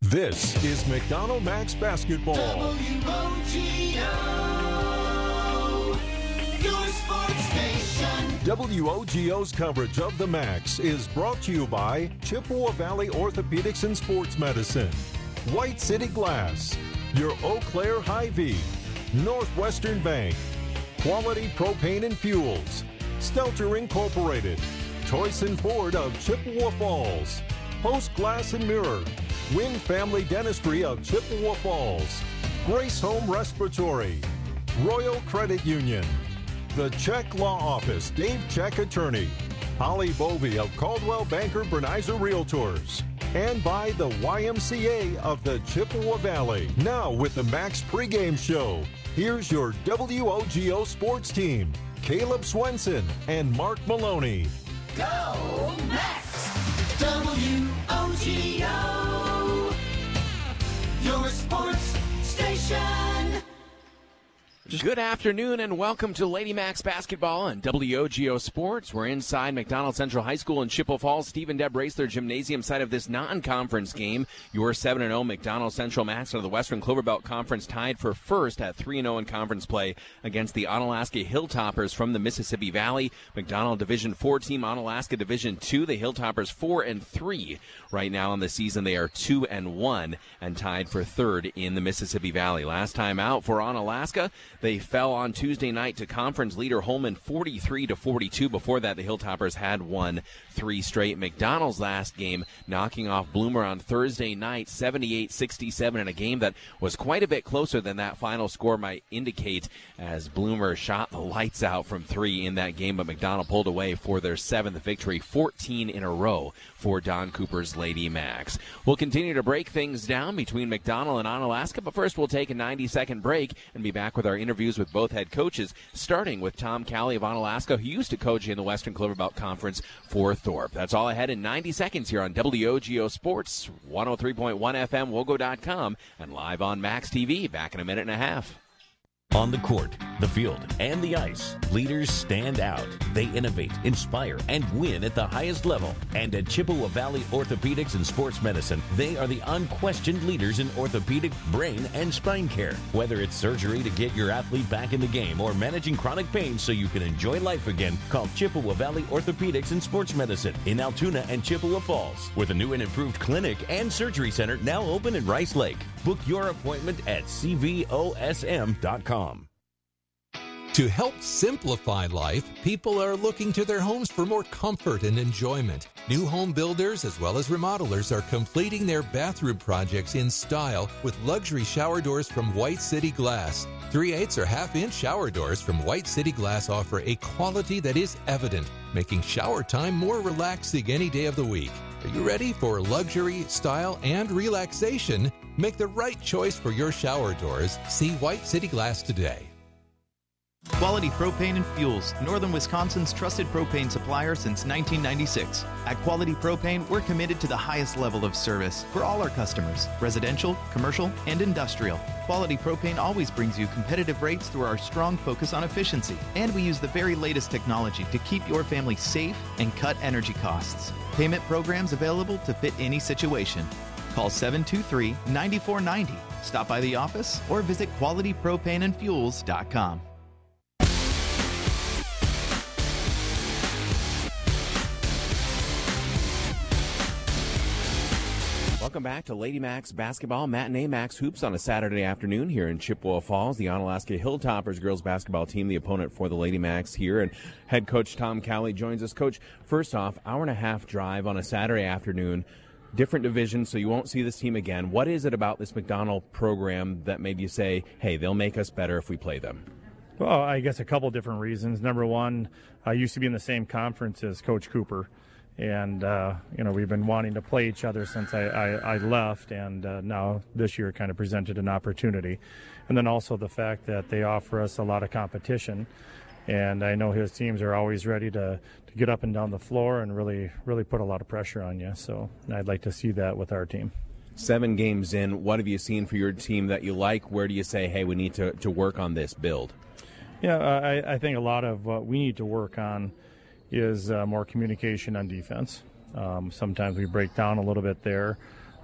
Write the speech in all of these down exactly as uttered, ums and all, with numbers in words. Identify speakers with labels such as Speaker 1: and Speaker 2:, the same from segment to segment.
Speaker 1: This is McDonald Max Basketball.
Speaker 2: W O G O, your sports station.
Speaker 1: W O G O's coverage of the Max is brought to you by Chippewa Valley Orthopedics and Sports Medicine, White City Glass, your Eau Claire Hy-Vee, Northwestern Bank, Quality Propane and Fuels, Stelter Incorporated, Toyson Ford of Chippewa Falls, Post Glass and Mirror, Wynn Family Dentistry of Chippewa Falls, Grace Home Respiratory, Royal Credit Union, the Check Law Office, Dave Check Attorney, Holly Bovey of Caldwell Banker Bernizer Realtors, and by the Y M C A of the Chippewa Valley. Now with the Max pregame show, here's your W O G O sports team, Caleb Swenson and Mark Maloney.
Speaker 2: Go Max! W O G O, your sports station.
Speaker 3: Good afternoon and welcome to Lady Max Basketball on W O G O Sports. We're inside McDonald Central High School in Chippewa Falls, Stephen Deb Raceler Gymnasium side of this non-conference game. Your seven and oh McDonald Central Max out of the Western Clover Belt Conference tied for first at three and oh in conference play against the Onalaska Hilltoppers from the Mississippi Valley. McDonald Division four team, Onalaska Division two. The Hilltoppers four and three right now in the season. They are two and one and tied for third in the Mississippi Valley. Last time out for Onalaska, they fell on Tuesday night to conference leader Holman forty-three to forty-two. Before that, the Hilltoppers had won three straight. McDonald's last game knocking off Bloomer on Thursday night seventy-eight sixty-seven in a game that was quite a bit closer than that final score might indicate, as Bloomer shot the lights out from three in that game, but McDonald pulled away for their seventh victory, fourteen in a row for Don Cooper's Lady Max. We'll continue to break things down between McDonald and Onalaska, but first we'll take a ninety-second break and be back with our interviews with both head coaches, starting with Tom Cowley of Onalaska, who used to coach in the Western Clover Belt Conference for Thorpe. That's all ahead in ninety seconds here on W O G O Sports, one oh three point one F M, wogo dot com, and live on Max T V. Back in a minute and a half.
Speaker 4: On the court, the field, and the ice, leaders stand out. They innovate, inspire, and win at the highest level. And at Chippewa Valley Orthopedics and Sports Medicine, they are the unquestioned leaders in orthopedic, brain, and spine care. Whether it's surgery to get your athlete back in the game or managing chronic pain so you can enjoy life again, call Chippewa Valley Orthopedics and Sports Medicine in Altoona and Chippewa Falls, with a new and improved clinic and surgery center now open in Rice Lake. Book your appointment at C V O S M dot com.
Speaker 5: To help simplify life, people are looking to their homes for more comfort and enjoyment. New home builders as well as remodelers are completing their bathroom projects in style with luxury shower doors from White City Glass. three eighths or half-inch shower doors from White City Glass offer a quality that is evident, making shower time more relaxing any day of the week. Are you ready for luxury, style, and relaxation? Make the right choice for your shower doors. See White City Glass today.
Speaker 6: Quality Propane and Fuels, Northern Wisconsin's trusted propane supplier since nineteen ninety-six. At Quality Propane, we're committed to the highest level of service for all our customers, residential, commercial, and industrial. Quality Propane always brings you competitive rates through our strong focus on efficiency, and we use the very latest technology to keep your family safe and cut energy costs. Payment programs available to fit any situation. Call seven two three, nine four nine zero. Stop by the office or visit quality propane and fuels dot com.
Speaker 3: Welcome back to Lady Max Basketball, Matinee Max Hoops on a Saturday afternoon here in Chippewa Falls. The Onalaska Hilltoppers girls basketball team, the opponent for the Lady Max here. And head coach Tom Cowley joins us. Coach, first off, hour and a half drive on a Saturday afternoon, different division, so you won't see this team again. What is it about this McDonald program that made you say, hey, they'll make us better if we play them?
Speaker 7: Well, I guess a couple different reasons. Number one, I used to be in the same conference as Coach Cooper. And, uh, you know, we've been wanting to play each other since I, I, I left, and uh, now this year kind of presented an opportunity. And then also the fact that they offer us a lot of competition. And I know his teams are always ready to, to get up and down the floor and really, really put a lot of pressure on you. So I'd like to see that with our team.
Speaker 3: Seven games in, what have you seen for your team that you like? Where do you say, hey, we need to, to work on this build?
Speaker 7: Yeah, I, I think a lot of what we need to work on is uh, more communication on defense. Um, sometimes we break down a little bit there.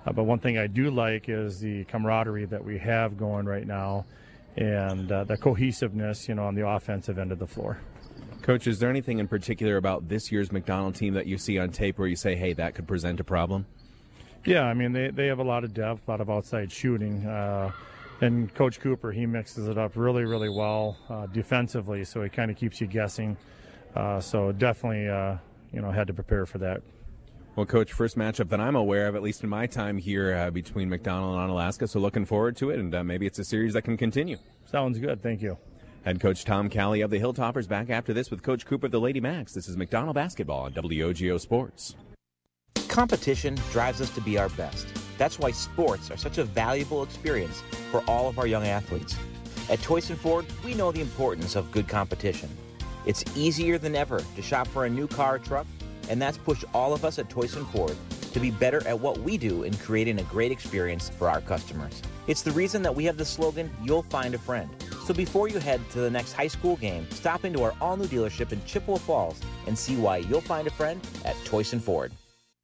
Speaker 7: Uh, but one thing I do like is the camaraderie that we have going right now, and uh, the cohesiveness, you know, on the offensive end of the floor.
Speaker 3: Coach, is there anything in particular about this year's McDonald team that you see on tape where you say, hey, that could present a problem?
Speaker 7: Yeah, I mean, they, they have a lot of depth, a lot of outside shooting. Uh, and Coach Cooper, he mixes it up really, really well uh, defensively, so he kind of keeps you guessing. Uh, so definitely, uh, you know, had to prepare for that.
Speaker 3: Well, Coach, first matchup that I'm aware of, at least in my time here, uh, between McDonald and Onalaska, so looking forward to it, and uh, maybe it's a series that can continue.
Speaker 7: Sounds good. Thank you.
Speaker 3: Head coach Tom Cali of the Hilltoppers back after this with Coach Cooper of the Lady Macs. This is McDonald Basketball on W O G O Sports.
Speaker 8: Competition drives us to be our best. That's why sports are such a valuable experience for all of our young athletes. At Toyson Ford, we know the importance of good competition. It's easier than ever to shop for a new car or truck, and that's pushed all of us at Toyson Ford to be better at what we do in creating a great experience for our customers. It's the reason that we have the slogan, you'll find a friend. So before you head to the next high school game, stop into our all-new dealership in Chippewa Falls and see why you'll find a friend at Toyson Ford.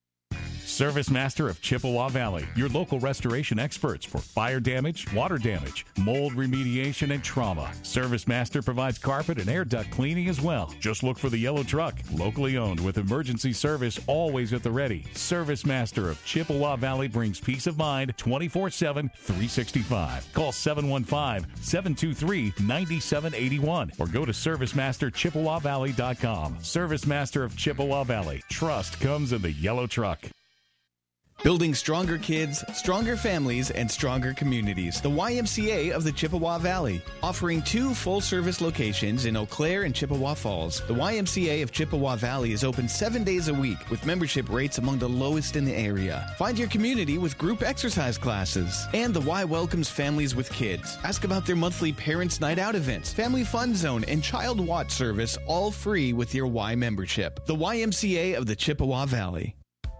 Speaker 9: Service Master of Chippewa Valley, your local restoration experts for fire damage, water damage, mold remediation, and trauma. Service Master provides carpet and air duct cleaning as well. Just look for the yellow truck, locally owned with emergency service always at the ready. Service Master of Chippewa Valley brings peace of mind twenty-four seven, three sixty-five. Call seven one five, seven two three, nine seven eight one or go to service master chippewa valley dot com. Service Master of Chippewa Valley. Trust comes in the yellow truck.
Speaker 10: Building stronger kids, stronger families, and stronger communities. The Y M C A of the Chippewa Valley. Offering two full-service locations in Eau Claire and Chippewa Falls. The Y M C A of Chippewa Valley is open seven days a week with membership rates among the lowest in the area. Find your community with group exercise classes. And the Y welcomes families with kids. Ask about their monthly Parents' Night Out events, Family Fun Zone, and Child Watch service, all free with your Y membership. The Y M C A of the Chippewa Valley.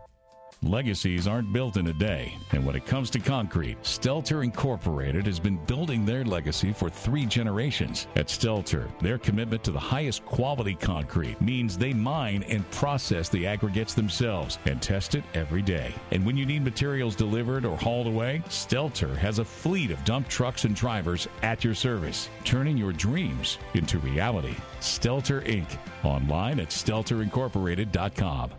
Speaker 9: Legacies aren't built in a day, and when it comes to concrete, Stelter Incorporated has been building their legacy for three generations. At Stelter, their commitment to the highest quality concrete means they mine and process the aggregates themselves and test it every day. And when you need materials delivered or hauled away, Stelter has a fleet of dump trucks and drivers at your service, turning your dreams into reality. Stelter Incorporated. Online at stelter incorporated dot com.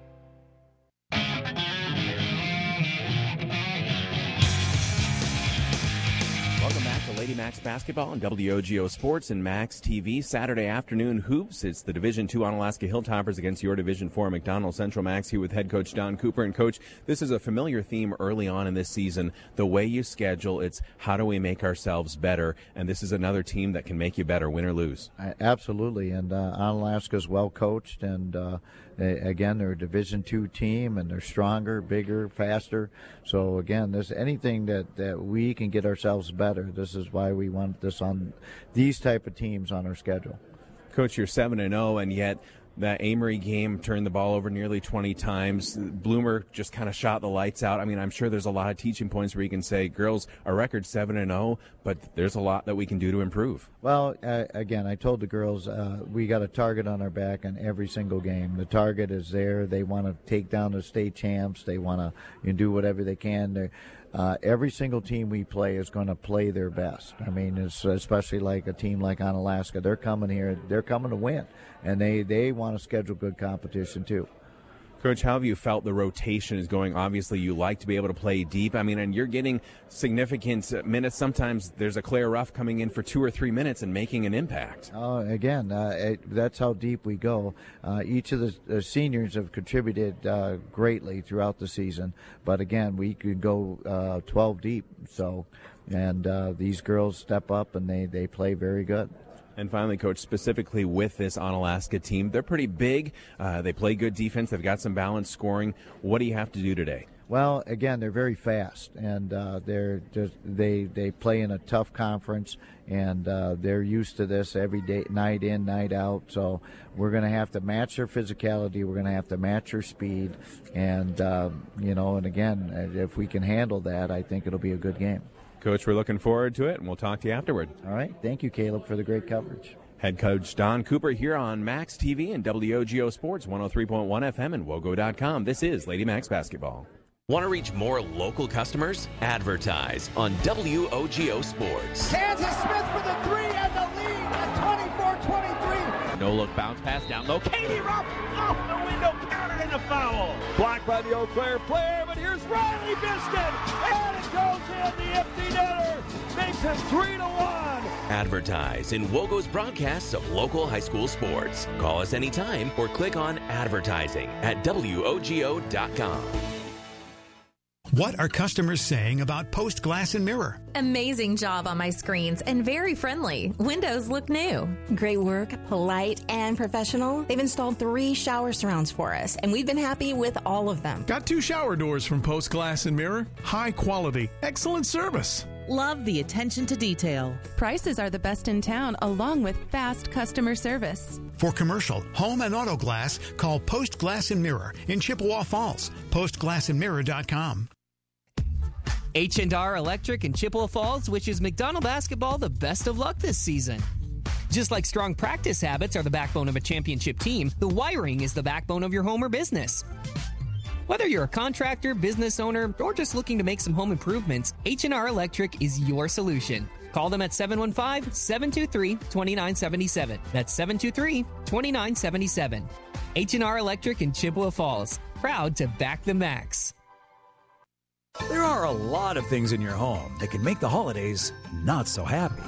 Speaker 3: Welcome back to Lady Macs Basketball on W O G O Sports and Max T V. Saturday afternoon hoops. It's the Division two Onalaska Hilltoppers against your Division four McDonald Central Max here with head coach Don Cooper. And, Coach, this is a familiar theme early on in this season. The way you schedule, it's how do we make ourselves better? And this is another team that can make you better, win or lose.
Speaker 11: Absolutely. And uh, Onalaska's well coached. And, uh, again, they're a Division two team, and they're stronger, bigger, faster. So, again, there's anything that, that we can get ourselves better. This is why we want this on these type of teams on our schedule.
Speaker 3: Coach, you're seven and oh, and yet that Amory game turned the ball over nearly twenty times. Bloomer just kind of shot the lights out. I mean, I'm sure there's a lot of teaching points where you can say, girls, our record's seven and oh, but there's a lot that we can do to improve.
Speaker 11: Well, uh, again, I told the girls uh, we got a target on our back in every single game. The target is there. They want to take down the state champs. They want to you know, do whatever they can. They're, Uh, every single team we play is going to play their best. I mean, it's especially like a team like Onalaska. They're coming here. They're coming to win, and they, they want to schedule good competition too.
Speaker 3: Coach, how have you felt the rotation is going? Obviously, you like to be able to play deep. I mean, and you're getting significant minutes. Sometimes there's a Claire Ruff coming in for two or three minutes and making an impact.
Speaker 11: Uh, again, uh, it, that's how deep we go. Uh, each of the, the seniors have contributed uh, greatly throughout the season. But, again, we could go uh, twelve deep. So, and uh, these girls step up, and they, they play very good.
Speaker 3: And finally, Coach, specifically with this Onalaska team, they're pretty big. Uh, they play good defense. They've got some balanced scoring. What do you have to do today?
Speaker 11: Well, again, they're very fast, and uh, they're just, they they play in a tough conference, and uh, they're used to this every day, night in, night out. So we're going to have to match their physicality. We're going to have to match their speed, and uh, you know, and again, if we can handle that, I think it'll be a good game.
Speaker 3: Coach, we're looking forward to it, and we'll talk to you afterward.
Speaker 11: All right. Thank you, Caleb, for the great coverage.
Speaker 3: Head coach Don Cooper here on Max T V and W O G O Sports one oh three point one F M and Wogo dot com. This is Lady Macs Basketball. Want to reach more local customers? Advertise on W O G O Sports.
Speaker 2: Kansas Smith for the three and the lead at twenty-four twenty-three.
Speaker 3: No look bounce pass down low.
Speaker 2: Katie Rupp off the window, countered in a foul.
Speaker 12: Blocked by the Eau Claire player, but here's Riley Biscuit, and it goes in. The empty netter makes it three to one.
Speaker 3: Advertise in WOGO's broadcasts of local high school sports. Call us anytime or click on advertising at W O G O dot com.
Speaker 13: What are customers saying about Post Glass and Mirror?
Speaker 14: Amazing job on my screens and very friendly. Windows look new.
Speaker 15: Great work, polite, and professional. They've installed three shower surrounds for us, and we've been happy with all of them.
Speaker 16: Got two shower doors from Post Glass and Mirror. High quality, excellent service.
Speaker 17: Love the attention to detail.
Speaker 18: Prices are the best in town, along with fast customer service.
Speaker 13: For commercial, home, and auto glass, call Post Glass and Mirror in Chippewa Falls. post glass and mirror dot com.
Speaker 19: H and R Electric in Chippewa Falls wishes McDonald basketball the best of luck this season. Just like strong practice habits are the backbone of a championship team, the wiring is the backbone of your home or business. Whether you're a contractor, business owner, or just looking to make some home improvements, H and R Electric is your solution. Call them at seven one five, seven two three, two nine seven seven. That's seven two three, two nine seven seven. H and R Electric in Chippewa Falls. Proud to back the Max.
Speaker 20: There are a lot of things in your home that can make the holidays not so happy.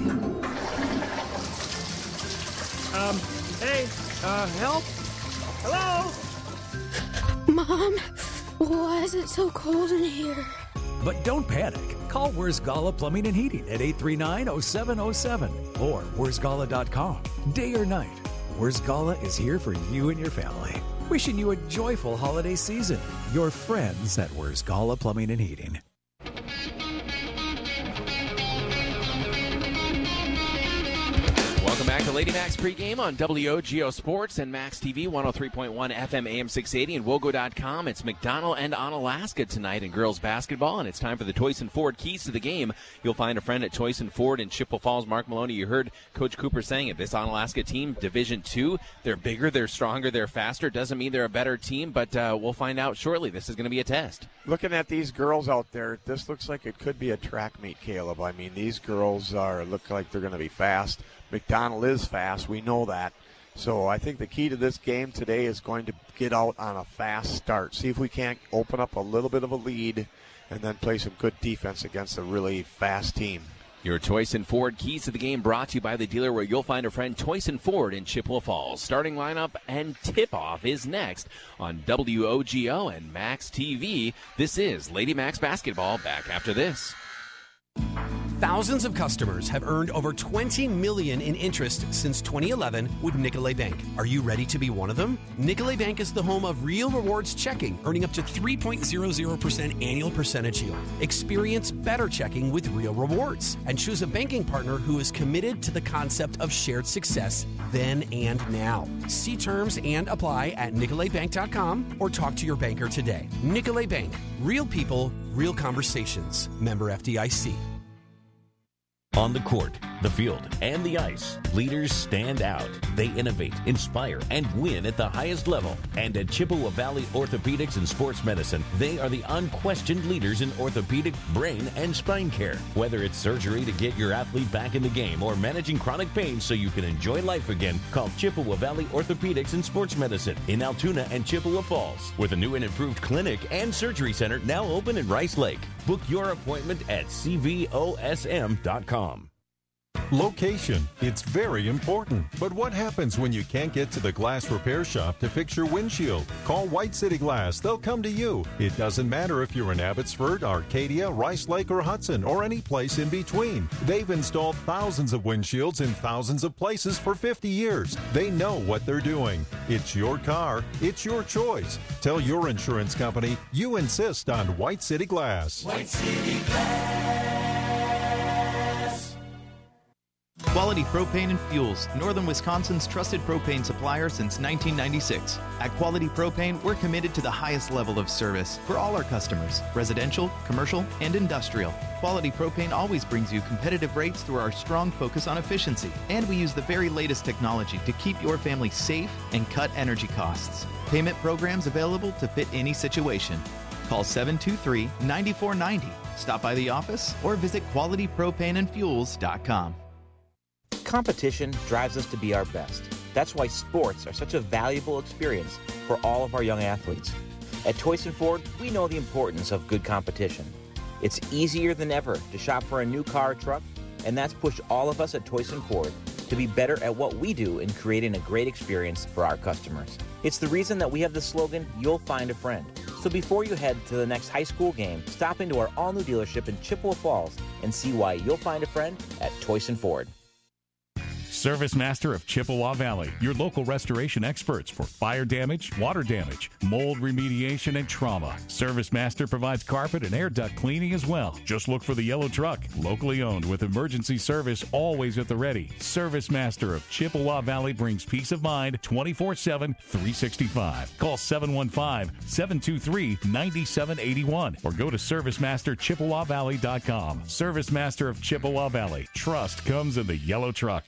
Speaker 12: Um, hey, uh, help? Hello?
Speaker 21: Mom, why is it so cold in here?
Speaker 20: But don't panic. Call Where's Gala Plumbing and Heating at eight three nine, oh seven oh seven or where's gala dot com. Day or night, Where's Gala is here for you and your family. Wishing you a joyful holiday season. Your friends at Where's Gala Plumbing and Heating.
Speaker 3: Welcome back to Lady Max pregame on W O G O Sports and Max T V one oh three point one F M A M six eighty and wogo dot com. It's McDonald and Onalaska tonight in girls basketball, and it's time for the Toyson Ford keys to the game. You'll find a friend at Toyson Ford in Chippewa Falls. Mark Maloney, you heard Coach Cooper saying it. This Onalaska team, Division two, they're bigger, they're stronger, they're faster. Doesn't mean they're a better team, but uh, we'll find out shortly. This is going to be a test.
Speaker 22: Looking at these girls out there, this looks like it could be a track meet, Caleb. I mean, these girls are look like they're going to be fast. McDonald is fast. We know that. So I think the key to this game today is going to get out on a fast start. See if we can't open up a little bit of a lead and then play some good defense against a really fast team.
Speaker 3: Your Toyson Ford keys to the game brought to you by the dealer where you'll find a friend, Toyson Ford in Chippewa Falls. Starting lineup and tip-off is next on W O G O and Max T V. This is Lady Max Basketball. Back after this.
Speaker 23: Thousands of customers have earned over twenty million dollars in interest since twenty eleven with Nicolet Bank. Are you ready to be one of them? Nicolet Bank is the home of Real Rewards Checking, earning up to three point zero zero percent annual percentage yield. Experience better checking with Real Rewards and choose a banking partner who is committed to the concept of shared success then and now. See terms and apply at nicolet bank dot com or talk to your banker today. Nicolet Bank, real people, real conversations. Member F D I C.
Speaker 4: On the court, the field, and the ice, leaders stand out. They innovate, inspire, and win at the highest level. And at Chippewa Valley Orthopedics and Sports Medicine, they are the unquestioned leaders in orthopedic, brain, and spine care. Whether it's surgery to get your athlete back in the game or managing chronic pain so you can enjoy life again, call Chippewa Valley Orthopedics and Sports Medicine in Altoona and Chippewa Falls, with a new and improved clinic and surgery center now open in Rice Lake. Book your appointment at C V O S M dot com.
Speaker 1: Location, it's very important. But what happens when you can't get to the glass repair shop to fix your windshield? Call White City Glass. They'll come to you. It doesn't matter if you're in Abbotsford, Arcadia, Rice Lake, or Hudson, or any place in between. They've installed thousands of windshields in thousands of places for fifty years. They know what they're doing. It's your car. It's your choice. Tell your insurance company you insist on White City Glass.
Speaker 2: White City Glass.
Speaker 6: Quality Propane and Fuels, Northern Wisconsin's trusted propane supplier since nineteen ninety-six. At Quality Propane, we're committed to the highest level of service for all our customers, residential, commercial, and industrial. Quality Propane always brings you competitive rates through our strong focus on efficiency, and we use the very latest technology to keep your family safe and cut energy costs. Payment programs available to fit any situation. Call seven two three, nine four nine zero. Stop by the office or visit quality propane and fuels dot com.
Speaker 5: Competition drives us to be our best. That's why sports are such a valuable experience for all of our young athletes. At Toyson Ford, we know the importance of good competition. It's easier than ever to shop for a new car or truck, and that's pushed all of us at Toyson Ford to be better at what we do in creating a great experience for our customers. It's the reason that we have the slogan, "You'll find a friend." So before you head to the next high school game, stop into our all-new dealership in Chippewa Falls and see why you'll find a friend at Toyson Ford.
Speaker 9: Service Master of Chippewa Valley, your local restoration experts for fire damage, water damage, mold remediation, and trauma. Service Master provides carpet and air duct cleaning as well. Just look for the yellow truck, locally owned with emergency service always at the ready. Service Master of Chippewa Valley brings peace of mind twenty-four seven, three sixty-five. Call seven one five, seven two three, nine seven eight one or go to service master chippewa valley dot com. Service Master of Chippewa Valley. Trust comes in the yellow truck.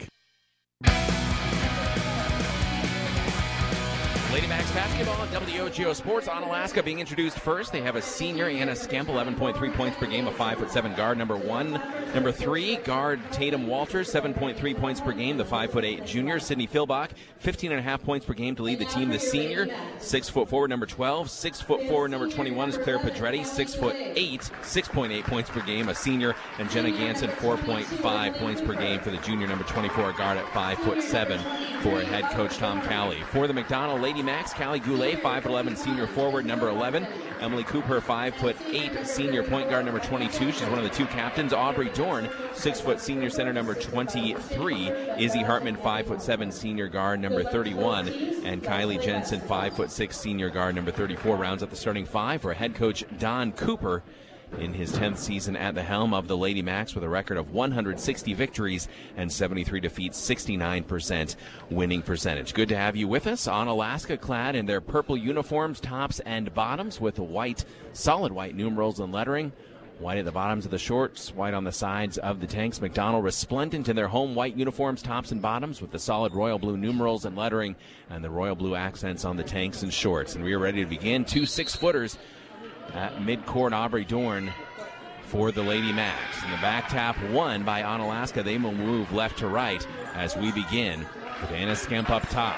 Speaker 3: Lady Max basketball on W O G O Sports. Onalaska being introduced first. They have a senior, Anna Skemp, eleven point three points per game, a five foot seven guard, number one. Number three, guard Tatum Walters, seven point three points per game, the five foot eight junior. Sydney Philbach, fifteen and a half points per game to lead the team, the senior. six foot forward, number twelve. six foot forward, number twenty-one is Claire Pedretti, six foot eight, six point eight points per game, a senior. And Jenna Ganson, four point five points per game for the junior, number twenty-four, guard at five foot seven for head coach Tom Cowley. For the McDonald Lady Max, Callie Goulet, five foot eleven, senior forward, number eleven. Emily Cooper, five foot eight, senior point guard, number twenty-two. She's one of the two captains. Aubrey Dorn, six foot senior center, number twenty-three. Izzy Hartman, five foot seven, senior guard, number thirty-one. And Kylie Jensen, five foot six, senior guard, number thirty-four. Rounds up the starting five for head coach Don Cooper in his tenth season at the helm of the Lady Max with a record of one hundred sixty victories and seventy-three defeats, sixty-nine percent winning percentage. Good to have you with us. Onalaska clad in their purple uniforms, tops and bottoms with white, solid white numerals and lettering. White at the bottoms of the shorts, white on the sides of the tanks. McDonald resplendent in their home white uniforms, tops and bottoms with the solid royal blue numerals and lettering and the royal blue accents on the tanks and shorts. And we are ready to begin. Two six-footers at midcourt. Aubrey Dorn for the Lady Max. And the back tap won by Onalaska. They will move left to right as we begin with Anna Skemp up top.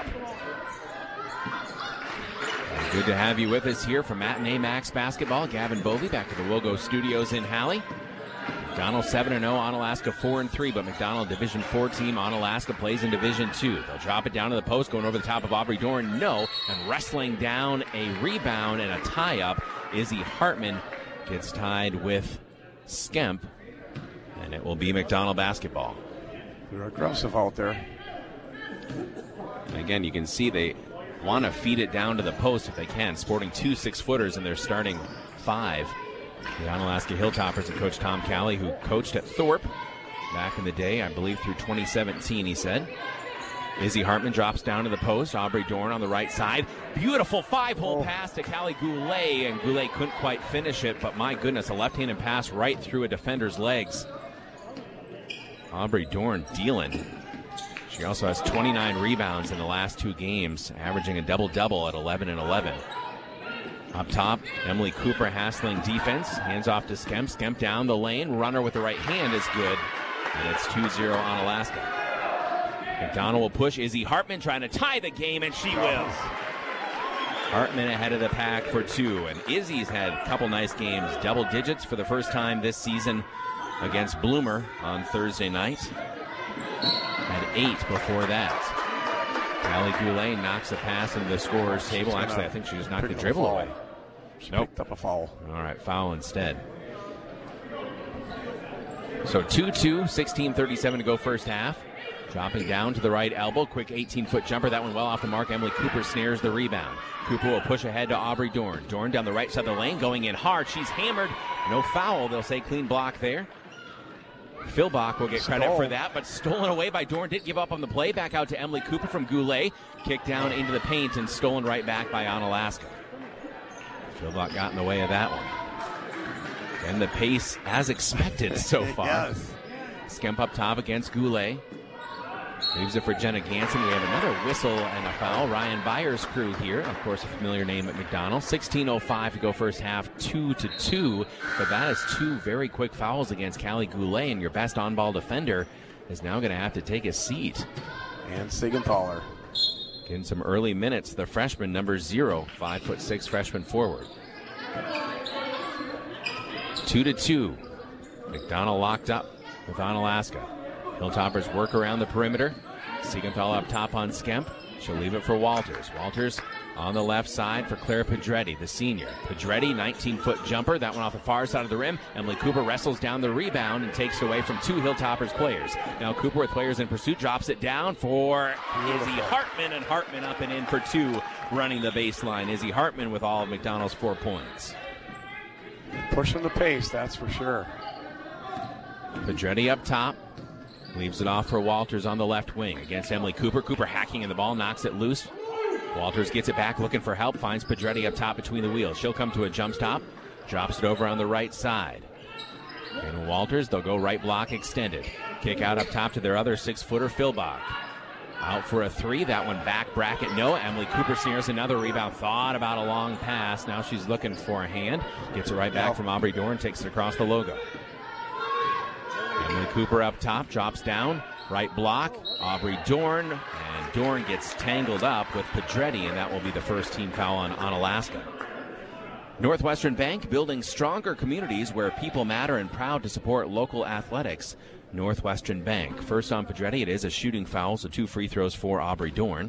Speaker 3: And good to have you with us here from Matinee Max Basketball. Gavin Bovey back at the Wilgo Studios in Halley. McDonald seven and oh, Onalaska four and three, but McDonald Division four team. Onalaska plays in Division two. They'll drop it down to the post, going over the top of Aubrey Dorn. No, and wrestling down a rebound and a tie-up. Izzy Hartman gets tied with Skemp, and it will be McDonald basketball.
Speaker 22: They're aggressive out there.
Speaker 3: And again, you can see they want to feed it down to the post if they can, sporting two six-footers in their starting five. The Onalaska Hilltoppers and Coach Tom Cowley, who coached at Thorpe back in the day, I believe through twenty seventeen, he said. Izzy Hartman drops down to the post. Aubrey Dorn on the right side. Beautiful five-hole oh. pass to Callie Goulet, and Goulet couldn't quite finish it, but my goodness, a left-handed pass right through a defender's legs. Aubrey Dorn dealing. She also has twenty-nine rebounds in the last two games, averaging a double-double at eleven and eleven. Up top, Emily Cooper hassling defense. Hands off to Skemp. Skemp down the lane. Runner with the right hand is good. And it's two zero Onalaska. McDonald will push. Izzy Hartman trying to tie the game, and she will. Hartman ahead of the pack for two. And Izzy's had a couple nice games. Double digits for the first time this season against Bloomer on Thursday night. Had eight before that. Callie Goulet knocks a pass into the scorer's table. Actually, I think she just knocked the dribble away.
Speaker 22: She
Speaker 3: nope.
Speaker 22: picked up a foul.
Speaker 3: All right, foul instead. So two two, sixteen thirty-seven to go first half. Dropping down to the right elbow. Quick eighteen-foot jumper. That one well off the mark. Emily Cooper snares the rebound. Cooper will push ahead to Aubrey Dorn. Dorn down the right side of the lane, going in hard. She's hammered. No foul. They'll say clean block there. Philbach will get credit Stole. for that, but stolen away by Dorn. Didn't give up on the play. Back out to Emily Cooper from Goulet. Kicked down into the paint and stolen right back by Onalaska. Philbach got in the way of that one. And the pace as expected so far.
Speaker 22: Yes.
Speaker 3: Skemp up top against Goulet. Leaves it for Jenna Ganson. We have another whistle and a foul. Ryan Byers' crew here. Of course, a familiar name at McDonald. sixteen oh five to go first half, two to two. But that is two very quick fouls against Callie Goulet, and your best on-ball defender is now going to have to take a seat.
Speaker 22: And Siegenthaler.
Speaker 3: Getting some early minutes. The freshman, number zero, five foot six freshman forward. Two to two. McDonald locked up with Onalaska. Hilltoppers work around the perimeter. Siegenthaler up top on Skemp. She'll leave it for Walters. Walters on the left side for Claire Pedretti, the senior. Pedretti, nineteen-foot jumper. That one off the far side of the rim. Emily Cooper wrestles down the rebound and takes it away from two Hilltoppers players. Now Cooper with players in pursuit drops it down for Izzy Hartman, and Hartman up and in for two, running the baseline. Izzy Hartman with all of McDonald's four points.
Speaker 22: Pushing the pace, that's for sure.
Speaker 3: Pedretti up top. Leaves it off for Walters on the left wing against Emily Cooper. Cooper hacking in the ball, knocks it loose. Walters gets it back, looking for help, finds Pedretti up top between the wheels. She'll come to a jump stop, drops it over on the right side. And Walters, they'll go right block extended. Kick out up top to their other six-footer, Philbach. Out for a three, that one back bracket, no. Emily Cooper snares another rebound, thought about a long pass. Now she's looking for a hand. Gets it right back from Aubrey Dorn, takes it across the logo. Emily Cooper up top, drops down, right block, Aubrey Dorn, and Dorn gets tangled up with Pedretti, and that will be the first team foul on Onalaska. Northwestern Bank, building stronger communities where people matter and proud to support local athletics. Northwestern Bank. First on Pedretti, it is a shooting foul, so two free throws for Aubrey Dorn.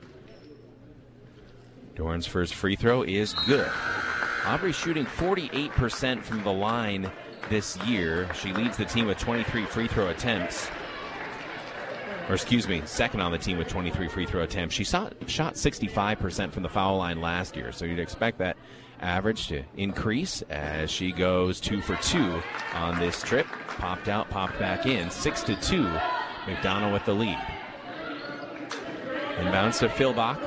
Speaker 3: Dorn's first free throw is good. Aubrey shooting forty-eight percent from the line this year. She leads the team with twenty-three free throw attempts. Or excuse me, second on the team with twenty-three free throw attempts. She shot, shot sixty-five percent from the foul line last year, so you'd expect that average to increase as she goes two for two on this trip. Popped out, popped back in. Six to two, McDonald with the lead. Inbounds to Philbach.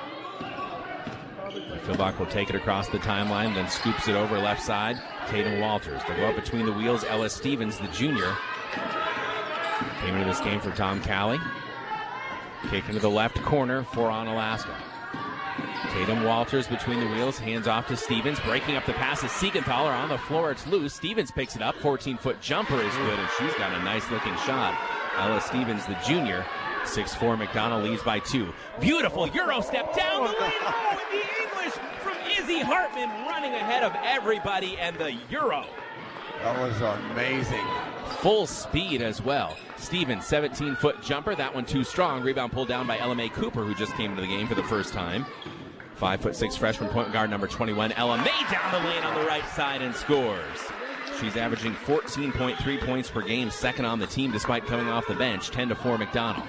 Speaker 3: Philbach will take it across the timeline, then scoops it over left side. Tatum Walters. They'll go up between the wheels. Ella Stevens, the junior. Came into this game for Tom Cali. Kick into the left corner for Onalaska. Tatum Walters between the wheels. Hands off to Stevens. Breaking up the pass is Siegenthaler on the floor. It's loose. Stevens picks it up. fourteen-foot jumper is good, and she's got a nice-looking shot. Ella Stevens, the junior. six four, McDonald leads by two. Beautiful Euro step down the lane. Oh, and the English from Izzy Hartman running ahead of everybody, and the Euro.
Speaker 22: That was amazing.
Speaker 3: Full speed as well. Stevens, seventeen-foot jumper. That one too strong. Rebound pulled down by Ella Mae Cooper, who just came into the game for the first time. five foot six freshman point guard number twenty-one. Ella Mae down the lane on the right side and scores. She's averaging fourteen point three points per game, second on the team despite coming off the bench. ten to four McDonald.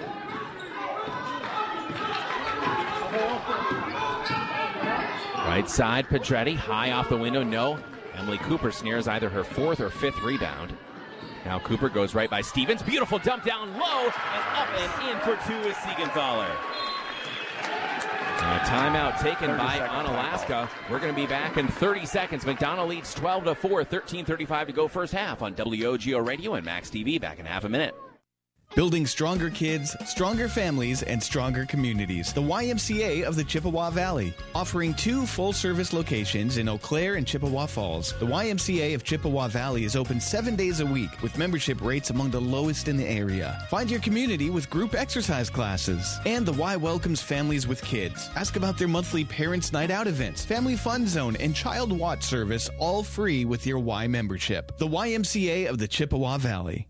Speaker 3: Right side, Pedretti, high off the window, no. Emily Cooper snares either her fourth or fifth rebound. Now Cooper goes right by Stevens. Beautiful dump down low, and up and in for two is Siegenthaler. And a timeout taken by Onalaska. We're going to be back in thirty seconds. McDonald leads twelve to four, thirteen thirty-five to go first half on W O G O Radio and Max T V. Back in half a minute.
Speaker 6: Building stronger kids, stronger families, and stronger communities. The Y M C A of the Chippewa Valley. Offering two full-service locations in Eau Claire and Chippewa Falls. The Y M C A of Chippewa Valley is open seven days a week with membership rates among the lowest in the area. Find your community with group exercise classes. And the Y welcomes families with kids. Ask about their monthly Parents' Night Out events, Family Fun Zone, and Child Watch service, all free with your Y membership. The Y M C A of the Chippewa Valley.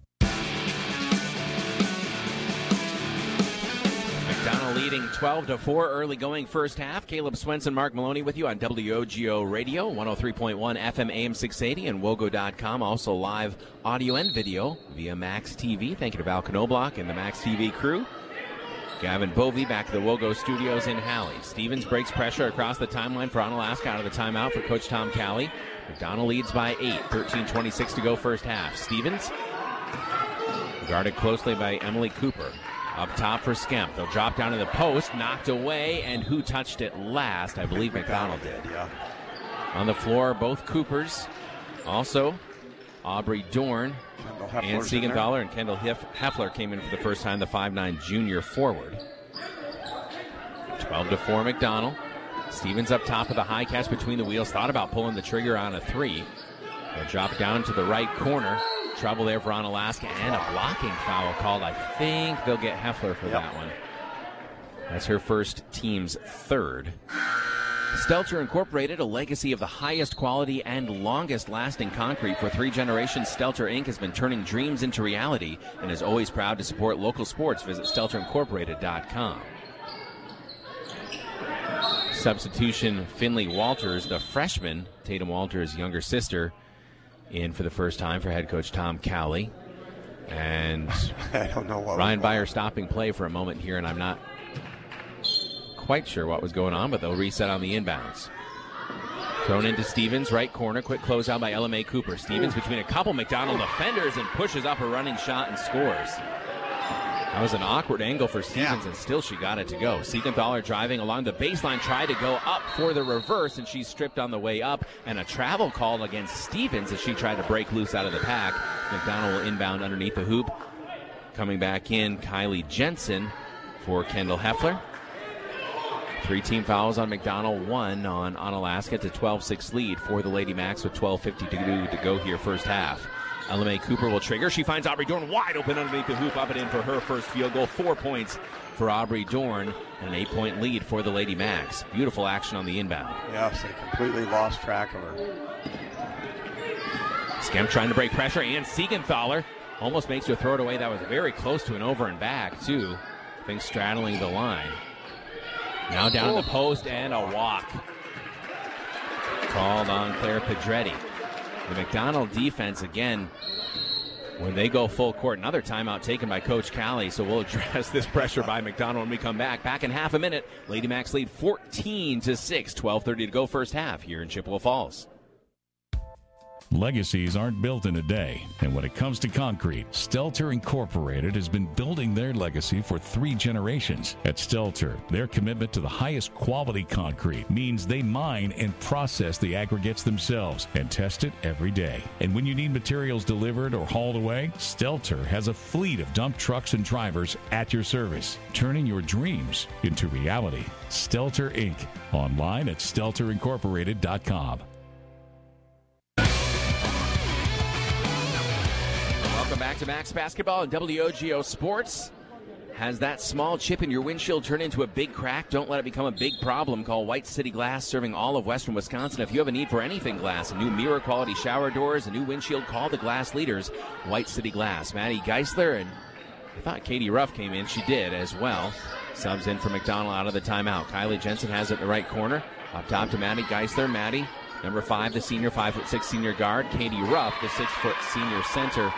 Speaker 3: Leading twelve to four early going first half. Caleb Swenson, Mark Maloney with you on W O G O Radio, one oh three point one F M A M six eighty and wogo dot com. Also live audio and video via Max T V. Thank you to Val Knobloch and the Max T V crew. Gavin Bovey back to the Wogo studios in Halley. Stevens breaks pressure across the timeline for Onalaska out of the timeout for Coach Tom Cali. McDonald leads by eight, thirteen twenty-six to go first half. Stevens guarded closely by Emily Cooper. Up top for Skemp. They'll drop down to the post, knocked away, and who touched it last? I believe McDonald did.
Speaker 22: Yeah.
Speaker 3: On the floor, both Coopers. Also Aubrey Dorn and Siegenthaler, and Kendall Heffler came in for the first time, the five nine junior forward. twelve to four McDonald. Stevens up top of the high catch between the wheels. Thought about pulling the trigger on a three. They'll drop down to the right corner. Trouble there for Onalaska, and a blocking foul called. I think they'll get Heffler for yep. that one. That's her first, team's third. Stelter Incorporated, a legacy of the highest quality and longest lasting concrete for three generations. Stelter Incorporated has been turning dreams into reality and is always proud to support local sports. Visit stelter incorporated dot com. Substitution, Finley Walters, the freshman, Tatum Walters' younger sister, in for the first time for head coach Tom Cowley. And
Speaker 22: I don't know what
Speaker 3: Ryan Byer stopping play for a moment here, and I'm not quite sure what was going on, but they'll reset on the inbounds. Thrown into Stevens, right corner. Quick closeout by Ella Mae Cooper. Stevens between a couple McDonald defenders and pushes up a running shot and scores. That was an awkward angle for Stevens, yeah. and still she got it to go. Siegenthaler driving along the baseline, tried to go up for the reverse, and she's stripped on the way up. And a travel call against Stevens as she tried to break loose out of the pack. McDonald will inbound underneath the hoop. Coming back in, Kylie Jensen for Kendall Heffler. Three team fouls on McDonald, one on Onalaska. It's a twelve six lead for the Lady Macs with twelve fifty to do to go here first half. Ella Mae Cooper will trigger. She finds Aubrey Dorn wide open underneath the hoop, up and in for her first field goal. Four points for Aubrey Dorn, and an eight-point lead for the Lady Macs. Beautiful action on the inbound.
Speaker 22: Yes, they completely lost track of her.
Speaker 3: Skemp trying to break pressure, and Siegenthaler almost makes her throw it away. That was very close to an over and back, too. I think straddling the line. Now down oh. to the post, and a walk. Called on Claire Pedretti. The McDonald defense, again, when they go full court, another timeout taken by Coach Cowley, so we'll address this pressure by McDonald when we come back. Back in half a minute, Lady Macs lead fourteen to six, twelve thirty to go first half here in Chippewa Falls.
Speaker 9: Legacies aren't built in a day, and when it comes to concrete, Stelter Incorporated has been building their legacy for three generations. At Stelter, their commitment to the highest quality concrete means they mine and process the aggregates themselves and test it every day. And when you need materials delivered or hauled away, Stelter has a fleet of dump trucks and drivers at your service, turning your dreams into reality. Stelter Incorporated. Online at stelter incorporated dot com.
Speaker 3: Welcome back to Max Basketball and W O G O Sports. Has that small chip in your windshield turned into a big crack? Don't let it become a big problem. Call White City Glass, serving all of western Wisconsin. If you have a need for anything glass, a new mirror quality shower doors, a new windshield, call the glass leaders, White City Glass. Maddie Geisler, and I thought Katie Ruff came in. She did as well. Subs in for McDonald out of the timeout. Kylie Jensen has it in the right corner. Up top to Maddie Geisler. Maddie, number five, the senior, five foot six senior guard. Katie Ruff, the six foot senior center,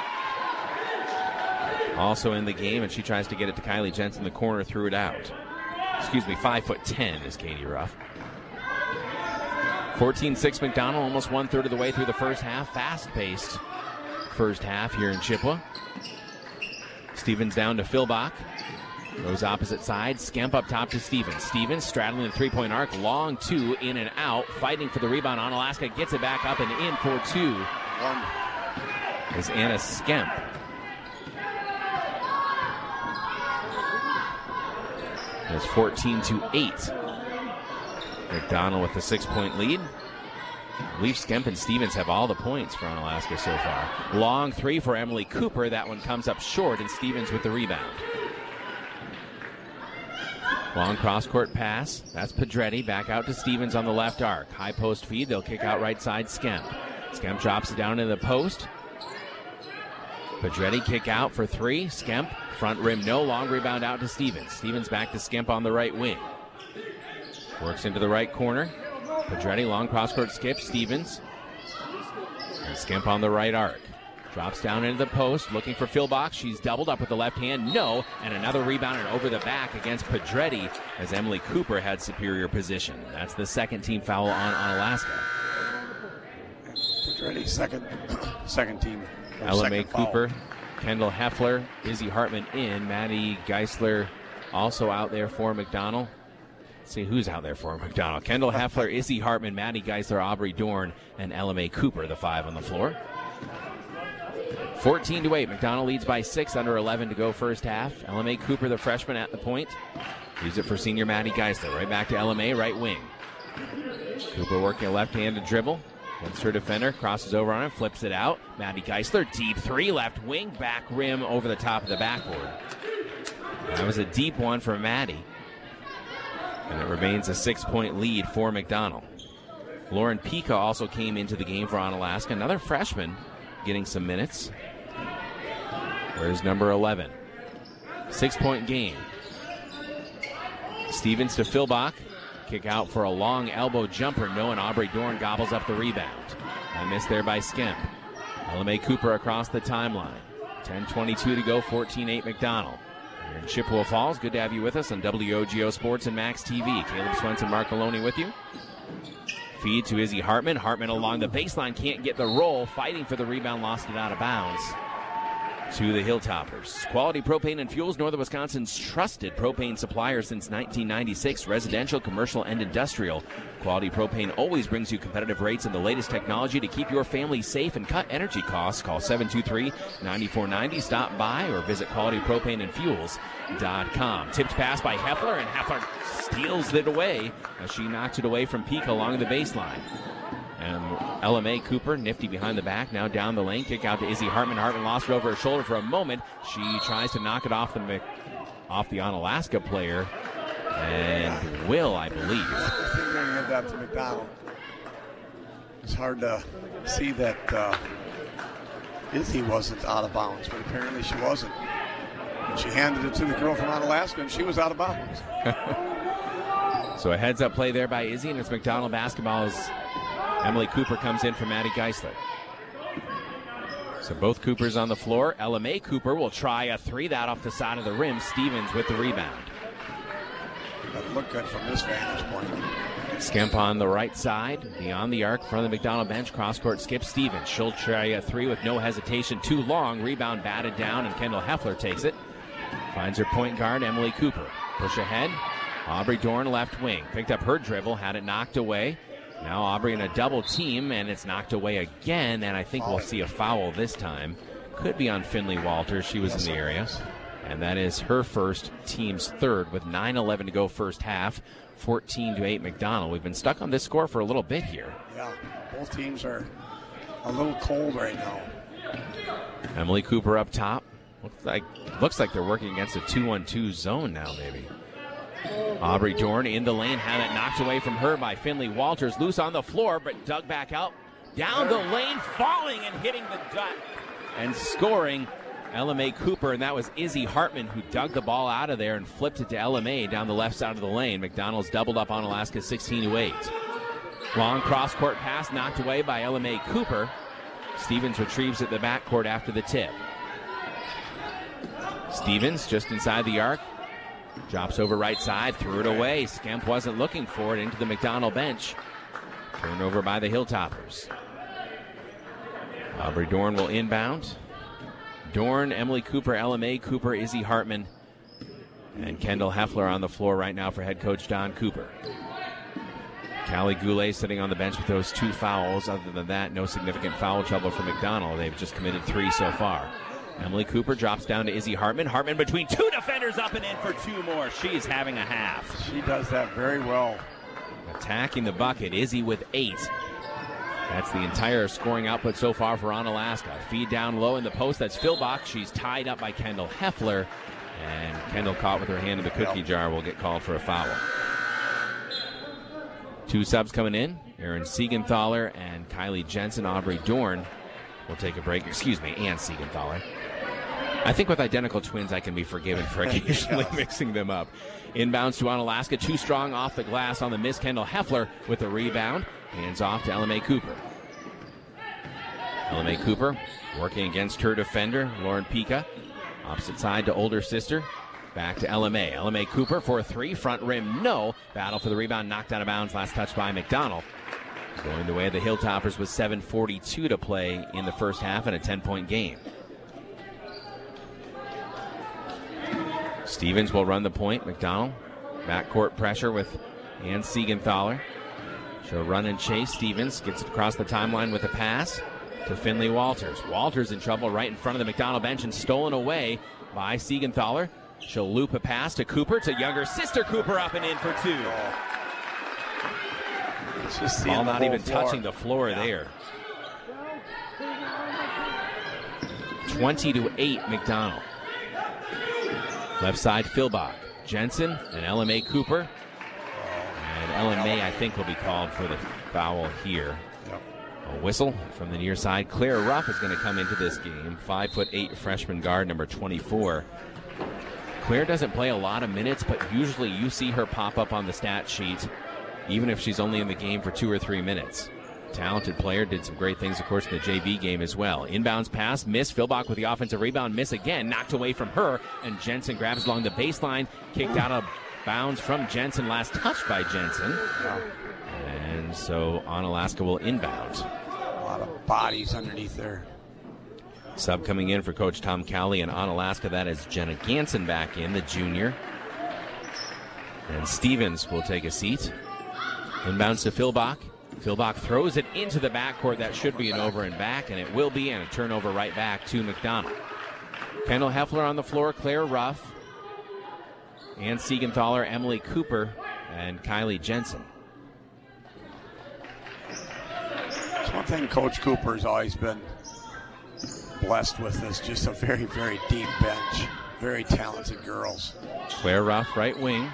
Speaker 3: also in the game, and she tries to get it to Kylie Jensen. The corner threw it out. Excuse me, five foot ten is Katie Ruff. fourteen six McDonald, almost one-third of the way through the first half. Fast-paced first half here in Chippewa. Stevens down to Philbach. Goes opposite side. Skemp up top to Stevens. Stevens straddling the three-point arc. Long two, in and out. Fighting for the rebound. Onalaska gets it back up and in for two. One. Is Anna Skemp. It's fourteen to eight. McDonald with the six-point lead. Leaf, Skemp, and Stevens have all the points for Onalaska so far. Long three for Emily Cooper. That one comes up short, and Stevens with the rebound. Long cross-court pass. That's Pedretti. Back out to Stevens on the left arc. High post feed. They'll kick out right side Skemp. Skemp drops it down into the post. Pedretti kick out for three. Skemp, front rim, no. Long rebound out to Stevens. Stevens back to Skemp on the right wing. Works into the right corner. Pedretti, long cross-court skip. Stevens. And Skemp on the right arc. Drops down into the post, looking for Philbach. She's doubled up with the left hand. No. And another rebound and over the back against Pedretti as Emily Cooper had superior position. That's the second team foul on Onalaska.
Speaker 22: Pedretti, second, second team.
Speaker 3: Ella Mae Cooper, Kendall Heffler, Izzy Hartman in. Maddie Geisler also out there for McDonald. Let's see who's out there for McDonald. Kendall Heffler, Izzy Hartman, Maddie Geisler, Aubrey Dorn, and Ella Mae Cooper, the five on the floor. fourteen to eight. McDonald leads by six, under eleven to go first half. L M A Cooper, the freshman, at the point. Use it for senior Maddie Geisler. Right back to L M A, right wing. Cooper working a left-handed dribble. Against her defender, crosses over on him, flips it out. Maddie Geisler, deep three, left wing, back rim over the top of the backboard. That was a deep one for Maddie. And it remains a six-point lead for McDonald. Lauren Pika also came into the game for Onalaska. Another freshman getting some minutes. Where's number eleven? Six-point game. Stevens to Philbach. Kick out for a long elbow jumper. No, and Aubrey Dorn gobbles up the rebound. A miss there by Skemp. L M A Cooper across the timeline. ten twenty-two to go, fourteen eight McDonald. You're in Chippewa Falls. Good to have you with us on W O G O Sports and Max T V. Caleb Swenson, Mark Maloney with you. Feed to Izzy Hartman. Hartman along the baseline, can't get the roll. Fighting for the rebound, lost it out of bounds to the Hilltoppers. Quality Propane and Fuels, Northern Wisconsin's trusted propane supplier since nineteen ninety-six. Residential, commercial, and industrial. Quality Propane always brings you competitive rates and the latest technology to keep your family safe and cut energy costs. Call seven two three, nine four nine zero. Stop by or visit quality propane and fuels dot com. Tipped pass by Heffler, and Heffler steals it away as she knocks it away from Pika along the baseline. And L M A Cooper, nifty behind the back, now down the lane. Kick out to Izzy Hartman. Hartman lost it over her shoulder for a moment. She tries to knock it off the off the Onalaska player, and will, I believe.
Speaker 22: I think they're going to give that to McDonald. It's hard to see that uh, Izzy wasn't out of bounds, but apparently she wasn't. And she handed it to the girl from Onalaska, and she was out of bounds.
Speaker 3: So a heads-up play there by Izzy, and it's McDonald basketball as Emily Cooper comes in for Maddie Geisler. So both Coopers on the floor. L M A Cooper will try a three, that off the side of the rim. Stevens with the rebound.
Speaker 22: That'll look good from this vantage point.
Speaker 3: Skemp on the right side, beyond the arc, front of the McDonald bench. Cross-court skip Stevens. She'll try a three with no hesitation. Too long. Rebound batted down, and Kendall Heffler takes it. Finds her point guard, Emily Cooper. Push ahead. Aubrey Dorn, left wing. Picked up her dribble, had it knocked away. Now Aubrey in a double team, and it's knocked away again, and I think we'll see a foul this time. Could be on Finley Walters. She was in the area. And that is her first, team's third, with nine eleven to go first half. fourteen to eight McDonald. We've been stuck on this score for a little bit here.
Speaker 22: Yeah, both teams are a little cold right now.
Speaker 3: Emily Cooper up top. Looks like, looks like they're working against a two one two zone now, maybe. Aubrey Dorn in the lane, had it knocked away from her by Finley Walters. Loose on the floor, but dug back out. Down the lane, falling and hitting the dot. And scoring L M A Cooper, and that was Izzy Hartman who dug the ball out of there and flipped it to L M A down the left side of the lane. McDonald's doubled up on Alaska sixteen to eight. Long cross-court pass knocked away by L M A Cooper. Stevens retrieves at the backcourt after the tip. Stevens just inside the arc. Drops over right side, threw it away. Skemp wasn't looking for it, into the McDonald bench. Turnover by the Hilltoppers. Aubrey Dorn will inbound. Dorn, Emily Cooper, L M A Cooper, Izzy Hartman, and Kendall Heffler on the floor right now for head coach Don Cooper. Callie Goulet sitting on the bench with those two fouls. Other than that, no significant foul trouble for McDonald. They've just committed three so far. Emily Cooper drops down to Izzy Hartman. Hartman between two defenders, up and in for two more. She's having a half.
Speaker 22: She does that very well.
Speaker 3: Attacking the bucket, Izzy with eight. That's the entire scoring output so far for Onalaska. Feed down low in the post. That's Philbach. She's tied up by Kendall Heffler. And Kendall, caught with her hand in the cookie jar, will get called for a foul. Two subs coming in. Aaron Siegenthaler and Kylie Jensen. Aubrey Dorn will take a break. Excuse me, and Siegenthaler. I think with identical twins, I can be forgiven for occasionally mixing them up. Inbounds to Onalaska. Too strong off the glass on the miss. Kendall Heffler with a rebound. Hands off to L M A Cooper. L M A Cooper working against her defender, Lauren Pika. Opposite side to older sister. Back to L M A. L M A Cooper for a three. Front rim, no. Battle for the rebound. Knocked out of bounds. Last touch by McDonald. Going the way of the Hilltoppers with seven forty-two to play in the first half and a ten-point game. Stevens will run the point. McDonald, backcourt pressure with Ann Siegenthaler. She'll run and chase. Stevens gets it across the timeline with a pass to Finley Walters. Walters in trouble right in front of the McDonald bench and stolen away by Siegenthaler. She'll loop a pass to Cooper, to younger sister Cooper, up and in for two. Ball not even floor. touching the floor yeah. there. twenty to eight McDonald. Left side Philbach, Jensen, and Ellen May Cooper. And Ellen May, I think, will be called for the foul here. Yep. A whistle from the near side. Claire Ruff is going to come into this game. Five foot eight freshman guard, number twenty-four. Claire doesn't play a lot of minutes, but usually you see her pop up on the stat sheet, even if she's only in the game for two or three minutes. Talented player, did some great things, of course, in the J V game as well. Inbounds pass, miss. Philbach with the offensive rebound, miss again. Knocked away from her, and Jensen grabs along the baseline. Kicked out of bounds from Jensen, last touched by Jensen. And so Onalaska will inbound.
Speaker 22: A lot of bodies underneath there.
Speaker 3: Sub coming in for Coach Tom Cowley and Onalaska, that is Jenna Ganson back in, the junior. And Stevens will take a seat. Inbounds to Philbach. Philbach throws it into the backcourt. That should be an over and back, and it will be, and a turnover right back to McDonald. Kendall Heffler on the floor, Claire Ruff, and Siegenthaler, Emily Cooper, and Kylie Jensen.
Speaker 22: It's one thing Coach Cooper's always been blessed with is just a very, very deep bench. Very talented girls.
Speaker 3: Claire Ruff, right wing.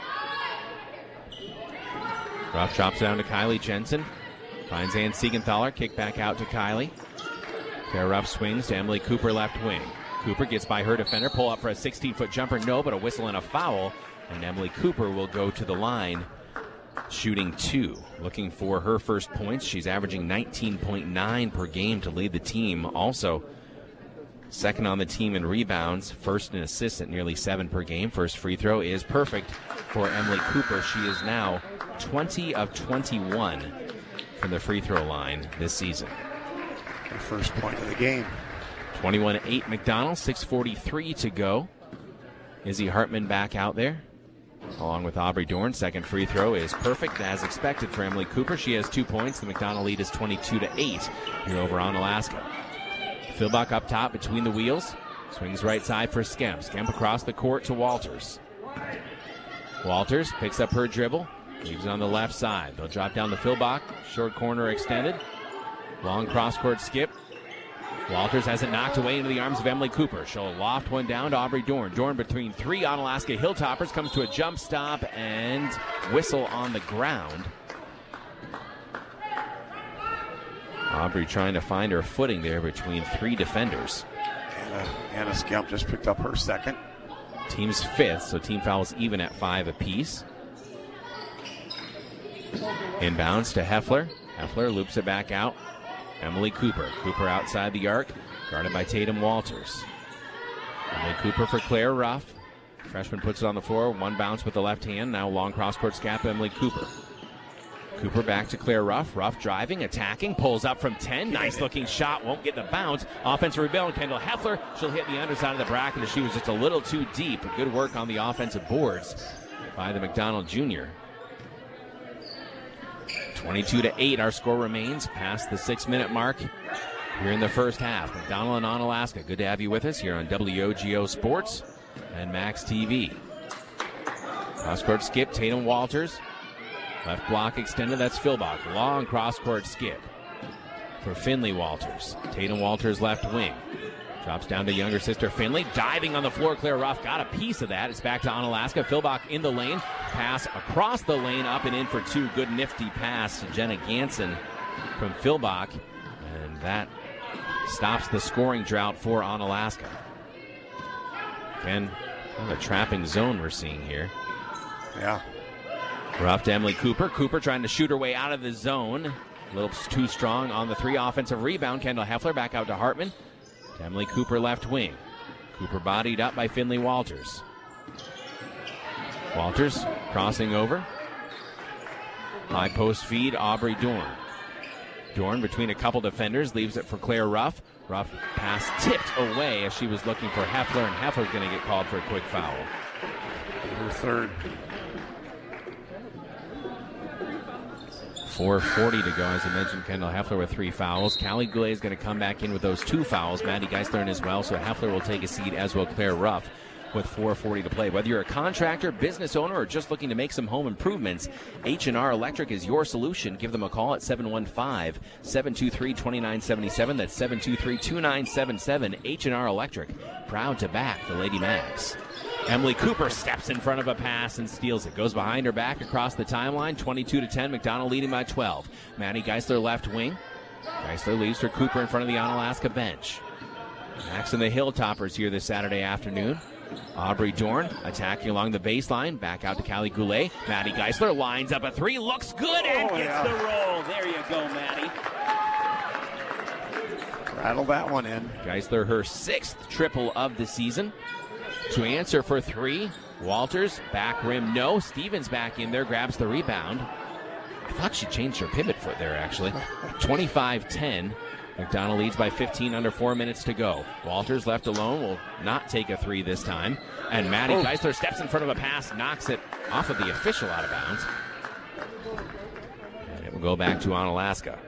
Speaker 3: Ruff drops down to Kylie Jensen. Finds Ann Siegenthaler. Kick back out to Kylie. Claire Ruff swings to Emily Cooper, left wing. Cooper gets by her defender. Pull up for a sixteen-foot jumper. No, but a whistle and a foul. And Emily Cooper will go to the line, shooting two. Looking for her first points. She's averaging nineteen point nine per game to lead the team. Also, second on the team in rebounds. First in assists at nearly seven per game. First free throw is perfect for Emily Cooper. She is now twenty of twenty-one from the free throw line this season.
Speaker 22: Her first point of the game.
Speaker 3: twenty-one eight McDonald, six forty-three to go. Izzy Hartman back out there, along with Aubrey Dorn. Second free throw is perfect, as expected for Emily Cooper. She has two points. The McDonald lead is twenty-two to eight here over Onalaska. Philbach up top between the wheels. Swings right side for Skemp. Skemp across the court to Walters. Walters picks up her dribble. Leaves it on the left side. They'll drop down to Philbach. Short corner extended. Long cross-court skip. Walters has it knocked away into the arms of Emily Cooper. She'll loft one down to Aubrey Dorn. Dorn between three Onalaska Hilltoppers. Comes to a jump stop and whistle on the ground. Aubrey trying to find her footing there between three defenders.
Speaker 22: Anna, Anna Skemp just picked up her second.
Speaker 3: Team's fifth, so team fouls even at five apiece. Inbounds to Heffler. Heffler loops it back out. Emily Cooper. Cooper outside the arc, guarded by Tatum Walters. Emily Cooper for Claire Ruff. Freshman puts it on the floor. One bounce with the left hand. Now long cross-court scap, Emily Cooper. Cooper back to Claire Ruff. Ruff driving, attacking, pulls up from ten. Nice-looking shot. Won't get the bounce. Offensive rebound, Kendall Heffler. She'll hit the underside of the bracket as she was just a little too deep. Good work on the offensive boards by the McDonald junior. twenty-two to eight, our score remains past the six-minute mark here in the first half. McDonald and Onalaska, good to have you with us here on W O G O Sports and Max T V. Cross-court skip, Tatum Walters. Left block extended, that's Philbach. Long cross-court skip for Finley Walters. Tatum Walters left wing. Drops down to younger sister Finley. Diving on the floor, Claire Ruff got a piece of that. It's back to Onalaska. Philbach in the lane. Pass across the lane, up and in for two. Good nifty pass to Jenna Ganson from Philbach. And that stops the scoring drought for Onalaska. Again, kind of a trapping zone we're seeing here.
Speaker 22: Yeah.
Speaker 3: Ruff to Emily Cooper. Cooper trying to shoot her way out of the zone. A little too strong on the three. Offensive rebound. Kendall Heffler back out to Hartman. To Emily Cooper left wing. Cooper bodied up by Finley Walters. Walters crossing over. High post feed, Aubrey Dorn. Dorn between a couple defenders, leaves it for Claire Ruff. Ruff pass tipped away as she was looking for Heffler, and Heffler's going to get called for a quick foul.
Speaker 22: Her third.
Speaker 3: four forty to go, as you mentioned, Kendall Heffler with three fouls. Callie Goulet is going to come back in with those two fouls. Maddie Geisler in as well, so Heffler will take a seat, as will Claire Ruff, with four forty to play. Whether you're a contractor, business owner, or just looking to make some home improvements, H and R Electric is your solution. Give them a call at seven one five, seven two three, two nine seven seven. That's seven two three, two nine seven seven. H and R Electric, proud to back the Lady Macs. Emily Cooper steps in front of a pass and steals it. Goes behind her back across the timeline. twenty-two to ten. McDonald leading by twelve. Maddie Geisler left wing. Geisler leaves for Cooper in front of the Onalaska bench. Macs and the Hilltoppers here this Saturday afternoon. Aubrey Dorn attacking along the baseline. Back out to Callie Goulet. Maddie Geisler lines up a three. Looks good and
Speaker 22: oh,
Speaker 3: gets
Speaker 22: yeah.
Speaker 3: the roll. There you go, Maddie.
Speaker 22: Rattle that one in.
Speaker 3: Geisler, her sixth triple of the season. To answer for three, Walters, back rim, no. Stevens back in there, grabs the rebound. I thought she changed her pivot foot there, actually. twenty-five ten. McDonald leads by fifteen, under four minutes to go. Walters left alone, will not take a three this time. And Maddie oh. Geisler steps in front of a pass, knocks it off of the official out of bounds. And it will go back to Onalaska.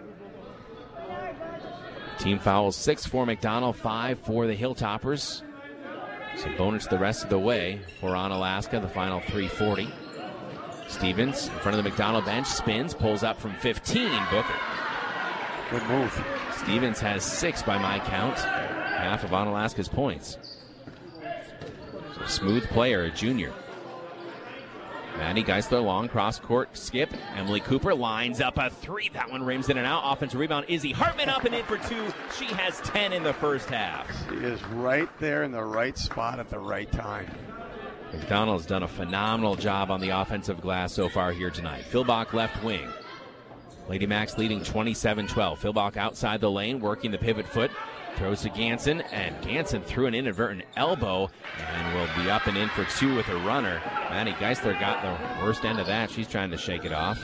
Speaker 3: Team fouls six for McDonald, five for the Hilltoppers. So bonus the rest of the way for Onalaska, the final three forty. Stevens in front of the McDonald bench, spins, pulls up from fifteen. Booker.
Speaker 22: Good move.
Speaker 3: Stevens has six by my count, half of Onalaska's points. So smooth player, a junior. Maddie Geisler, long cross-court skip. Emily Cooper lines up a three. That one rims in and out. Offensive rebound. Izzy Hartman up and in for two. She has ten in the first half.
Speaker 22: She is right there in the right spot at the right time.
Speaker 3: McDonald's done a phenomenal job on the offensive glass so far here tonight. Philbach left wing. Lady Macs leading twenty-seven twelve. Philbach outside the lane, working the pivot foot. Throws to Ganson, and Ganson threw an inadvertent elbow and will be up and in for two with a runner. Maddie Geisler got the worst end of that. She's trying to shake it off.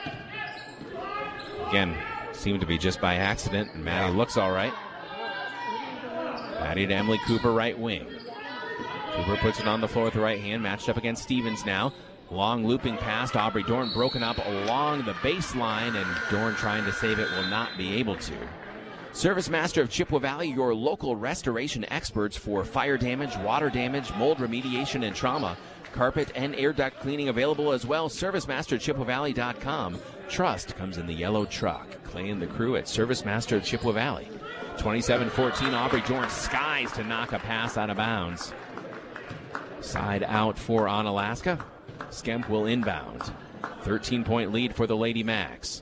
Speaker 3: Again, seemed to be just by accident, and Maddie looks all right. Maddie to Emily Cooper, right wing. Cooper puts it on the floor with the right hand, matched up against Stevens now. Long looping pass to Aubrey Dorn, broken up along the baseline, and Dorn trying to save it, will not be able to. Service Master of Chippewa Valley, your local restoration experts for fire damage, water damage, mold remediation, and trauma. Carpet and air duct cleaning available as well. Service Master Chippewa Valley dot com. Trust comes in the yellow truck. Clay and the crew at Service Master of Chippewa Valley. twenty-seven fourteen, Aubrey Dorn skies to knock a pass out of bounds. Side out for Onalaska. Skemp will inbound. thirteen-point lead for the Lady Macs.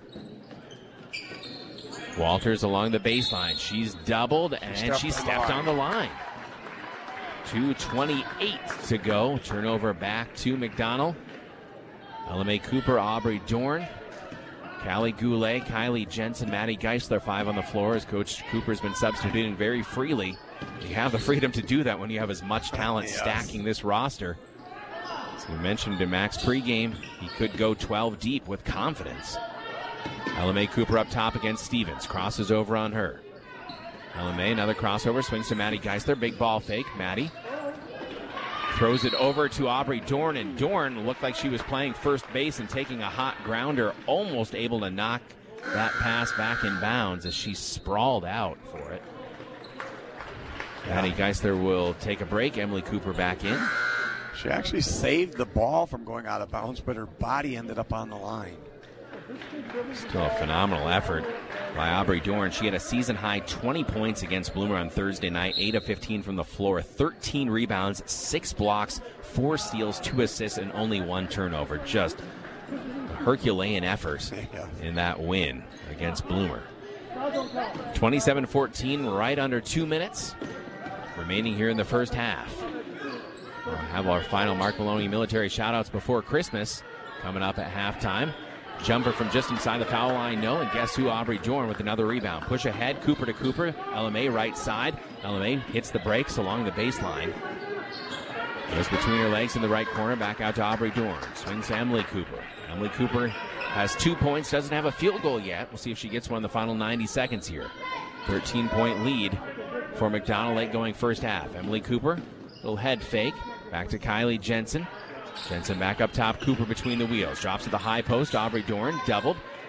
Speaker 3: Walters along the baseline. She's doubled, and she stepped, she stepped on the line. two twenty-eight to go. Turnover back to McDonald. L M A Cooper, Aubrey Dorn, Callie Goulet, Kylie Jensen, Maddie Geisler, five on the floor as Coach Cooper's been substituting very freely. You have the freedom to do that when you have as much talent yes. stacking this roster. As we mentioned in Mac's pregame, he could go twelve deep with confidence. L M A Cooper up top against Stevens. Crosses over on her. L M A, another crossover. Swings to Maddie Geisler. Big ball fake. Maddie throws it over to Aubrey Dorn. And Dorn looked like she was playing first base and taking a hot grounder. Almost able to knock that pass back in bounds as she sprawled out for it. Yeah. Maddie Geisler will take a break. Emily Cooper back in.
Speaker 22: She actually saved the ball from going out of bounds, but her body ended up on the line.
Speaker 3: Still a phenomenal effort by Aubrey Dorn. She had a season-high twenty points against Bloomer on Thursday night, eight of fifteen from the floor, thirteen rebounds, six blocks, four steals, two assists, and only one turnover. Just a Herculean effort in that win against Bloomer. twenty-seven fourteen, right under two minutes remaining here in the first half. We'll have our final Mark Maloney military shout-outs before Christmas coming up at halftime. Jumper from just inside the foul line, no. And guess who? Aubrey Dorn with another rebound. Push ahead, Cooper to Cooper. L M A right side. L M A hits the brakes along the baseline. Goes between her legs in the right corner. Back out to Aubrey Dorn. Swings to Emily Cooper. Emily Cooper has two points. Doesn't have a field goal yet. We'll see if she gets one in the final ninety seconds here. thirteen-point lead for McDonald late going first half. Emily Cooper, little head fake. Back to Kylie Jensen. Jensen back up top, Cooper between the wheels. Drops to the high post, Aubrey Dorn, doubled.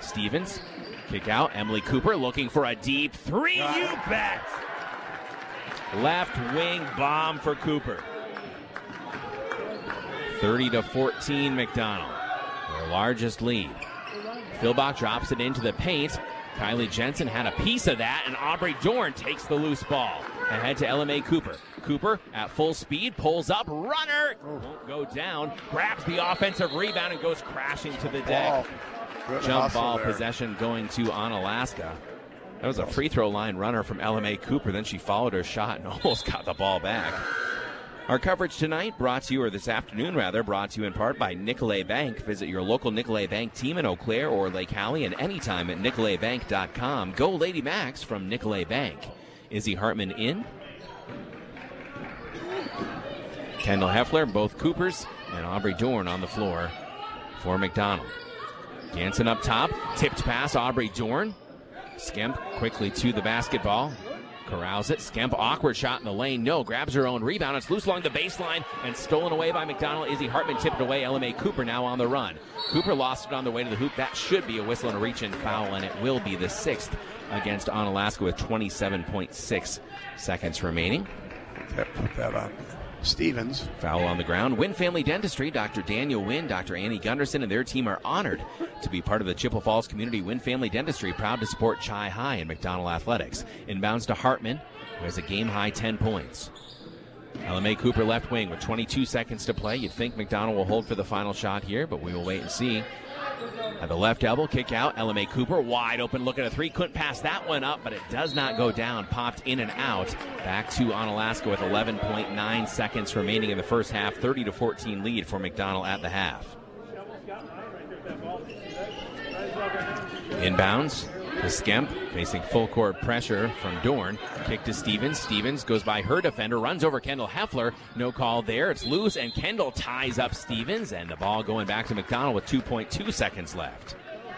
Speaker 3: Stevens, kick out. Emily Cooper looking for a deep three. You bet. Left wing bomb for Cooper. thirty to fourteen, McDonald. Their largest lead. Philbach drops it into the paint. Kylie Jensen had a piece of that, and Aubrey Dorn takes the loose ball. Ahead to Ella Mae Cooper. Cooper at full speed, pulls up, runner, won't go down, grabs the offensive rebound and goes crashing to the deck.
Speaker 22: Good
Speaker 3: Jump ball
Speaker 22: there.
Speaker 3: possession going to Onalaska. That was a free throw line runner from Ella Mae Cooper. Then she followed her shot and almost got the ball back. Our coverage tonight brought to you, or this afternoon rather, brought to you in part by Nicolet Bank. Visit your local Nicolet Bank team in Eau Claire or Lake Hallie and anytime at nicolet bank dot com. Go Lady Max from Nicolet Bank. Izzy Hartman in. Kendall Heffler, both Coopers, and Aubrey Dorn on the floor for McDonald. Jansen up top, tipped pass, Aubrey Dorn. Skemp quickly to the basketball. Corrals it. Skemp, awkward shot in the lane. No, grabs her own rebound. It's loose along the baseline and stolen away by McDonald. Izzy Hartman tipped it away. Ella Mae Cooper now on the run. Cooper lost it on the way to the hoop. That should be a whistle and a reach-in foul, and it will be the sixth against Onalaska with twenty-seven point six seconds remaining.
Speaker 22: Put that on Stevens.
Speaker 3: Foul on the ground. Wynn Family Dentistry, Doctor Daniel Wynn, Doctor Annie Gunderson, and their team are honored to be part of the Chippewa Falls community. Wynn Family Dentistry, proud to support Chi High and McDonald Athletics. Inbounds to Hartman, who has a game-high ten points. Ella Mae Cooper left wing with twenty-two seconds to play. You'd think McDonald will hold for the final shot here, but we will wait and see. At the left elbow, kick out. Ella Mae Cooper wide open, look at a three. Couldn't pass that one up, but it does not go down. Popped in and out. Back to Onalaska with eleven point nine seconds remaining in the first half. thirty to fourteen lead for McDonald at the half. Inbounds to Skemp, facing full court pressure from Dorn. Kick to Stevens. Stevens goes by her defender, runs over Kendall Heffler. No call there. It's loose, and Kendall ties up Stevens, and the ball going back to McDonald with two point two seconds left.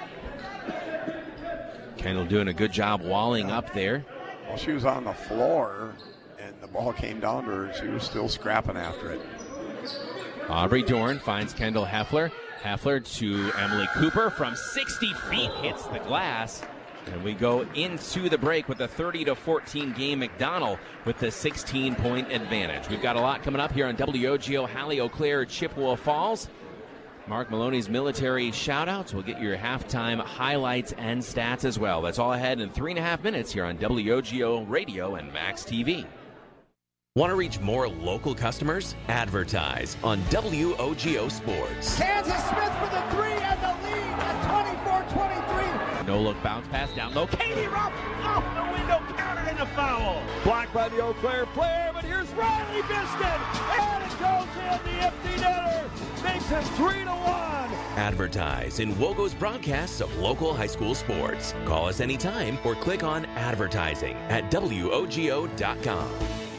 Speaker 3: Kendall doing a good job walling up there.
Speaker 22: Well, she was on the floor, and the ball came down to her. She was still scrapping after it.
Speaker 3: Aubrey Dorn finds Kendall Heffler. Heffler to Emily Cooper from sixty feet, hits the glass. And we go into the break with a thirty to fourteen game. McDonald with the sixteen point advantage. We've got a lot coming up here on W O G O, Hallie, Eau Claire, Chippewa Falls. Mark Maloney's military shout-outs. We'll get your halftime highlights and stats as well. That's all ahead in three and a half minutes here on W O G O Radio and Max T V.
Speaker 4: Want to reach more local customers? Advertise on W O G O Sports.
Speaker 2: Kansas Smith for the three and the lead at twenty-four twenty-three.
Speaker 3: No look bounce pass down low. Katie Rupp off the window, countered in a foul.
Speaker 12: Blocked by the Eau Claire player, but here's Riley Biston, and it goes in the empty netter. Makes it three to one.
Speaker 4: Advertise in Wogo's broadcasts of local high school sports. Call us anytime or click on advertising at W O G O dot com.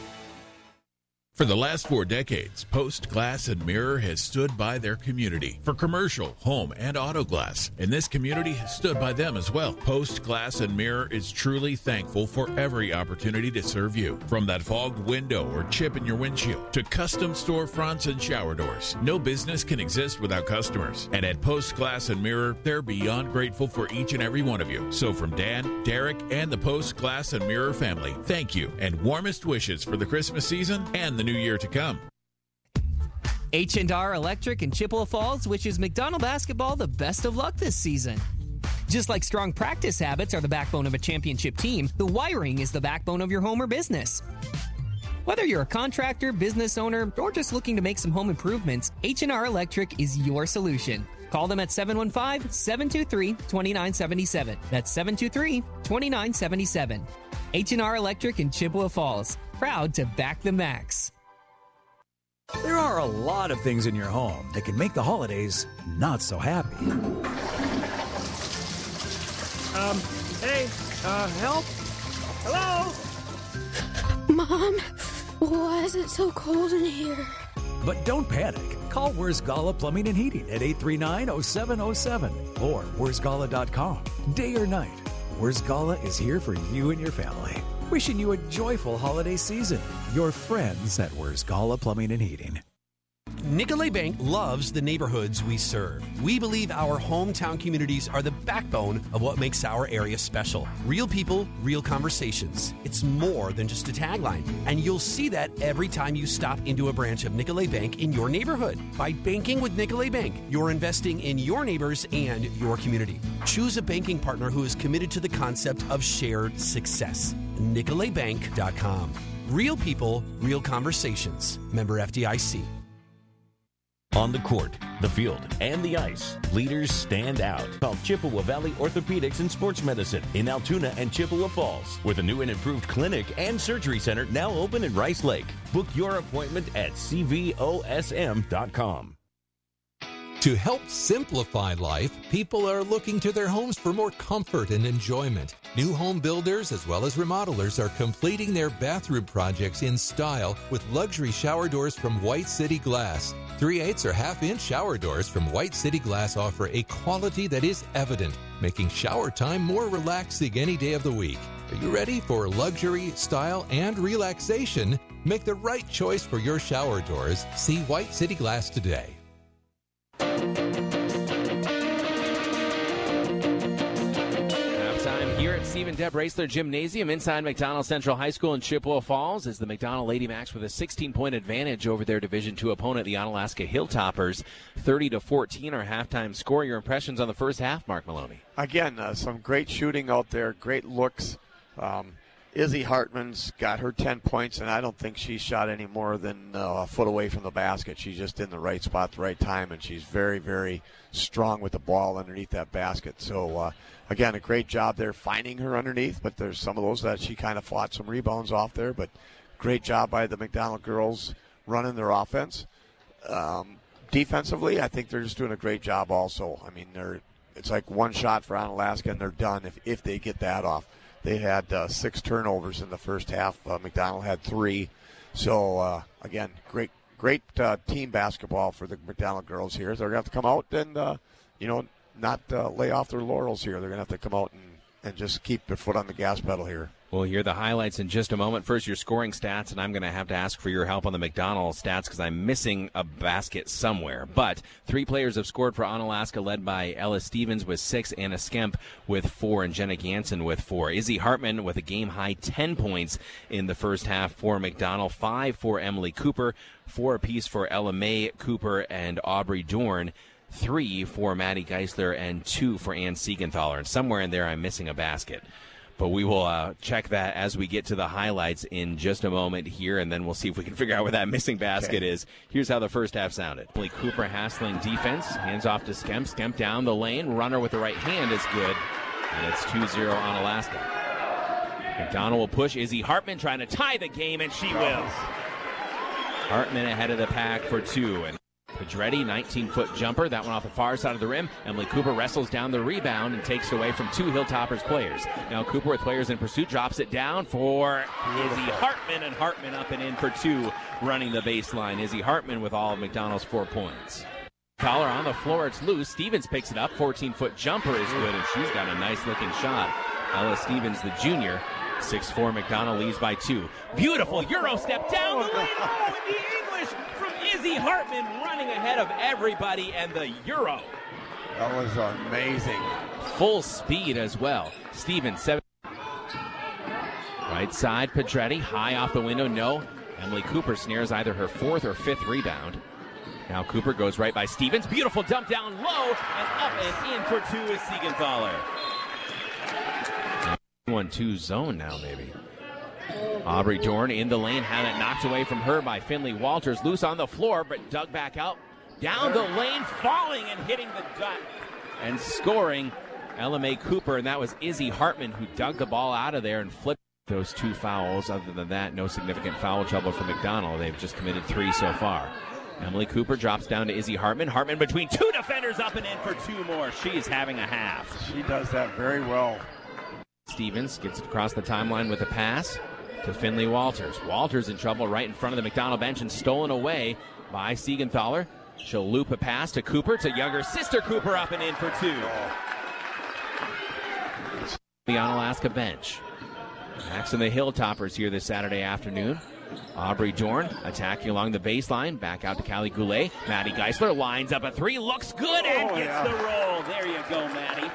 Speaker 7: For the last four decades, Post Glass and Mirror has stood by their community for commercial, home, and auto glass. And this community has stood by them as well. Post Glass and Mirror is truly thankful for every opportunity to serve you. From that fogged window or chip in your windshield to custom storefronts and shower doors, no business can exist without customers. And at Post Glass and Mirror, they're beyond grateful for each and every one of you. So from Dan, Derek, and the Post Glass and Mirror family, thank you and warmest wishes for the Christmas season and the new year to come.
Speaker 19: H and R Electric in Chippewa Falls wishes McDonald basketball the best of luck this season. Just like strong practice habits are the backbone of a championship team, the wiring is the backbone of your home or business. Whether you're a contractor, business owner, or just looking to make some home improvements, H and R Electric is your solution. Call them at seven one five, seven two three, two nine seven seven. That's seven two three, two nine seven seven. H and R Electric in Chippewa Falls. Proud to back the Max.
Speaker 20: There are a lot of things in your home that can make the holidays not so happy.
Speaker 12: Um, hey, uh, help? Hello?
Speaker 21: Mom, why is it so cold in here?
Speaker 20: But don't panic. Call Where's Gala Plumbing and Heating at eight three nine, oh seven oh seven or where's gala dot com. Day or night, Where's Gala is here for you and your family. Wishing you a joyful holiday season. Your friends at Where's Gala Plumbing and Heating.
Speaker 23: Nicolet Bank loves the neighborhoods we serve. We believe our hometown communities are the backbone of what makes our area special. Real people, real conversations. It's more than just a tagline, and you'll see that every time you stop into a branch of Nicolet Bank in your neighborhood. By banking with Nicolet Bank, you're investing in your neighbors and your community. Choose a banking partner who is committed to the concept of shared success. Nicolet Bank dot com. Real people, real conversations. Member F D I C.
Speaker 4: On the court, the field, and the ice, leaders stand out. Call Chippewa Valley Orthopedics and Sports Medicine in Altoona and Chippewa Falls, with a new and improved clinic and surgery center now open in Rice Lake. Book your appointment at C V O S M dot com.
Speaker 8: To help simplify life, people are looking to their homes for more comfort and enjoyment. New home builders as well as remodelers are completing their bathroom projects in style with luxury shower doors from White City Glass. three eighths or half-inch shower doors from White City Glass offer a quality that is evident, making shower time more relaxing any day of the week. Are you ready for luxury, style, and relaxation? Make the right choice for your shower doors. See White City Glass today.
Speaker 3: Here at Stephen Deb Raceler Gymnasium inside McDonald Central High School in Chippewa Falls is the McDonald Lady Macs with a sixteen-point advantage over their Division two opponent, the Onalaska Hilltoppers. thirty to fourteen, our halftime score. Your impressions on the first half, Mark Maloney?
Speaker 22: Again, uh, some great shooting out there, great looks. Um, Izzy Hartman's got her ten points, and I don't think she shot any more than uh, a foot away from the basket. She's just in the right spot at the right time, and she's very, very strong with the ball underneath that basket. So, uh, again, a great job there finding her underneath, but there's some of those that she kind of fought some rebounds off there. But great job by the McDonald girls running their offense. Um, defensively, I think they're just doing a great job also. I mean, they're it's like one shot for Onalaska, and they're done if, if they get that off. They had uh, six turnovers in the first half. Uh, McDonald had three. So, uh, again, great great uh, team basketball for the McDonald girls here. They're going to have to come out and, uh, you know, not uh, lay off their laurels here. They're going to have to come out and, and just keep their foot on the gas pedal here.
Speaker 3: We'll hear the highlights in just a moment. First, your scoring stats, and I'm going to have to ask for your help on the McDonald stats because I'm missing a basket somewhere. But three players have scored for Onalaska, led by Ella Stevens with six, Anna Skemp with four, and Jenna Ganson with four. Izzy Hartman with a game-high ten points in the first half for McDonald, five for Emily Cooper, four apiece for Ella Mae Cooper and Aubrey Dorn, three for Maddie Geisler, and two for Ann Siegenthaler. And somewhere in there I'm missing a basket. But we will uh, check that as we get to the highlights in just a moment here, and then we'll see if we can figure out where that missing basket okay. is. Here's how the first half sounded. Emily Cooper hassling defense, hands off to Skemp. Skemp down the lane, runner with the right hand is good, and it's two zero Onalaska. McDonald will push. Izzy Hartman trying to tie the game, and she will. Hartman ahead of the pack for two, and Pedretti, nineteen-foot jumper. That one off the far side of the rim. Emily Cooper wrestles down the rebound and takes it away from two Hilltoppers players. Now Cooper with players in pursuit drops it down for Izzy Hartman, and Hartman up and in for two, running the baseline. Izzy Hartman with all of McDonald's four points. Collar on the floor, it's loose. Stevens picks it up. fourteen-foot jumper is good, and she's got a nice-looking shot. Ella Stevens, the junior. six four McDonald leads by two. Beautiful Euro step down the lane. Oh, and the English from Izzy Hartman running ahead of everybody, and the Euro.
Speaker 22: That was amazing.
Speaker 3: Full speed as well. Stevens, seven. Right side, Pedretti, high off the window, no. Emily Cooper snares either her fourth or fifth rebound. Now Cooper goes right by Stevens. Beautiful dump down low, and up and in for two is Siegenthaler. one two zone now, maybe. Aubrey Dorn in the lane, had it knocked away from her by Finley Walters. Loose on the floor, but dug back out. Down the lane, falling and hitting the gut. And scoring, Ella Mae Cooper, and that was Izzy Hartman who dug the ball out of there and flipped those two fouls. Other than that, no significant foul trouble for McDonald. They've just committed three so far. Emily Cooper drops down to Izzy Hartman. Hartman between two defenders, up and in for two more. She's having a half.
Speaker 22: She does that very well.
Speaker 3: Stevens gets it across the timeline with a pass to Finley Walters. Walters in trouble right in front of the McDonald bench and stolen away by Siegenthaler. She'll loop a pass to Cooper. It's a younger sister Cooper, up and in for two. The Onalaska bench. Max and the Hilltoppers here this Saturday afternoon. Aubrey Dorn attacking along the baseline. Back out to Callie Goulet. Maddie Geisler lines up a three. Looks good and
Speaker 22: oh,
Speaker 3: gets
Speaker 22: yeah.
Speaker 3: the roll. There you go, Maddie.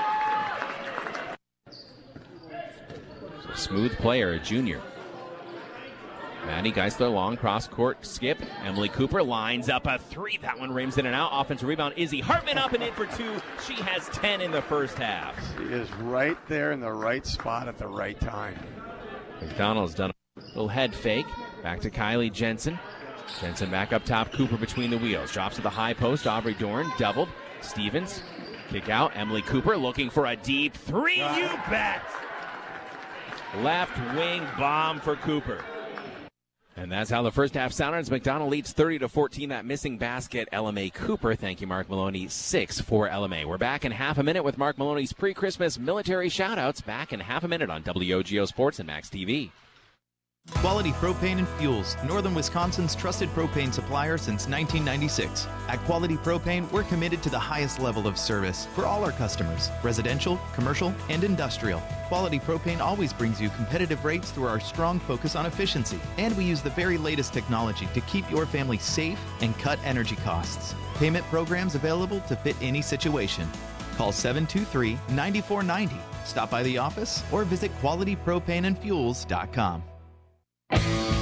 Speaker 3: Smooth player, a junior. Maddie Geisler, long cross-court skip. Emily Cooper lines up a three. That one rims in and out. Offensive rebound, Izzy Hartman up and in for two. She has ten in the first half.
Speaker 22: She is right there in the right spot at the right time.
Speaker 3: McDonald's done a little head fake. Back to Kylie Jensen. Jensen back up top. Cooper between the wheels. Drops to the high post. Aubrey Dorn doubled. Stevens. Kick out. Emily Cooper looking for a deep three. You bet. Left wing bomb for Cooper. And that's how the first half sounded as McDonald leads thirty to fourteen. That missing basket, L M A Cooper. Thank you, Mark Maloney. Six for L M A. We're back in half a minute with Mark Maloney's pre-Christmas military shout-outs. Back in half a minute on W O G O Sports and Max T V.
Speaker 6: Quality Propane and Fuels, Northern Wisconsin's trusted propane supplier since nineteen ninety-six. At Quality Propane, we're committed to the highest level of service for all our customers, residential, commercial, and industrial. Quality Propane always brings you competitive rates through our strong focus on efficiency, and we use the very latest technology to keep your family safe and cut energy costs. Payment programs available to fit any situation. Call seven two three, nine four nine zero, stop by the office, or visit quality propane and fuels dot com.
Speaker 3: Our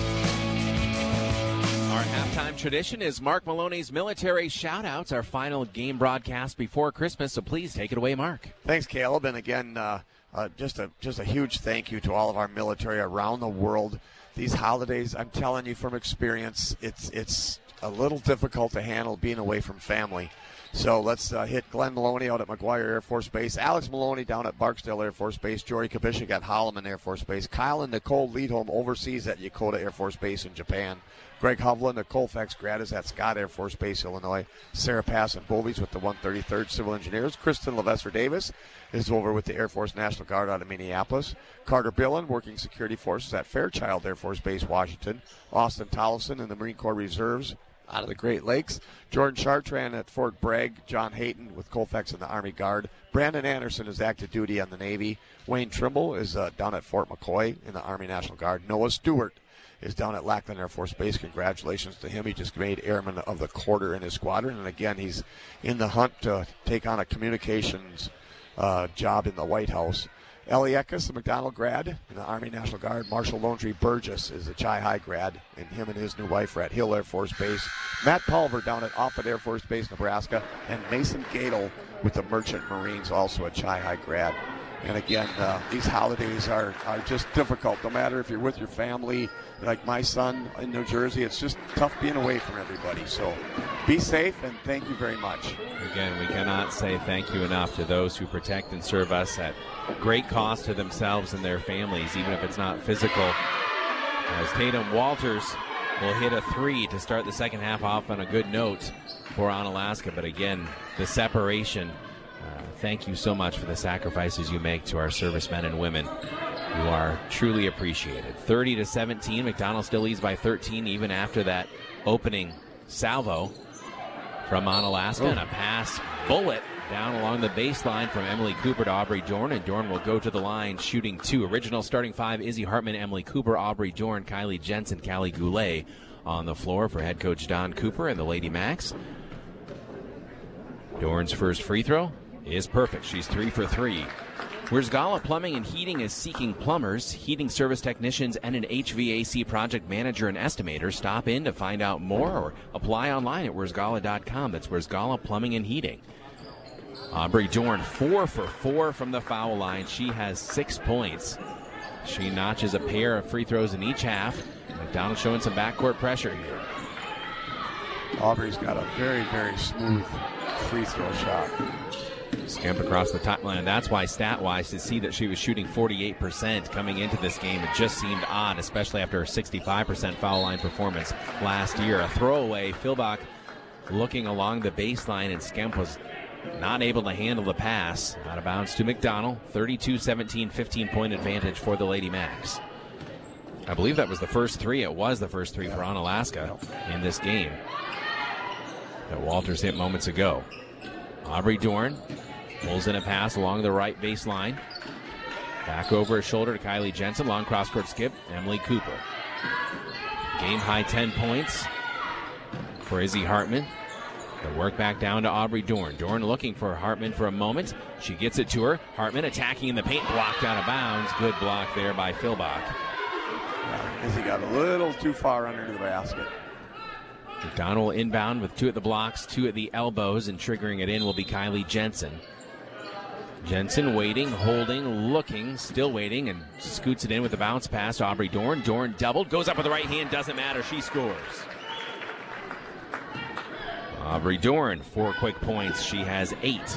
Speaker 3: halftime tradition is Mark Maloney's military shout-outs, our final game broadcast before Christmas, so please take it away, Mark.
Speaker 22: Thanks, Caleb, and again, uh, uh, just a just a huge thank you to all of our military around the world. These holidays, I'm telling you from experience, it's it's a little difficult to handle being away from family. So let's uh, hit Glenn Maloney out at McGuire Air Force Base, Alex Maloney down at Barksdale Air Force Base, Jory Kabishik at Holloman Air Force Base, Kyle and Nicole Leadholm overseas at Yokota Air Force Base in Japan, Greg Hovland, Nicole Fex Gratis at Scott Air Force Base, Illinois, Sarah Pass and Bovies with the one thirty-third Civil Engineers, Kristen Levestre Davis is over with the Air Force National Guard out of Minneapolis, Carter Billen working security forces at Fairchild Air Force Base, Washington, Austin Tollefson in the Marine Corps Reserves out of the Great Lakes, Jordan Chartrand at Fort Bragg, John Hayton with Colfax in the Army Guard, Brandon Anderson is active duty on the Navy, Wayne Trimble is uh, down at Fort McCoy in the Army National Guard, Noah Stewart is down at Lackland Air Force Base. Congratulations to him. He just made Airman of the Quarter in his squadron, and again, he's in the hunt to take on a communications uh, job in the White House. Ellie Eckes, the McDonald grad in the Army National Guard. Marshall Lone Burgess is a Chi High grad, and him and his new wife are at Hill Air Force Base. Matt Pulver down at Offutt Air Force Base, Nebraska, and Mason Gadel with the Merchant Marines, also a Chi High grad. And again, uh, these holidays are, are just difficult. No matter if you're with your family, like my son in New Jersey, it's just tough being away from everybody. So be safe, and thank you very much.
Speaker 3: Again, we cannot say thank you enough to those who protect and serve us at great cost to themselves and their families, even if it's not physical. As Tatum Walters will hit a three to start the second half off on a good note for Onalaska. But again, the separation, uh, thank you so much for the sacrifices you make to our servicemen and women. You are truly appreciated. thirty to seventeen, McDonald still leads by thirteen even after that opening salvo from Onalaska. And a pass bullet down along the baseline from Emily Cooper to Aubrey Dorn, and Dorn will go to the line shooting two. Original starting five, Izzy Hartman, Emily Cooper, Aubrey Dorn, Kylie Jensen, Callie Goulet on the floor for head coach Don Cooper and the Lady Macs. Dorn's first free throw is perfect. She's three for three. Wurzgala Plumbing and Heating is seeking plumbers, heating service technicians, and an H V A C project manager and estimator. Stop in to find out more or apply online at wurzgala dot com. That's Wurzgala Plumbing and Heating. Aubrey Dorn, four for four from the foul line. She has six points. She notches a pair of free throws in each half. McDonald showing some backcourt pressure here.
Speaker 22: Aubrey's got a very, very smooth free throw shot.
Speaker 3: Skimp across the top line. That's why, stat-wise, to see that she was shooting forty-eight percent coming into this game, it just seemed odd, especially after her sixty-five percent foul line performance last year. A throwaway. Philbach looking along the baseline, and Skimp was not able to handle the pass. Out of bounds to McDonald. thirty-two seventeen, fifteen-point advantage for the Lady Macs. I believe that was the first three. It was the first three for Onalaska in this game that Walters hit moments ago. Aubrey Dorn pulls in a pass along the right baseline. Back over his shoulder to Kylie Jensen. Long cross-court skip. Emily Cooper. Game-high ten points for Izzy Hartman. The work back down to Aubrey Dorn. Dorn looking for Hartman for a moment. She gets it to her. Hartman attacking in the paint, blocked out of bounds. Good block there by Philbach.
Speaker 22: Yeah, Izzy got a little too far under the basket.
Speaker 3: McDonald inbound with two at the blocks, two at the elbows, and triggering it in will be Kylie Jensen. Jensen waiting, holding, looking, still waiting, and scoots it in with a bounce pass to Aubrey Dorn. Dorn doubled, goes up with the right hand, doesn't matter, she scores. Aubrey Dorn, four quick points, she has eight.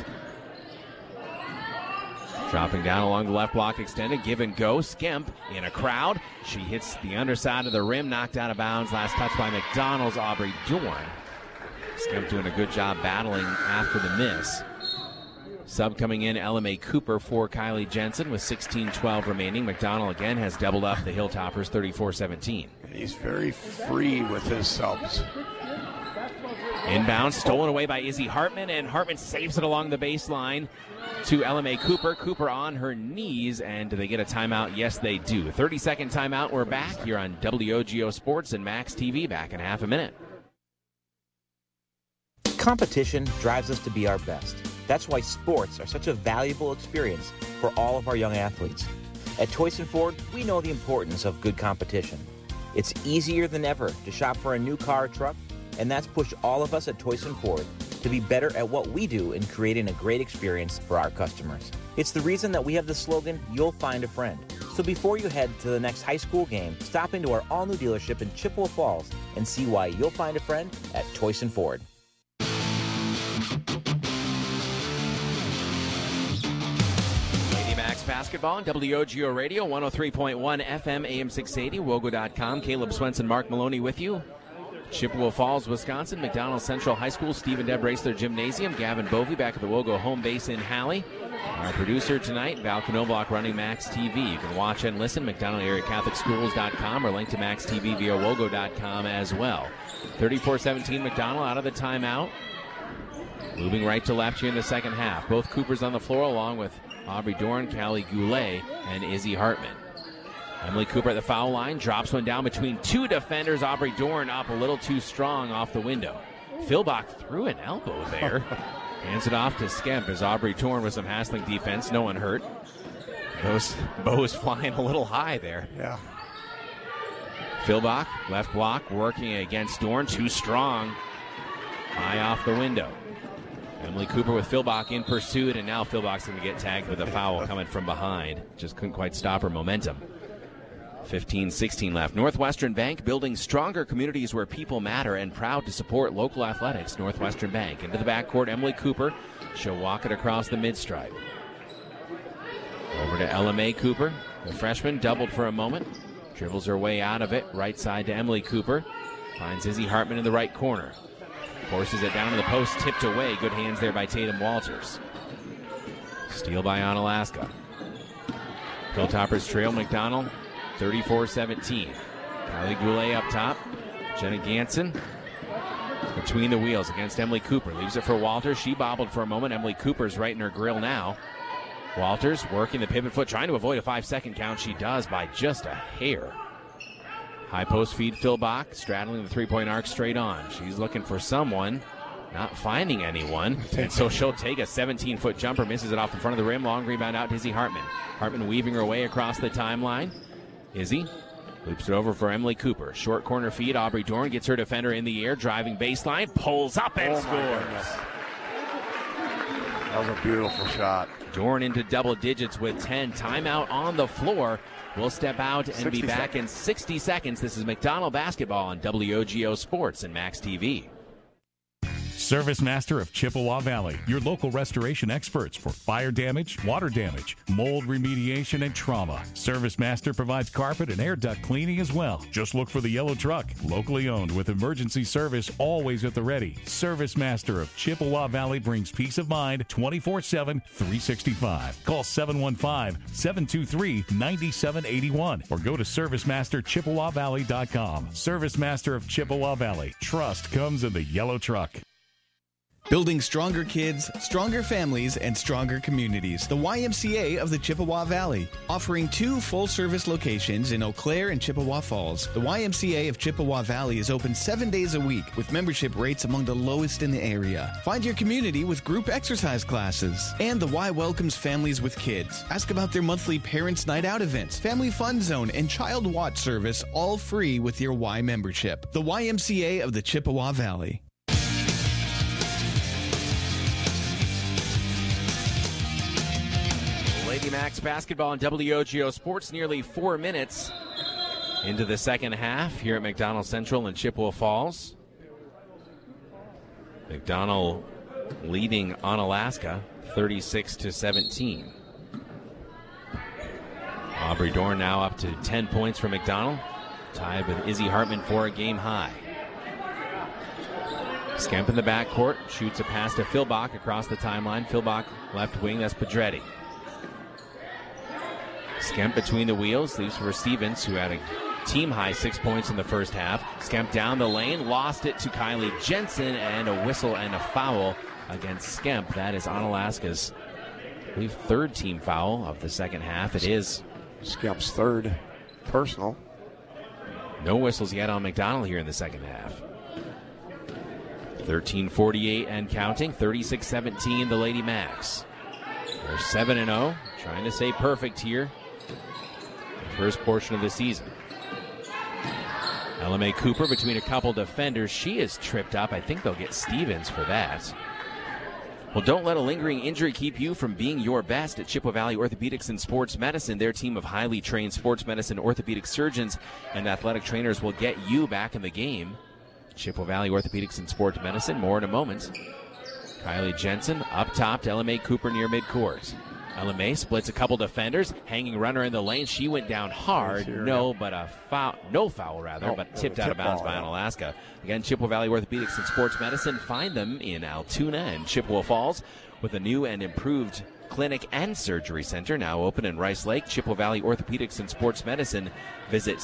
Speaker 3: Dropping down along the left block, extended, give and go. Skemp in a crowd. She hits the underside of the rim, knocked out of bounds. Last touch by McDonald's Aubrey Dorn. Skemp doing a good job battling after the miss. Sub coming in, Ella Mae Cooper for Kylie Jensen with sixteen twelve remaining. McDonald again has doubled up the Hilltoppers thirty-four seventeen.
Speaker 22: He's very free with his subs.
Speaker 3: Inbound, stolen away by Izzy Hartman, and Hartman saves it along the baseline to Ella Mae Cooper. Cooper on her knees, and do they get a timeout? Yes, they do. thirty-second timeout. We're back here on W O G O Sports and Max T V. Back in half a minute.
Speaker 5: Competition drives us to be our best. That's why sports are such a valuable experience for all of our young athletes. At Toyson Ford, we know the importance of good competition. It's easier than ever to shop for a new car or truck, and that's pushed all of us at Toyson Ford to be better at what we do in creating a great experience for our customers. It's the reason that we have the slogan, "You'll find a friend." So before you head to the next high school game, stop into our all-new dealership in Chippewa Falls and see why you'll find a friend at Toyson Ford.
Speaker 3: Basketball on W O G O Radio, one oh three point one F M, A M six eighty, Wogo dot com. Caleb Swenson, Mark Maloney with you. Chippewa Falls, Wisconsin, McDonald Central High School, Stephen Deb Racler Gymnasium. Gavin Bovey back at the Wogo home base in Halley. Our producer tonight, Val Knobloch, running Max T V. You can watch and listen, McDonald Area Catholic Schools dot com, or link to Max T V via Wogo dot com as well. thirty-four seventeen, McDonald out of the timeout. Moving right to left here in the second half. Both Coopers on the floor, along with Aubrey Dorn, Callie Goulet, and Izzy Hartman. Emily Cooper at the foul line, drops one down between two defenders. Aubrey Dorn up a little too strong off the window. Philbach threw an elbow there. Hands it off to Skemp as Aubrey Dorn with some hassling defense. No one hurt. Those bows flying a little high there.
Speaker 22: Yeah.
Speaker 3: Philbach, left block, working against Dorn. Too strong. High off the window. Emily Cooper with Philbach in pursuit, and now Philbach's going to get tagged with a foul coming from behind. Just couldn't quite stop her momentum. fifteen sixteen left. Northwestern Bank, building stronger communities where people matter, and proud to support local athletics. Northwestern Bank. Into the backcourt, Emily Cooper. She'll walk it across the mid-stripe. Over to Ella Mae Cooper. The freshman doubled for a moment. Dribbles her way out of it. Right side to Emily Cooper. Finds Izzy Hartman in the right corner. Forces it down to the post, tipped away. Good hands there by Tatum Walters. Steal by Onalaska. Hilltoppers trail McDonald, thirty-four seventeen. Kylie Goulet up top. Jenna Ganson between the wheels against Emily Cooper. Leaves it for Walters. She bobbled for a moment. Emily Cooper's right in her grill now. Walters working the pivot foot, trying to avoid a five-second count. She does by just a hair. High post feed, Philbach, straddling the three-point arc straight on. She's looking for someone, not finding anyone, and so she'll take a seventeen-foot jumper, misses it off the front of the rim. Long rebound out to Izzy Hartman. Hartman weaving her way across the timeline. Izzy loops it over for Emily Cooper. Short corner feed, Aubrey Dorn gets her defender in the air, driving baseline, pulls up and
Speaker 22: oh
Speaker 3: scores.
Speaker 22: That was a beautiful shot.
Speaker 3: Dorn into double digits with ten. Timeout on the floor. We'll step out and be back
Speaker 22: seconds.
Speaker 3: in sixty seconds. This is McDonald Basketball on W O G O Sports and Max T V.
Speaker 9: Service Master of Chippewa Valley, your local restoration experts for fire damage, water damage, mold remediation, and trauma. Service Master provides carpet and air duct cleaning as well. Just look for the yellow truck, locally owned with emergency service always at the ready. Service Master of Chippewa Valley brings peace of mind twenty-four seven, three sixty-five. Call seven one five, seven two three, nine seven eight one or go to service master chippewa valley dot com. Service Master of Chippewa Valley. Trust comes in the yellow truck.
Speaker 10: Building stronger kids, stronger families, and stronger communities. The Y M C A of the Chippewa Valley. Offering two full-service locations in Eau Claire and Chippewa Falls, the Y M C A of Chippewa Valley is open seven days a week with membership rates among the lowest in the area. Find your community with group exercise classes. And the Y welcomes families with kids. Ask about their monthly Parents' Night Out events, Family Fun Zone, and Child Watch service, all free with your Y membership. The Y M C A of the Chippewa Valley.
Speaker 3: Lady Max basketball on W O G O Sports, nearly four minutes into the second half here at McDonald Central in Chippewa Falls. McDonald leading Onalaska thirty-six to seventeen. Aubrey Dorn now up to ten points for McDonald, tied with Izzy Hartman for a game high. Skemp in the backcourt, shoots a pass to Philbach across the timeline. Philbach left wing, that's Pedretti. Skemp between the wheels, leaves for Stevens, who had a team-high six points in the first half. Skemp down the lane, lost it to Kylie Jensen, and a whistle and a foul against Skemp. That is Onalaska's, I believe, third team foul of the second half. It is
Speaker 22: Skemp's third personal.
Speaker 3: No whistles yet on McDonald here in the second half. thirteen forty-eight and counting, thirty-six seventeen the Lady Max. They're seven and oh, trying to stay perfect here. The first portion of the season. L M A Cooper between a couple defenders. She is tripped up. I think they'll get Stevens for that. Well, don't let a lingering injury keep you from being your best at Chippewa Valley Orthopedics and Sports Medicine. Their team of highly trained sports medicine, orthopedic surgeons, and athletic trainers will get you back in the game. Chippewa Valley Orthopedics and Sports Medicine, more in a moment. Kylie Jensen up top to L M A Cooper near midcourt. L M A splits a couple defenders, hanging runner in the lane. She went down hard. No, but a foul, no foul rather, oh, but tipped out of bounds by Onalaska. Again, Chippewa Valley Orthopedics and Sports Medicine. Find them in Altoona and Chippewa Falls with a new and improved clinic and surgery center now open in Rice Lake. Chippewa Valley Orthopedics and Sports Medicine. Visit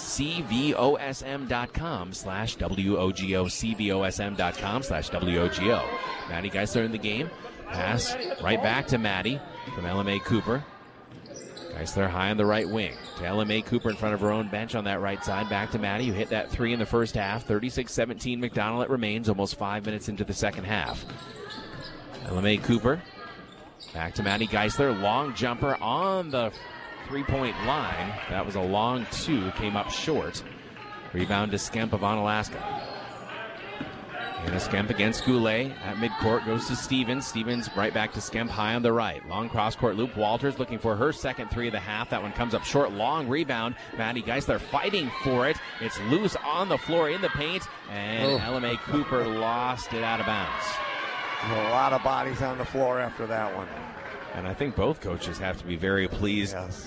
Speaker 3: cvosm.com slash WOGO, cvosm.com slash WOGO. Maddie Geisler in the game. Pass right back to Maddie from L M A Cooper. Geisler high on the right wing to L M A Cooper in front of her own bench on that right side. Back to Maddie, who hit that three in the first half. thirty-six seventeen McDonald. It remains almost five minutes into the second half. L M A Cooper. Back to Maddie Geisler. Long jumper on the three-point line. That was a long two. Came up short. Rebound to Skemp of Onalaska. And a Skemp against Goulet at midcourt. Goes to Stevens. Stevens right back to Skemp high on the right. Long cross-court loop. Walters looking for her second three of the half. That one comes up short. Long rebound. Maddie Geisler fighting for it. It's loose on the floor in the paint. And oh. L M A Cooper lost it out of bounds.
Speaker 22: A lot of bodies on the floor after that one.
Speaker 3: And I think both coaches have to be very pleased
Speaker 22: yes.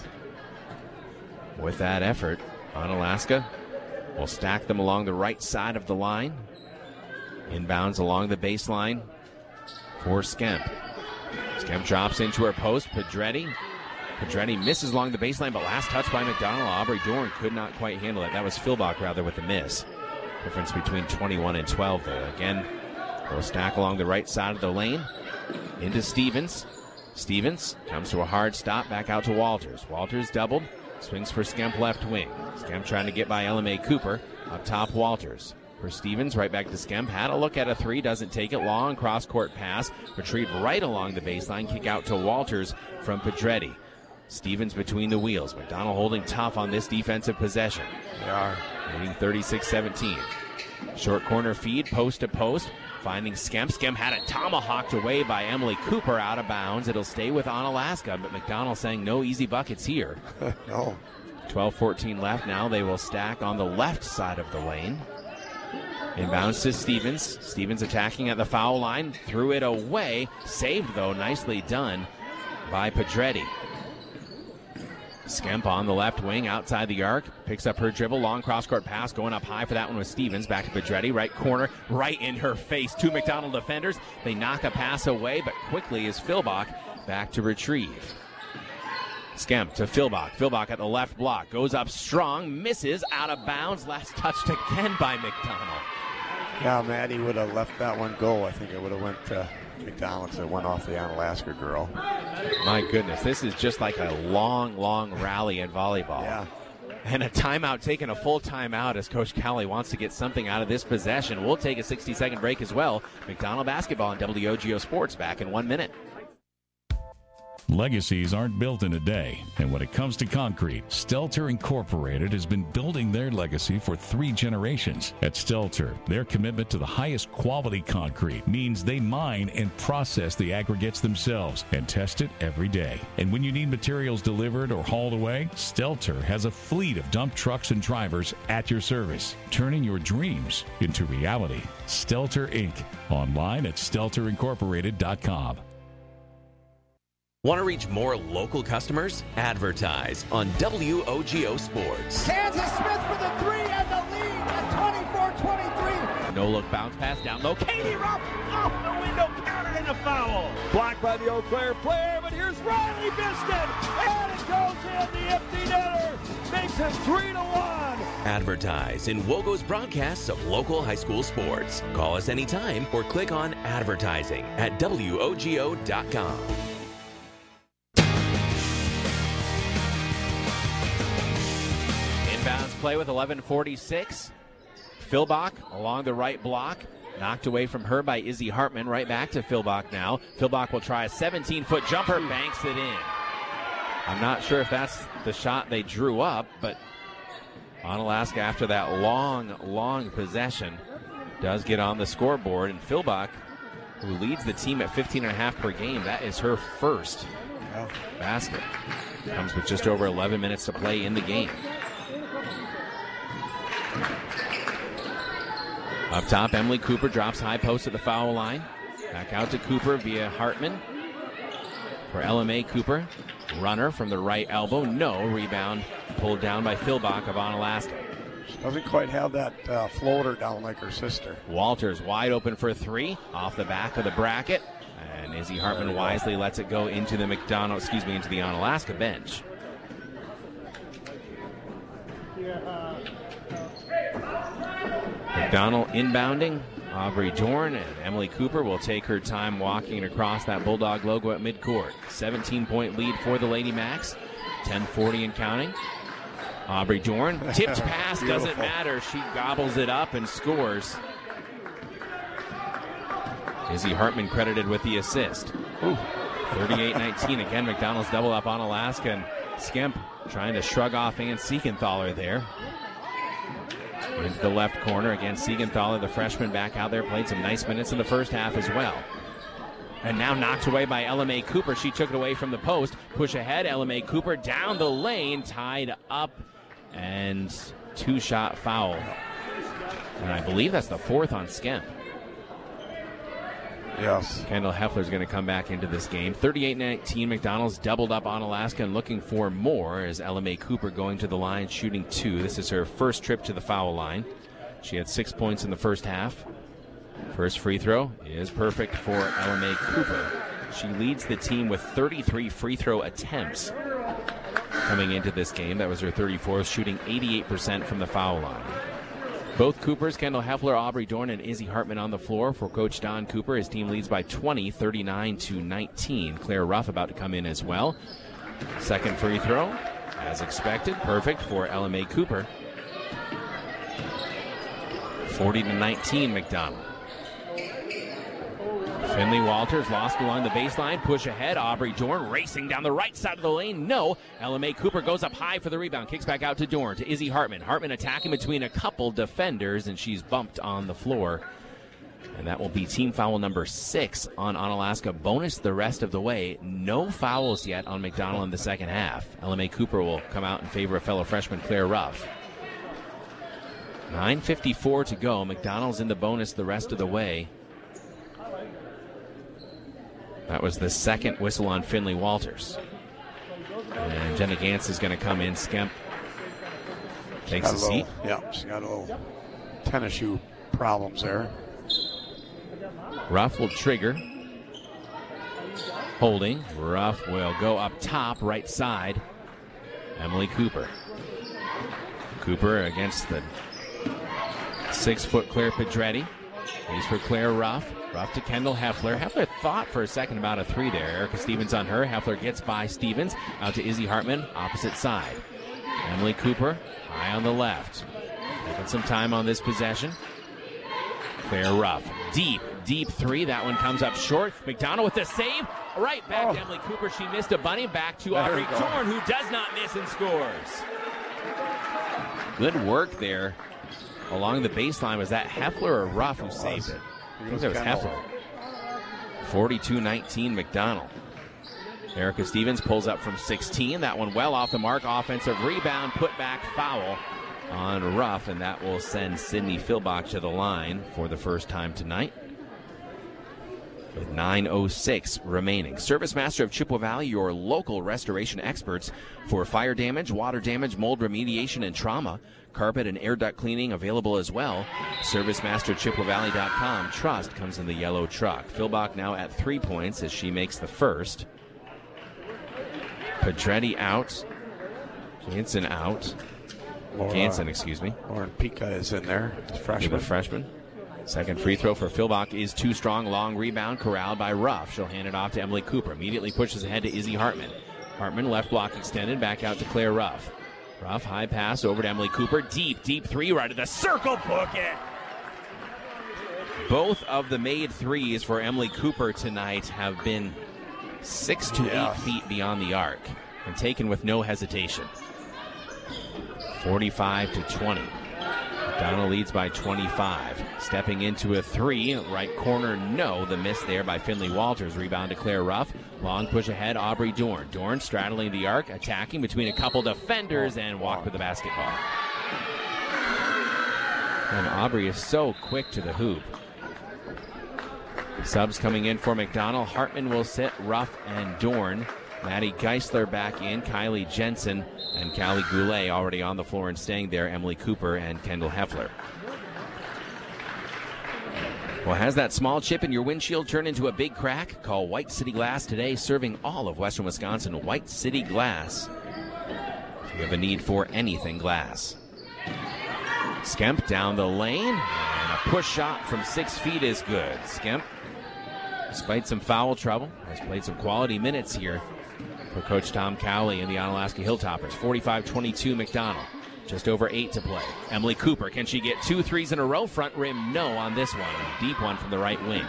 Speaker 3: with that effort. Onalaska will stack them along the right side of the line. Inbounds along the baseline for Skemp. Skemp drops into her post. Pedretti. Pedretti misses along the baseline, but last touch by McDonald. Aubrey Dorn could not quite handle it. That was Philbach, rather, with the miss. Difference between twenty-one and twelve there. Again, they'll stack along the right side of the lane. Into Stevens. Stevens comes to a hard stop. Back out to Walters. Walters doubled. Swings for Skemp left wing. Skemp trying to get by L M A Cooper. Up top, Walters. For Stevens, right back to Skemp. Had a look at a three, doesn't take it. Long cross-court pass. Retrieved right along the baseline. Kick out to Walters from Pedretti. Stevens between the wheels. McDonald holding tough on this defensive possession.
Speaker 22: They are.
Speaker 3: Leading thirty-six seventeen. Short corner feed, post to post. Finding Skemp. Skemp had it tomahawked away by Emily Cooper out of bounds. It'll stay with Onalaska, but McDonald saying no easy buckets here.
Speaker 22: No.
Speaker 3: twelve fourteen left. Now they will stack on the left side of the lane. Inbounds to Stevens. Stevens attacking at the foul line. Threw it away. Saved, though. Nicely done by Pedretti. Skemp on the left wing outside the arc. Picks up her dribble. Long cross-court pass. Going up high for that one with Stevens. Back to Pedretti. Right corner. Right in her face. Two McDonald defenders. They knock a pass away, but quickly is Philbach back to retrieve. Skemp to Philbach. Philbach at the left block. Goes up strong. Misses. Out of bounds. Last touched again by McDonald.
Speaker 22: Yeah, Maddie would have left that one go. I think it would have went to McDonald's. It went off the Onalaska girl.
Speaker 3: My goodness, this is just like a long, long rally in volleyball.
Speaker 22: Yeah.
Speaker 3: And a timeout taken, a full timeout as Coach Kelly wants to get something out of this possession. We'll take a sixty-second break as well. McDonald basketball on W O G O Sports back in one minute.
Speaker 9: Legacies aren't built in a day, and when it comes to concrete, Stelter Incorporated has been building their legacy for three generations. At Stelter, their commitment to the highest quality concrete means they mine and process the aggregates themselves and test it every day. And when you need materials delivered or hauled away, Stelter has a fleet of dump trucks and drivers at your service, turning your dreams into reality. Stelter Incorporated. Online at stelter incorporated dot com.
Speaker 11: Want to reach more local customers? Advertise on W O G O Sports.
Speaker 2: Kansas Smith for the three and the lead at twenty-four twenty-three.
Speaker 3: No look bounce pass down low. Katie Ruff off the window, countered and a foul.
Speaker 12: Blocked by the Eau Claire player, but here's Riley Biston, and it goes in the empty netter. Makes it three to one.
Speaker 11: Advertise in WOGO's broadcasts of local high school sports. Call us anytime or click on advertising at W O G O dot com.
Speaker 3: Inbounds play with eleven forty-six. Philbach along the right block. Knocked away from her by Izzy Hartman. Right back to Philbach now. Philbach will try a seventeen-foot jumper. Banks it in. I'm not sure if that's the shot they drew up, but Onalaska, after that long, long possession, does get on the scoreboard. And Philbach, who leads the team at fifteen and a half per game, that is her first basket. Comes with just over eleven minutes to play in the game. Up top, Emily Cooper drops high post at the foul line. Back out to Cooper via Hartman. For L M A Cooper, runner from the right elbow. No, rebound pulled down by Philbach of Onalaska.
Speaker 22: She doesn't quite have that uh, floater down like her sister.
Speaker 3: Walters wide open for three, off the back of the bracket. And Izzy Hartman wisely lets it go into the McDonald, excuse me, into the Onalaska bench. McDonald inbounding. Aubrey Dorn and Emily Cooper will take her time walking across that Bulldog logo at midcourt. seventeen-point lead for the Lady Macs. ten forty and counting. Aubrey Dorn, tipped pass, doesn't matter. She gobbles it up and scores. Izzy Hartman credited with the assist. thirty-eight nineteen. Again, McDonald's double up on Alaska, and Skemp trying to shrug off Ann Siegenthaler there. Into the left corner. Again, Siegenthaler, the freshman, back out there, played some nice minutes in the first half as well. And now knocked away by L M A Cooper. She took it away from the post. Push ahead, L M A Cooper down the lane, tied up, and two-shot foul. And I believe that's the fourth on Skemp.
Speaker 22: Yes.
Speaker 3: Kendall Heffler's going to come back into this game. thirty-eight nineteen, McDonald's doubled up on Alaska and looking for more as L M A Cooper going to the line, shooting two. This is her first trip to the foul line. She had six points in the first half. First free throw is perfect for L M A Cooper. She leads the team with thirty-three free throw attempts coming into this game. That was her thirty-fourth, shooting eighty-eight percent from the foul line. Both Coopers, Kendall Heffler, Aubrey Dorn, and Izzy Hartman on the floor for Coach Don Cooper. His team leads by twenty, thirty-nine to nineteen. Claire Ruff about to come in as well. Second free throw, as expected, perfect for L M A Cooper. forty to nineteen, McDonald. Finley Walters lost along the baseline. Push ahead. Aubrey Dorn racing down the right side of the lane. No. L M A Cooper goes up high for the rebound. Kicks back out to Dorn, to Izzy Hartman. Hartman attacking between a couple defenders, and she's bumped on the floor. And that will be team foul number six on Onalaska. Bonus the rest of the way. No fouls yet on McDonald in the second half. L M A Cooper will come out in favor of fellow freshman Claire Ruff. nine fifty-four to go. McDonald's in the bonus the rest of the way. That was the second whistle on Finley Walters. And Jenna Gantz is going to come in. Skemp takes a, a seat.
Speaker 22: Little, yeah, she got a little tennis shoe problems there.
Speaker 3: Ruff will trigger. Holding. Ruff will go up top, right side. Emily Cooper. Cooper against the six-foot Claire Pedretti. He's for Claire Ruff. Ruff to Kendall Heffler. Heffler thought for a second about a three there. Erica Stevens on her. Heffler gets by Stevens. Out to Izzy Hartman, opposite side. Emily Cooper, high on the left. Taking some time on this possession. Claire Ruff, deep, deep three. That one comes up short. McDonald with the save. Right back oh. to Emily Cooper. She missed a bunny. Back to Aubrey Dorn, who does not miss and scores. Good work there along the baseline. Was that Heffler or Ruff who saved it? I think that was Heffler. forty-two nineteen McDonald. Erica Stevens pulls up from sixteen. That one well off the mark. Offensive rebound, put back foul on Ruff, and that will send Sydney Philbach to the line for the first time tonight. With nine oh six remaining. Service Master of Chippewa Valley, your local restoration experts for fire damage, water damage, mold remediation, and trauma. Carpet and air duct cleaning available as well. Service Master Chippewa Valley dot com. Trust comes in the yellow truck. Philbach now at three points as she makes the first. Pedretti out. Jansen out.
Speaker 22: Laura,
Speaker 3: Jansen, excuse me.
Speaker 22: Lauren Pica is in there. Freshman.
Speaker 3: The freshman. Second free throw for Philbach is too strong. Long rebound corralled by Ruff. She'll hand it off to Emily Cooper. Immediately pushes ahead to Izzy Hartman. Hartman left block extended. Back out to Claire Ruff. Ruff, high pass over to Emily Cooper. Deep, deep three right at the circle. Book it. Both of the made threes for Emily Cooper tonight have been six to yeah. eight feet beyond the arc and taken with no hesitation. forty-five to twenty. McDonald leads by twenty-five. Stepping into a three. Right corner, no. The miss there by Finley Walters. Rebound to Claire Ruff. Long push ahead, Aubrey Dorn. Dorn straddling the arc, attacking between a couple defenders, and walked with the basketball. And Aubrey is so quick to the hoop. Subs coming in for McDonald. Hartman will sit, Ruff and Dorn. Maddie Geisler back in, Kylie Jensen and Callie Goulet already on the floor and staying there, Emily Cooper and Kendall Heffler. Well, has that small chip in your windshield turned into a big crack? Call White City Glass today, serving all of Western Wisconsin. White City Glass. If you have a need for anything glass. Skemp down the lane, and a push shot from six feet is good. Skemp, despite some foul trouble, has played some quality minutes here for Coach Tom Cowley and the Onalaska Hilltoppers. forty-five twenty-two McDonald. Just over eight to play. Emily Cooper, can she get two threes in a row? Front rim, no on this one. A deep one from the right wing.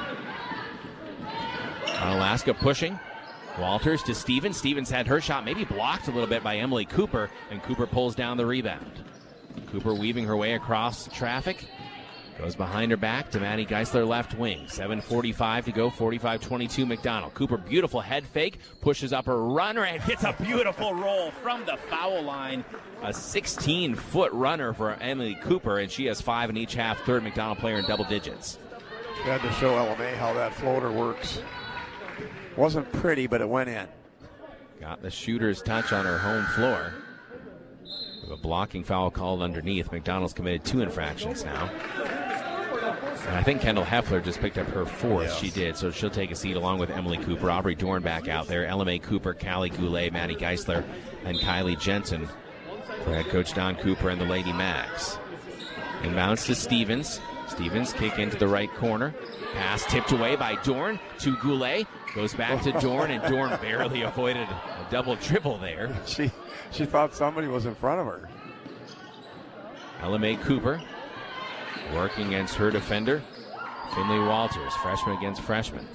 Speaker 3: Onalaska pushing. Walters to Stevens. Stevens had her shot maybe blocked a little bit by Emily Cooper, and Cooper pulls down the rebound. Cooper weaving her way across traffic. Goes behind her back to Maddie Geisler, left wing. seven forty-five to go, forty-five twenty-two McDonald. Cooper, beautiful head fake, pushes up her runner and hits a beautiful roll from the foul line. A sixteen-foot runner for Emily Cooper, and she has five in each half. Third McDonald player in double digits.
Speaker 22: She had to show L M A how that floater works. Wasn't pretty, but it went in.
Speaker 3: Got the shooter's touch on her home floor. With a blocking foul called underneath. McDonald's committed two infractions now. And I think Kendall Heffler just picked up her fourth. Yes. She did, so she'll take a seat along with Emily Cooper. Aubrey Dorn back out there. L M A Cooper, Callie Goulet, Maddie Geisler, and Kylie Jensen for head coach Don Cooper and the Lady Mags. Inbounds to Stevens. Stevens kick into the right corner. Pass tipped away by Dorn to Goulet. Goes back to Dorn, and Dorn barely avoided a double dribble there.
Speaker 22: She she thought somebody was in front of her.
Speaker 3: L M A Cooper working against her defender, Finley Walters, freshman against freshman.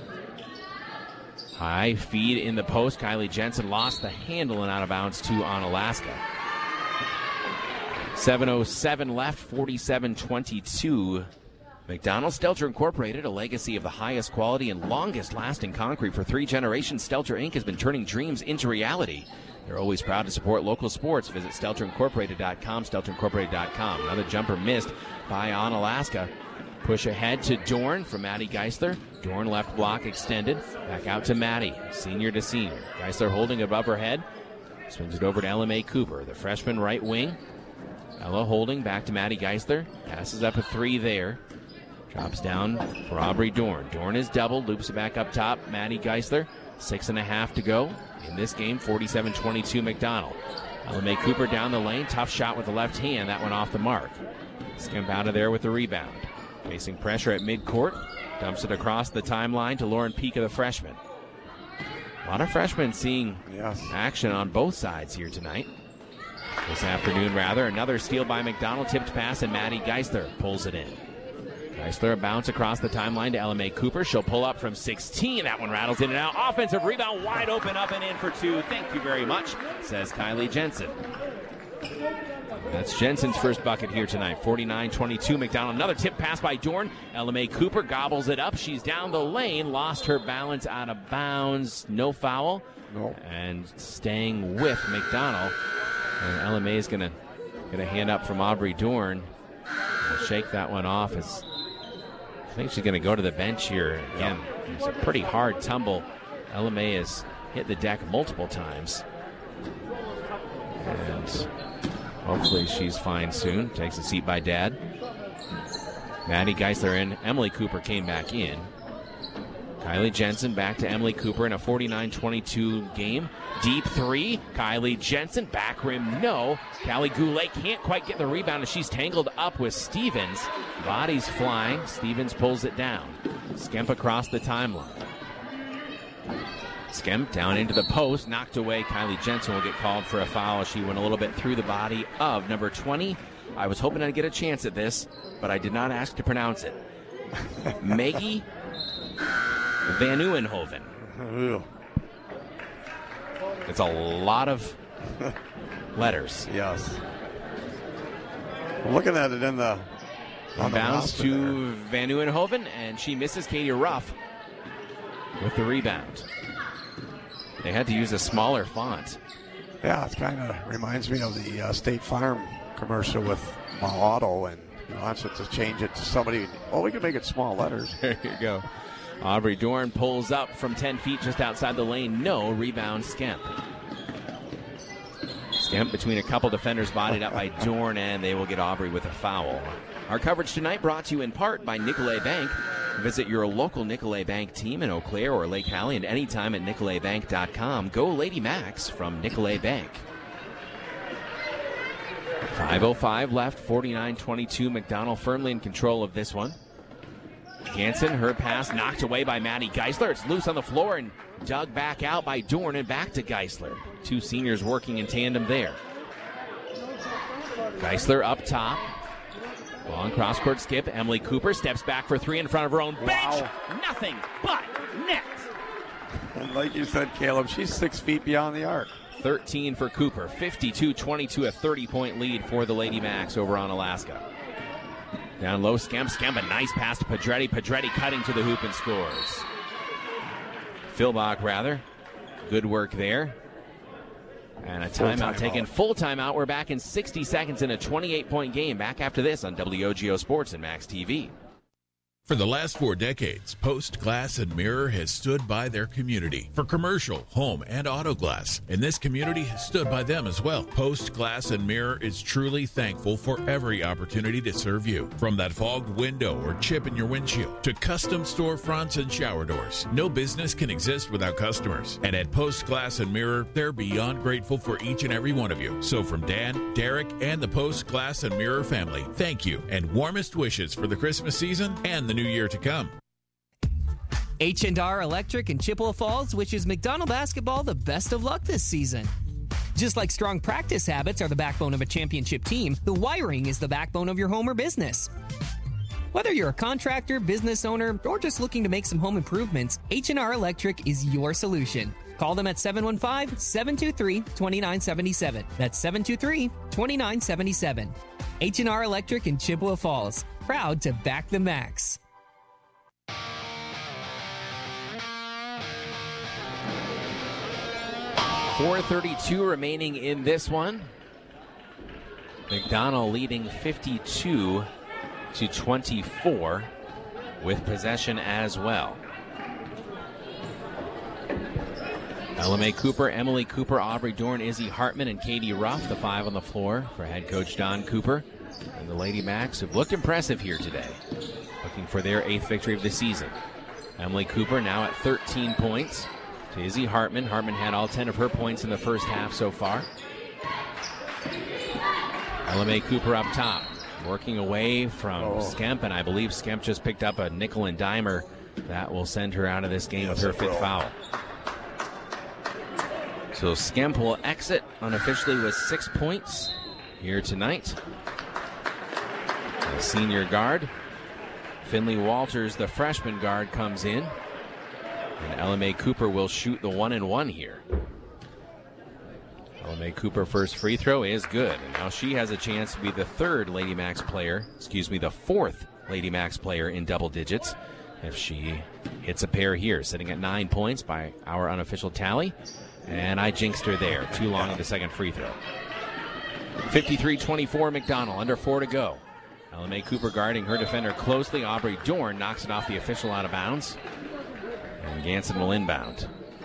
Speaker 3: High feed in the post. Kylie Jensen lost the handle and out of bounds to Onalaska. seven oh seven left, forty-seven twenty-two. McDonald Stelter Incorporated, a legacy of the highest quality and longest lasting concrete for three generations. Stelter Incorporated has been turning dreams into reality. They're always proud to support local sports. Visit Stelter Incorporated dot com, Stelter Incorporated dot com. Another jumper missed by Onalaska. Push ahead to Dorn from Maddie Geisler. Dorn left block extended. Back out to Maddie, senior to senior. Geisler holding above her head. Swings it over to L M A Cooper, the freshman right wing. Ella holding back to Maddie Geisler. Passes up a three there. Drops down for Aubrey Dorn. Dorn is doubled, loops it back up top. Maddie Geisler, six and a half to go in this game. forty-seven twenty-two McDonald. L M A Cooper down the lane. Tough shot with the left hand. That went off the mark. Skimp out of there with the rebound. Facing pressure at midcourt. Dumps it across the timeline to Lauren Pika, the freshman. A lot of freshmen seeing
Speaker 22: yes.
Speaker 3: action on both sides here tonight. This afternoon, rather. Another steal by McDonald. Tipped pass, and Maddie Geisler pulls it in. Geisler, a bounce across the timeline to Ella May Cooper. She'll pull up from sixteen. That one rattles in and out. Offensive rebound, wide open, up and in for two. Thank you very much, says Kylie Jensen. That's Jensen's first bucket here tonight. forty-nine twenty-two McDonald. Another tip pass by Dorn. Ella May Cooper gobbles it up. She's down the lane. Lost her balance out of bounds. No foul.
Speaker 22: No.
Speaker 3: And staying with McDonald. And Ella May is going to get a hand up from Aubrey Dorn. We'll shake that one off. As I think she's going to go to the bench here. Again, it's a pretty hard tumble. Ella May has hit the deck multiple times. And hopefully she's fine soon. Takes a seat by Dad. Maddie Geisler in. Emily Cooper came back in. Kylie Jensen back to Emily Cooper in a forty-nine twenty-two game. Deep three. Kylie Jensen. Back rim, no. Callie Goulet can't quite get the rebound as she's tangled up with Stevens. Bodies flying. Stevens pulls it down. Skemp across the timeline. Skemp down into the post. Knocked away. Kylie Jensen will get called for a foul. She went a little bit through the body of number twenty. I was hoping I'd get a chance at this, but I did not ask to pronounce it. Maggie Van Uwenhoven. It's a lot of letters.
Speaker 22: Yes. I'm looking at it in the on
Speaker 3: bounce
Speaker 22: the
Speaker 3: to
Speaker 22: there.
Speaker 3: Van Uwenhoven, and she misses Katie Ruff with the rebound. They had to use a smaller font.
Speaker 22: Yeah, it kind of reminds me of the uh, State Farm commercial with my auto, and you know, wants it to change it to somebody. Oh, we can make it small letters.
Speaker 3: There you go. Aubrey Dorn pulls up from ten feet just outside the lane. No. Rebound, Skemp. Skemp between a couple defenders, bodied up by Dorn, and they will get Aubrey with a foul. Our coverage tonight brought to you in part by Nicolet Bank. Visit your local Nicolet Bank team in Eau Claire or Lake Hallie and anytime at nicolet bank dot com. Go Lady Max from Nicolet Bank. five oh five left, forty-nine twenty-two. McDonald firmly in control of this one. Jansen, her pass knocked away by Maddie Geisler. It's loose on the floor and dug back out by Dorn and back to Geisler. Two seniors working in tandem there. Geisler up top. Long cross-court skip. Emily Cooper steps back for three in front of her own bench.
Speaker 22: Wow.
Speaker 3: Nothing but net.
Speaker 22: And like you said, Caleb, she's six feet beyond the arc.
Speaker 3: thirteen for Cooper. fifty-two twenty-two, a thirty-point lead for the Lady Macs over on Alaska. Down low, Skemp. Skemp, a nice pass to Pedretti. Pedretti cutting to the hoop and scores. Philbach, rather. Good work there. And a timeout
Speaker 22: time
Speaker 3: taken.
Speaker 22: out.
Speaker 3: Full timeout. We're back in sixty seconds in a twenty-eight point game. Back after this on W O G O Sports and Max T V.
Speaker 7: For the last four decades, Post Glass and Mirror has stood by their community for commercial, home, and auto glass. And this community has stood by them as well. Post Glass and Mirror is truly thankful for every opportunity to serve you. From that fogged window or chip in your windshield to custom storefronts and shower doors, no business can exist without customers. And at Post Glass and Mirror, they're beyond grateful for each and every one of you. So from Dan, Derek, and the Post Glass and Mirror family, thank you and warmest wishes for the Christmas season and the new year to come.
Speaker 19: H and R Electric in Chippewa Falls wishes McDonald basketball the best of luck this season. Just like strong practice habits are the backbone of a championship team, the wiring is the backbone of your home or business. Whether you're a contractor, business owner, or just looking to make some home improvements, H and R Electric is your solution. Call them at seven one five, seven two three, two nine seven seven. That's seven two three, two nine seven seven. H and R Electric in Chippewa Falls. Proud to back the Max.
Speaker 3: four thirty-two remaining in this one. McDonald leading fifty-two to twenty-four with possession as well. Ella May Cooper, Emily Cooper, Aubrey Dorn, Izzy Hartman, and Katie Ruff, the five on the floor for head coach Don Cooper. And the Lady Macs have looked impressive here today, looking for their eighth victory of the season. Emily Cooper now at thirteen points to Izzy Hartman. Hartman had all ten of her points in the first half so far. Ella May Cooper up top. working away from
Speaker 22: oh.
Speaker 3: Skemp, and I believe Skemp just picked up a nickel and dimer that will send her out of this game
Speaker 22: yes,
Speaker 3: with her fifth foul. So Skemp will exit unofficially with six points here tonight. The senior guard, Finley Walters, the freshman guard, comes in. And Ella Mae Cooper will shoot the one and one here. Ella Mae Cooper first free throw is good. And now she has a chance to be the third Lady Max player, excuse me, the fourth Lady Max player in double digits if she hits a pair here, sitting at nine points by our unofficial tally. And I jinxed her there. Too long in the second free throw. fifty-three twenty-four McDonald, under four to go. Ella Mae Cooper guarding her defender closely. Aubrey Dorn knocks it off the official out of bounds. And Ganson will inbound.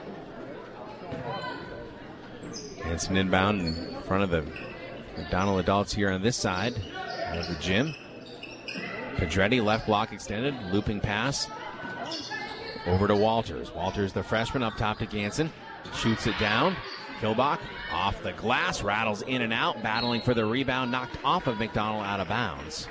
Speaker 3: Ganson inbound in front of the McDonald adults here on this side of the gym. Pedretti, left block extended, looping pass over to Walters. Walters, the freshman, up top to Ganson. Shoots it down. Philbach off the glass, rattles in and out, battling for the rebound, knocked off of McDonald out of bounds.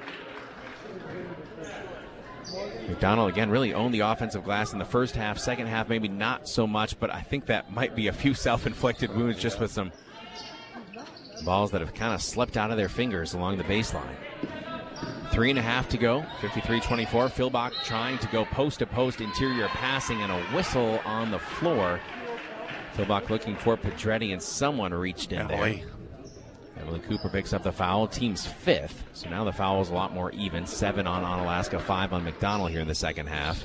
Speaker 3: McDonald, again, really owned the offensive glass in the first half. Second half, maybe not so much, but I think that might be a few self-inflicted wounds just with some balls that have kind of slipped out of their fingers along the baseline. Three and a half to go, fifty-three twenty-four. Philbach trying to go post-to-post interior passing and a whistle on the floor. Philbach looking for Pedretti, and someone reached in
Speaker 22: Emily.
Speaker 3: there. Emily Cooper picks up the foul, team's fifth. So now the foul is a lot more even. Seven on Onalaska, five on McDonald here in the second half.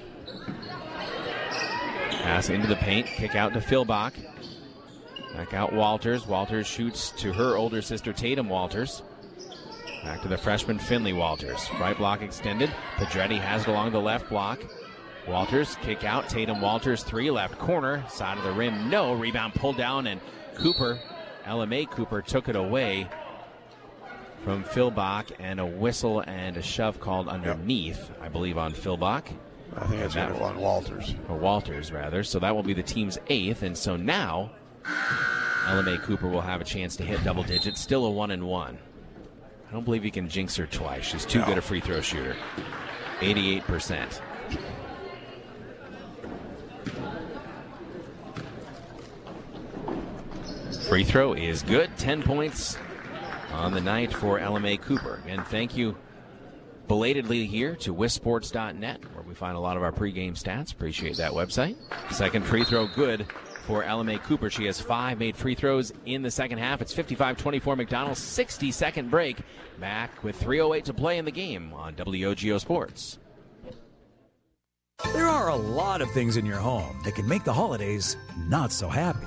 Speaker 3: Pass into the paint, kick out to Philbach. Back out Walters. Walters shoots to her older sister Tatum Walters. Back to the freshman Finley Walters. Right block extended. Pedretti has it along the left block. Walters, kick out. Tatum Walters, three, left corner. Side of the rim, no. Rebound pulled down, and Cooper, Ella Mae Cooper, took it away from Philbach, and a whistle and a shove called underneath, yep. I believe, on Philbach.
Speaker 22: I think it's that, on Walters.
Speaker 3: Or Walters, rather. So that will be the team's eighth, and so now Ella Mae Cooper will have a chance to hit double digits. Still a one and one. I don't believe you can jinx her twice. She's too no. good a free throw shooter. eighty-eight percent. Free throw is good. ten points on the night for Ella Mae Cooper. And thank you belatedly here to Wisp Sports dot net, where we find a lot of our pregame stats. Appreciate that website. Second free throw good for Ella Mae Cooper. She has five made free throws in the second half. It's fifty-five twenty-four McDonald. sixty-second break. Back with three oh eight to play in the game on W O G O Sports.
Speaker 20: There are a lot of things in your home that can make the holidays not so happy.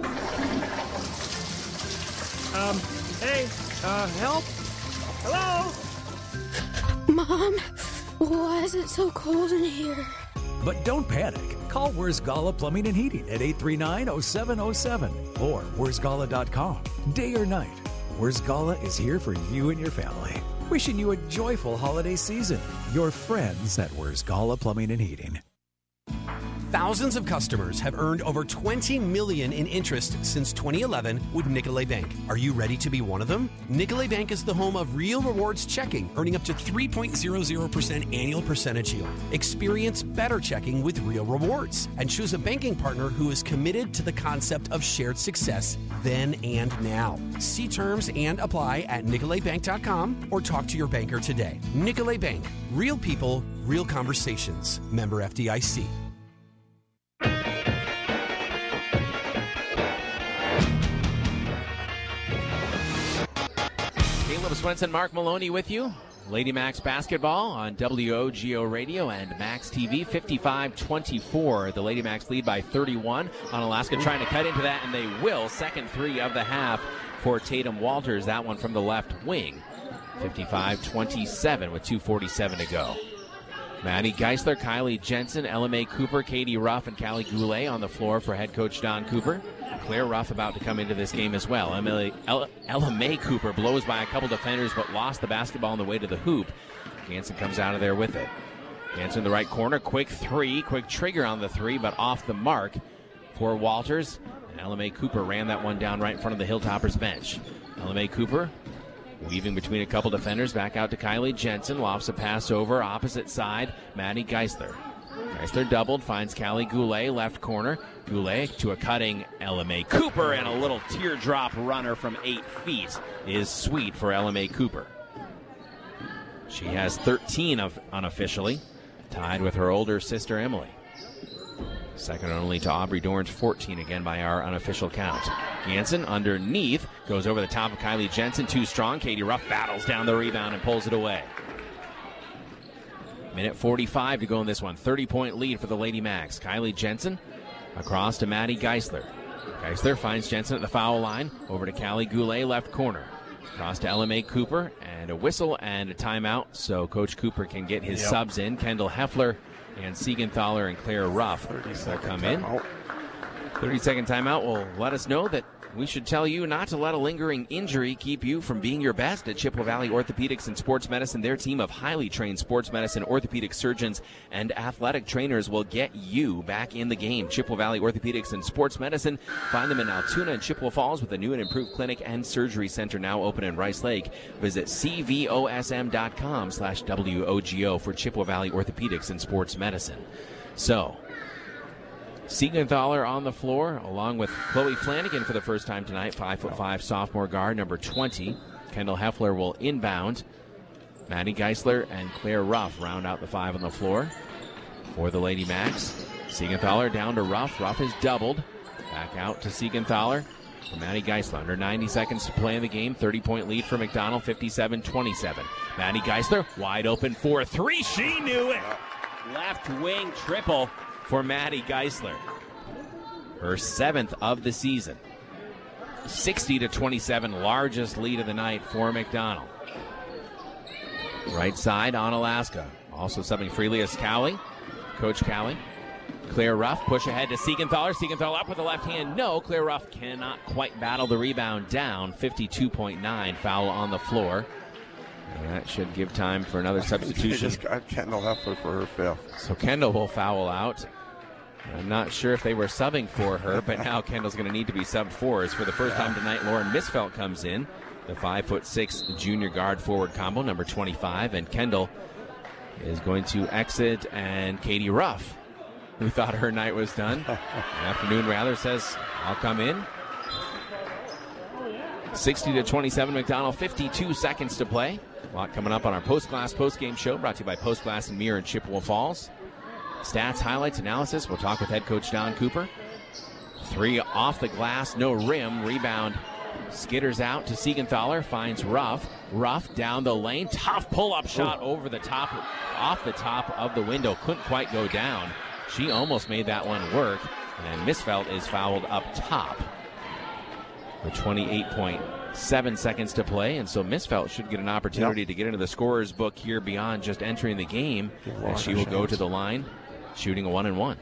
Speaker 2: Um, hey, uh, help? Hello?
Speaker 21: Mom, why is it so cold in here?
Speaker 20: But don't panic. Call Where's Gala Plumbing and Heating at eight three nine, oh seven oh seven or where's gala dot com. Day or night, Where's Gala is here for you and your family. Wishing you a joyful holiday season. Your friends at Where's Gala Plumbing and Heating.
Speaker 23: Thousands of customers have earned over twenty million dollars in interest since twenty eleven with Nicolet Bank. Are you ready to be one of them? Nicolet Bank is the home of Real Rewards Checking, earning up to three point zero zero percent annual percentage yield. Experience better checking with Real Rewards and choose a banking partner who is committed to the concept of shared success then and now. See terms and apply at nicolet bank dot com or talk to your banker today. Nicolet Bank. Real people, real conversations. Member F D I C.
Speaker 3: Caleb Swenson, Mark Maloney with you. Lady Max basketball on W O G O Radio and Max T V. fifty-five twenty-four. The Lady Max lead by thirty-one. Onalaska trying to cut into that, and they will. Second three of the half for Tatum Walters. That one from the left wing. fifty-five twenty-seven with two forty-seven to go. Maddie Geisler, Kylie Jensen, Ella Mae Cooper, Katie Ruff, and Callie Goulet on the floor for head coach Don Cooper. Claire Ruff about to come into this game as well. Emily, Ella, Ella Mae Cooper blows by a couple defenders but lost the basketball on the way to the hoop. Ganson comes out of there with it. Ganson in the right corner, quick three, quick trigger on the three, but off the mark for Walters. And Ella Mae Cooper ran that one down right in front of the Hilltoppers bench. Ella Mae Cooper Weaving between a couple defenders, back out to Kylie Jensen. Lofts a pass over, opposite side, Maddie Geisler. Geisler doubled, finds Callie Goulet, left corner. Goulet to a cutting Ella Mae Cooper, and a little teardrop runner from eight feet is sweet for Ella Mae Cooper. She has thirteen of unofficially, tied with her older sister Emily. Second only to Aubrey Dorn's fourteen again by our unofficial count. Hansen underneath, goes over the top of Kylie Jensen, too strong. Katie Ruff battles down the rebound and pulls it away. Minute forty-five to go in this one. thirty-point lead for the Lady Macs. Kylie Jensen across to Maddie Geisler. Geisler finds Jensen at the foul line. Over to Callie Goulet, left corner. Across to Ella Mae Cooper, and a whistle and a timeout, so Coach Cooper can get his
Speaker 22: Yep.
Speaker 3: subs in. Kendall Heffler and Siegenthaler and Claire Ruff will come in. thirty-second timeout will let us know that we should tell you not to let a lingering injury keep you from being your best at Chippewa Valley Orthopedics and Sports Medicine. Their team of highly trained sports medicine, orthopedic surgeons, and athletic trainers will get you back in the game. Chippewa Valley Orthopedics and Sports Medicine. Find them in Altoona and Chippewa Falls with a new and improved clinic and surgery center now open in Rice Lake. Visit c v o s m dot com slash W O G O for Chippewa Valley Orthopedics and Sports Medicine. So, Siegenthaler on the floor, along with Chloe Flanagan for the first time tonight, five foot five sophomore guard, number twenty. Kendall Heffler will inbound. Maddie Geisler and Claire Ruff round out the five on the floor for the Lady Macs. Siegenthaler down to Ruff. Ruff is doubled. Back out to Siegenthaler for Maddie Geisler. Under ninety seconds to play in the game. thirty-point lead for McDonald, fifty-seven twenty-seven. Maddie Geisler, wide open for three. She knew it. Left wing triple for Maddie Geisler. Her seventh of the season. sixty to twenty-seven, largest lead of the night for McDonald. Right side on Alaska. Also subbing freely is Cowley. Coach Cowley. Claire Ruff, push ahead to Siegenthaler. Siegenthaler up with the left hand. No, Claire Ruff cannot quite battle the rebound down. fifty-two point nine, foul on the floor. And that should give time for another substitution.
Speaker 22: They just got Kendall Heffler for her fifth.
Speaker 3: So Kendall will foul out. I'm not sure if they were subbing for her, but now Kendall's going to need to be subbed for us. For the first time tonight, Lauren Misfelt comes in, the five foot six junior guard forward combo, number twenty-five, and Kendall is going to exit, and Katie Ruff, who thought her night was done, afternoon rather, says, I'll come in. sixty to twenty-seven, McDonald, fifty-two seconds to play. A lot coming up on our Post Glass postgame show, brought to you by Post Glass and Mirror in Chippewa Falls. Stats, highlights, analysis. We'll talk with head coach Don Cooper. Three off the glass, no rim. Rebound skitters out to Siegenthaler, finds Ruff. Ruff down the lane. Tough pull-up shot over the top, off the top of the window. Couldn't quite go down. She almost made that one work. And Misfelt is fouled up top. With twenty-eight point seven seconds to play, and so Misfelt should get an opportunity yep. to get into the scorer's book here beyond just entering the game, as she will go to the line, shooting a one and one.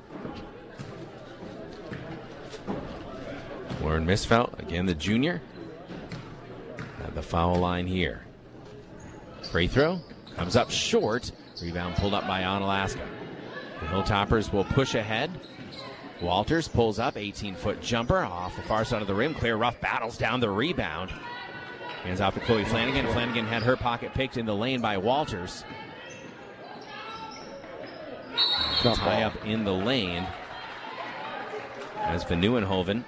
Speaker 3: Lauren Misfelt, again the junior, at the foul line here. Free throw comes up short. Rebound pulled up by Onalaska. The Hilltoppers will push ahead. Walters pulls up, eighteen-foot jumper off the far side of the rim. Claire Ruff battles down the rebound. Hands off to Chloe Flanagan. Flanagan had her pocket picked in the lane by Walters. Tie up in the lane as Van Nieuwenhoven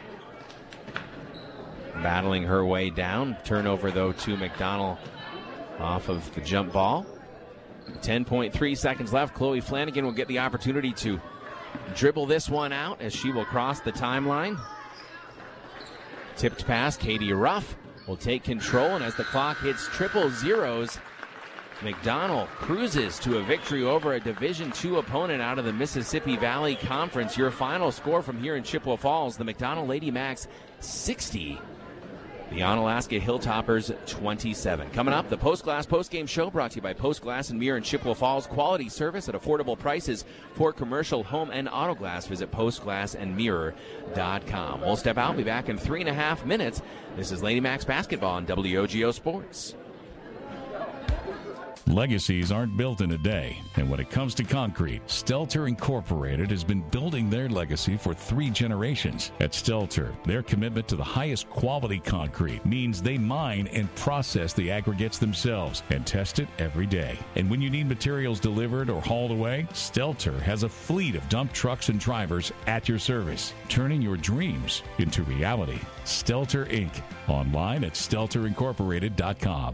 Speaker 3: battling her way down. Turnover, though, to McDonald off of the jump ball. ten point three seconds left. Chloe Flanagan will get the opportunity to dribble this one out as she will cross the timeline. Tipped pass, Katie Ruff will take control, and as the clock hits triple zeros, McDonald cruises to a victory over a Division two opponent out of the Mississippi Valley Conference. Your final score from here in Chippewa Falls, the McDonald Lady Macs sixty, the Onalaska Hilltoppers twenty-seven. Coming up, the Post Glass postgame show brought to you by Post Glass and Mirror in Chippewa Falls. Quality service at affordable prices for commercial, home, and auto glass. Visit post glass and mirror dot com. We'll step out. Be back in three and a half minutes. This is Lady Macs basketball on W O G O Sports.
Speaker 9: Legacies aren't built in a day, and when it comes to concrete, Stelter Incorporated has been building their legacy for three generations. At Stelter, their commitment to the highest quality concrete means they mine and process the aggregates themselves and test it every day. And when you need materials delivered or hauled away, Stelter has a fleet of dump trucks and drivers at your service, turning your dreams into reality. Stelter Incorporated. Online at stelter incorporated dot com.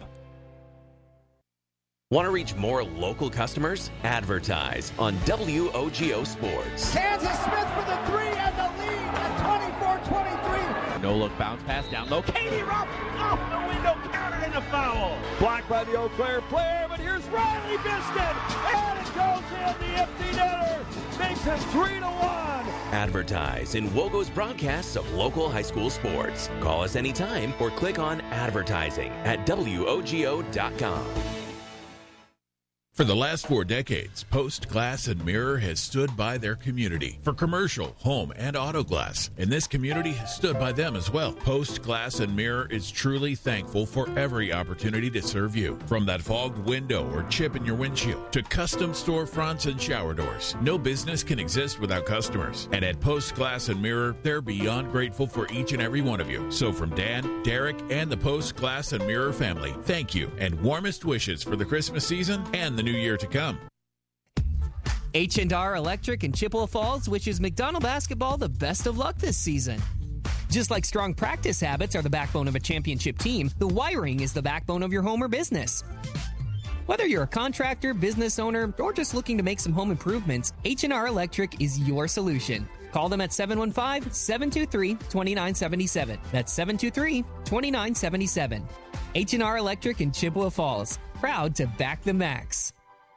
Speaker 11: Want to reach more local customers? Advertise on W O G O Sports.
Speaker 2: Kansas Smith for the three and the lead at twenty-four twenty-three.
Speaker 3: No look bounce pass down low. Katie Rupp off the window, countered in a foul.
Speaker 12: Blocked by the Eau Claire player, but here's Riley Biston, and it goes in the empty netter. Makes it three to one.
Speaker 11: Advertise in Wogo's broadcasts of local high school sports. Call us anytime or click on advertising at W O G O dot com.
Speaker 7: For the last four decades, Post Glass and Mirror has stood by their community for commercial, home, and auto glass. And this community has stood by them as well. Post Glass and Mirror is truly thankful for every opportunity to serve you. From that fogged window or chip in your windshield to custom storefronts and shower doors, no business can exist without customers. And at Post Glass and Mirror, they're beyond grateful for each and every one of you. So from Dan, Derek, and the Post Glass and Mirror family, thank you and warmest wishes for the Christmas season and the new year to come.
Speaker 19: H and R Electric in Chippewa Falls wishes McDonald basketball the best of luck this season. Just like strong practice habits are the backbone of a championship team, the wiring is the backbone of your home or business. Whether you're a contractor, business owner, or just looking to make some home improvements, H and R Electric is your solution. Call them at seven one five, seven two three, two nine seven seven. That's seven two three, two nine seven seven. H and R Electric in Chippewa Falls. Proud to back the Max.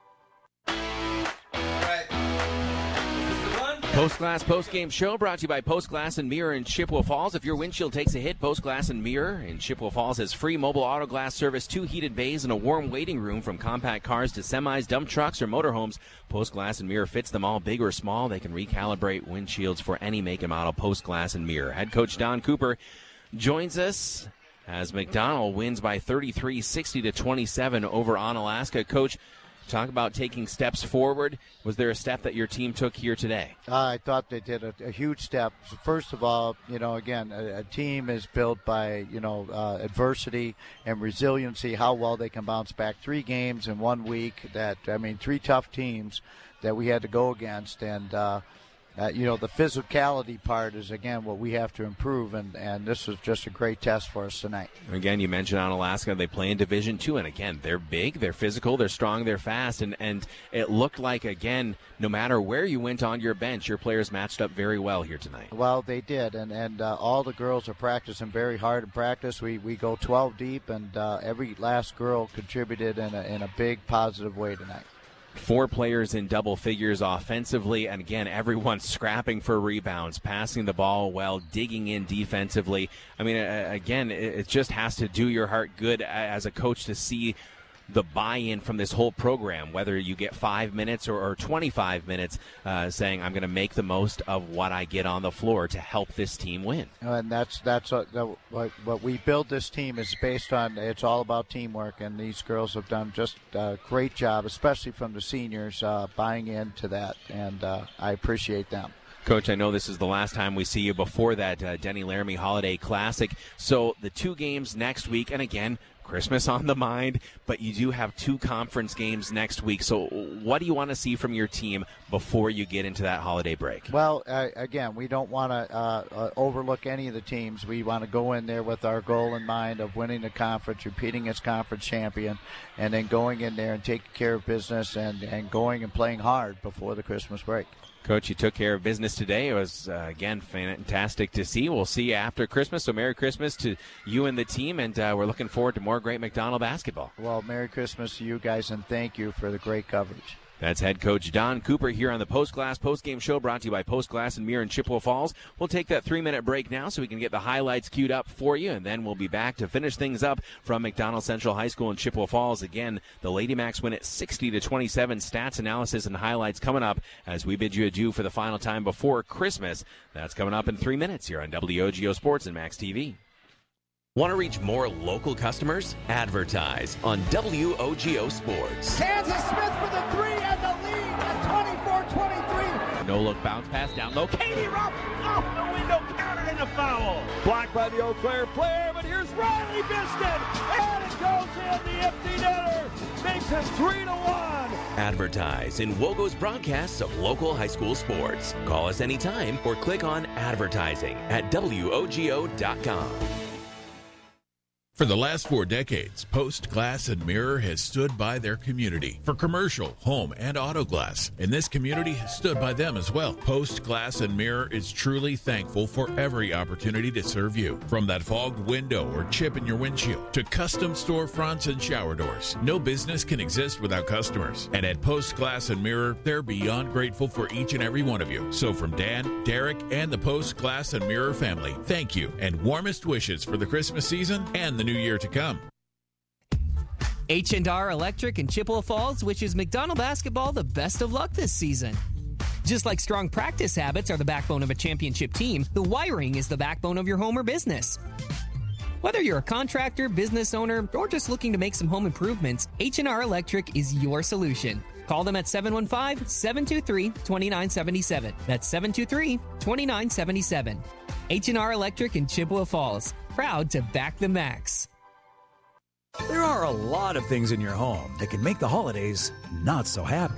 Speaker 3: Post Glass Post Game Show brought to you by Post Glass and Mirror in Chippewa Falls. If your windshield takes a hit, Post Glass and Mirror in Chippewa Falls has free mobile auto glass service, two heated bays, and a warm waiting room. From compact cars to semis, dump trucks, or motorhomes, Post Glass and Mirror fits them all, big or small. They can recalibrate windshields for any make and model. Post Glass and Mirror. Head coach Don Cooper joins us as McDonald wins by thirty-three, sixty to twenty-seven over Onalaska. Coach, talk about taking steps forward. Was there a step that your team took here today?
Speaker 14: Uh, I thought they did a, a huge step. First of all, you know, again, a, a team is built by, you know, uh, adversity and resiliency, how well they can bounce back. Three games in one week that, I mean, three tough teams that we had to go against. And, uh, Uh, you know, the physicality part is, again, what we have to improve, and, and this was just a great test for us tonight.
Speaker 3: Again, you mentioned Onalaska. They play in Division Two, and again, they're big, they're physical, they're strong, they're fast, and, and it looked like, again, no matter where you went on your bench, your players matched up very well here tonight.
Speaker 14: Well, they did, and, and uh, all the girls are practicing very hard in practice. We we go twelve deep, and uh, every last girl contributed in a, in a big positive way tonight.
Speaker 3: Four players in double figures offensively, and again, everyone scrapping for rebounds, passing the ball well, digging in defensively. I mean, again, it just has to do your heart good as a coach to see the buy-in from this whole program, whether you get five minutes or, or twenty-five minutes, uh, saying, I'm going to make the most of what I get on the floor to help this team win.
Speaker 14: And that's that's what, what, what we build this team is based on. It's all about teamwork, and these girls have done just a great job, especially from the seniors, uh, buying into that, and uh, I appreciate them.
Speaker 3: Coach, I know this is the last time we see you before that uh, Denny Laramie Holiday Classic. So the two games next week, and again, Christmas on the mind, but you do have two conference games next week. So what do you want to see from your team before you get into that holiday break?
Speaker 14: Well, uh, again, we don't want to uh, uh, overlook any of the teams. We want to go in there with our goal in mind of winning the conference, repeating as conference champion, and then going in there and taking care of business and, and going and playing hard before the Christmas break.
Speaker 3: Coach, you took care of business today. It was, uh, again, fantastic to see. We'll see you after Christmas, so Merry Christmas to you and the team, and uh, we're looking forward to more great McDonald basketball.
Speaker 14: Well, Merry Christmas to you guys, and thank you for the great coverage.
Speaker 3: That's head coach Don Cooper here on the Post Glass Post Game Show, brought to you by Post Glass and Mirror in Chippewa Falls. We'll take that three-minute break now so we can get the highlights queued up for you, and then we'll be back to finish things up from McDonald Central High School in Chippewa Falls. Again, the Lady Macs win at sixty to twenty-seven. Stats, analysis, and highlights coming up as we bid you adieu for the final time before Christmas. That's coming up in three minutes here on W O G O Sports and Max T V.
Speaker 11: Want to reach more local customers? Advertise on W O G O Sports.
Speaker 2: Kansas Smith for the three and the lead at twenty-four twenty-three.
Speaker 3: No look bounce pass down low.
Speaker 12: Katie Ruff off the window, counted in a foul. Blocked by the Eau Claire player, but here's Riley Biston, and it goes in. The empty netter makes it three to one.
Speaker 11: Advertise in Wogo's broadcasts of local high school sports. Call us anytime or click on advertising at W O G O dot com.
Speaker 7: For the last four decades, Post Glass and Mirror has stood by their community for commercial, home, and auto glass. And this community has stood by them as well. Post Glass and Mirror is truly thankful for every opportunity to serve you. From that fogged window or chip in your windshield to custom storefronts and shower doors, no business can exist without customers. And at Post Glass and Mirror, they're beyond grateful for each and every one of you. So from Dan, Derek, and the Post Glass and Mirror family, thank you and warmest wishes for the Christmas season and the new year to come.
Speaker 19: H and R Electric in Chippewa Falls wishes McDonald basketball the best of luck this season. Just like strong practice habits are the backbone of a championship team, the wiring is the backbone of your home or business. Whether you're a contractor, business owner, or just looking to make some home improvements, H and R Electric is your solution. Call them at seven one five, seven two three, two nine seven seven. That's seven two three, two nine seven seven. H and R Electric in Chippewa Falls. Proud to back the Max.
Speaker 20: There are a lot of things in your home that can make the holidays not so happy.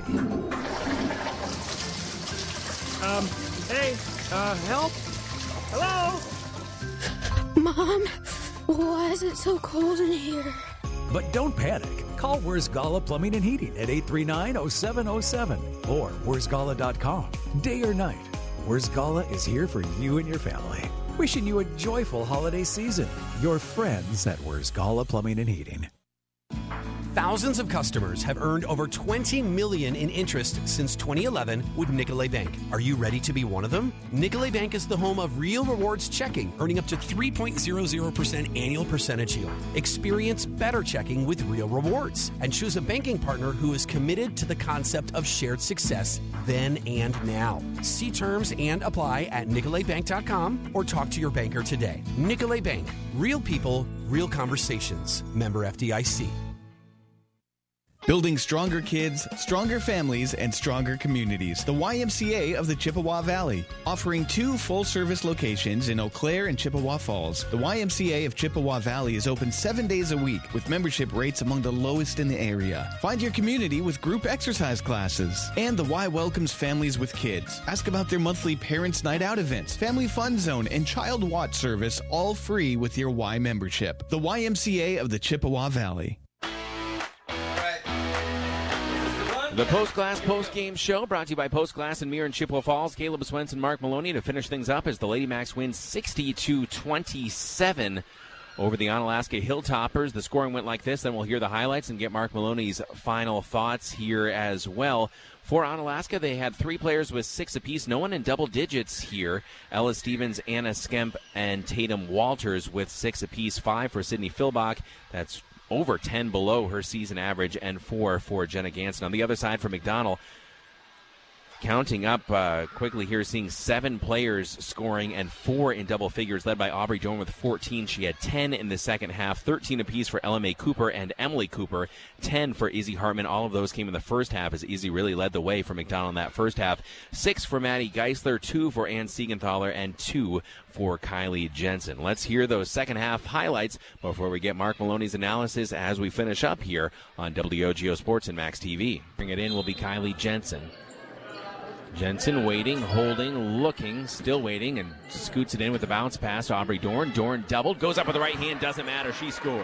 Speaker 12: Um, hey, uh, help? Hello?
Speaker 21: Mom, why is it so cold in here?
Speaker 20: But don't panic. Call Where's Gala Plumbing and Heating at eight three nine, oh seven oh seven or where's gala dot com. Day or night, Where's Gala is here for you and your family. Wishing you a joyful holiday season. Your friends at Where's Gala Plumbing and Heating.
Speaker 23: Thousands of customers have earned over twenty million dollars in interest since twenty eleven with Nicolet Bank. Are you ready to be one of them? Nicolet Bank is the home of Real Rewards Checking, earning up to three point zero zero percent annual percentage yield. Experience better checking with Real Rewards and choose a banking partner who is committed to the concept of shared success then and now. See terms and apply at nicolet bank dot com or talk to your banker today. Nicolet Bank. Real people, real conversations. Member F D I C.
Speaker 10: Building stronger kids, stronger families, and stronger communities. The Y M C A of the Chippewa Valley, offering two full-service locations in Eau Claire and Chippewa Falls. The Y M C A of Chippewa Valley is open seven days a week with membership rates among the lowest in the area. Find your community with group exercise classes. And the Y welcomes families with kids. Ask about their monthly Parents' Night Out events, Family Fun Zone, and Child Watch service, all free with your Y membership. The Y M C A of the Chippewa Valley.
Speaker 3: The Post Glass Post Game Show brought to you by Post Glass and Mirror in Chippewa Falls. Caleb Swenson, Mark Maloney to finish things up as the Lady Macs win sixty to twenty-seven over the Onalaska Hilltoppers. The scoring went like this. Then we'll hear the highlights and get Mark Maloney's final thoughts here as well. For Onalaska, they had three players with six apiece. No one in double digits here. Ella Stevens, Anna Skemp, and Tatum Walters with six apiece. Five for Sydney Philbach. That's over ten below her season average, and four for Jenna Ganson. On the other side for McDonald, counting up uh, quickly here, seeing seven players scoring and four in double figures, led by Aubrey Dorn with fourteen. She had ten in the second half, thirteen apiece for Ella Mae Cooper and Emily Cooper, ten for Izzy Hartman. All of those came in the first half as Izzy really led the way for McDonald in that first half. Six for Maddie Geisler, two for Ann Siegenthaler, and two for Kylie Jensen. Let's hear those second half highlights before we get Mark Maloney's analysis as we finish up here on W O G O Sports and Max T V. Bring it in will be Kylie Jensen. Jensen waiting, holding, looking, still waiting, and scoots it in with the bounce pass to Aubrey Dorn. Dorn doubled, goes up with the right hand, doesn't matter, she scores.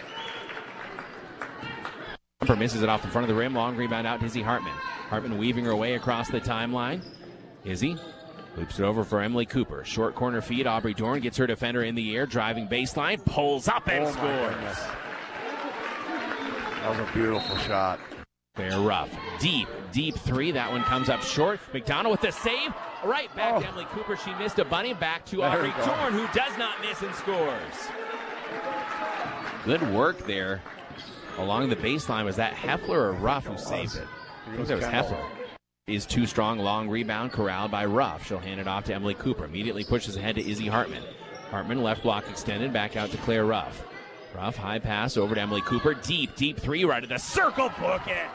Speaker 3: Jumper misses it off the front of the rim, long rebound out to Izzy Hartman. Hartman weaving her way across the timeline. Izzy loops it over for Emily Cooper. Short corner feed, Aubrey Dorn gets her defender in the air, driving baseline, pulls up and
Speaker 22: oh
Speaker 3: scores.
Speaker 22: That was a beautiful shot.
Speaker 3: Fair rough. Deep, deep three. That one comes up short. McDonald with the save. Right back
Speaker 22: oh.
Speaker 3: to Emily Cooper. She missed a bunny. Back to
Speaker 22: There
Speaker 3: Aubrey
Speaker 22: we go.
Speaker 3: Dorn, who does not miss and scores. Good work there along the baseline. Was that Heffler or Ruff who saved it? I think that was Heffler. Is too strong. Long rebound corralled by Ruff. She'll hand it off to Emily Cooper. Immediately pushes ahead to Izzy Hartman. Hartman, left block extended, back out to Claire Ruff. Ruff, high pass over to Emily Cooper. Deep, deep three, right to the circle, book it.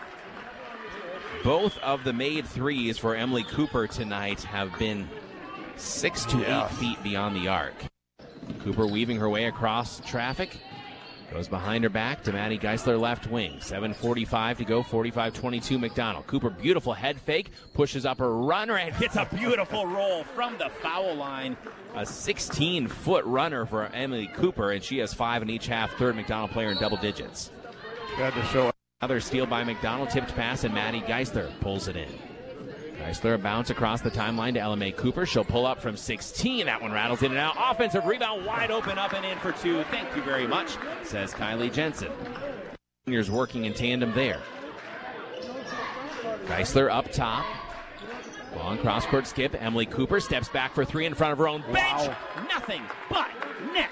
Speaker 3: Both of the made threes for Emily Cooper tonight have been six to yeah. eight feet beyond the arc. Cooper weaving her way across traffic. Goes behind her back to Maddie Geisler, left wing. seven forty-five to go, forty-five twenty-two McDonald. Cooper, beautiful head fake, pushes up her runner and hits a beautiful roll from the foul line. A sixteen-foot runner for Emily Cooper, and she has five in each half. Third McDonald player in double digits.
Speaker 22: Had to show it.
Speaker 3: Another steal by McDonald, tipped pass, and Maddie Geisler pulls it in. Geisler a bounce across the timeline to Ella Mae Cooper. She'll pull up from sixteen. That one rattles in and out. Offensive rebound, wide open, up and in for two. Thank you very much, says Kylie Jensen. Seniors working in tandem there. Geisler up top. Long cross-court skip. Emily Cooper steps back for three in front of her own bench. Wow. Nothing but net.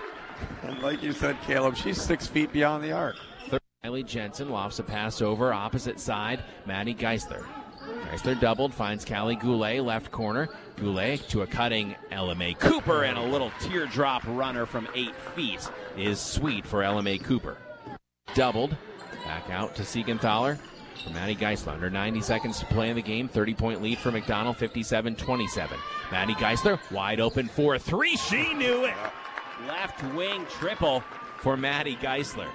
Speaker 22: And like you said, Caleb, she's six feet beyond the arc.
Speaker 3: Third, Kylie Jensen lofts a pass over, opposite side, Maddie Geisler. Geisler doubled, finds Callie Goulet, left corner. Goulet to a cutting Ella Mae Cooper, and a little teardrop runner from eight feet is sweet for Ella Mae Cooper. Doubled, back out to Siegenthaler for Maddie Geisler. Under ninety seconds to play in the game, thirty-point lead for McDonald, fifty-seven twenty-seven. Maddie Geisler, wide open for three, she knew it! Left wing triple for Maddie Geisler.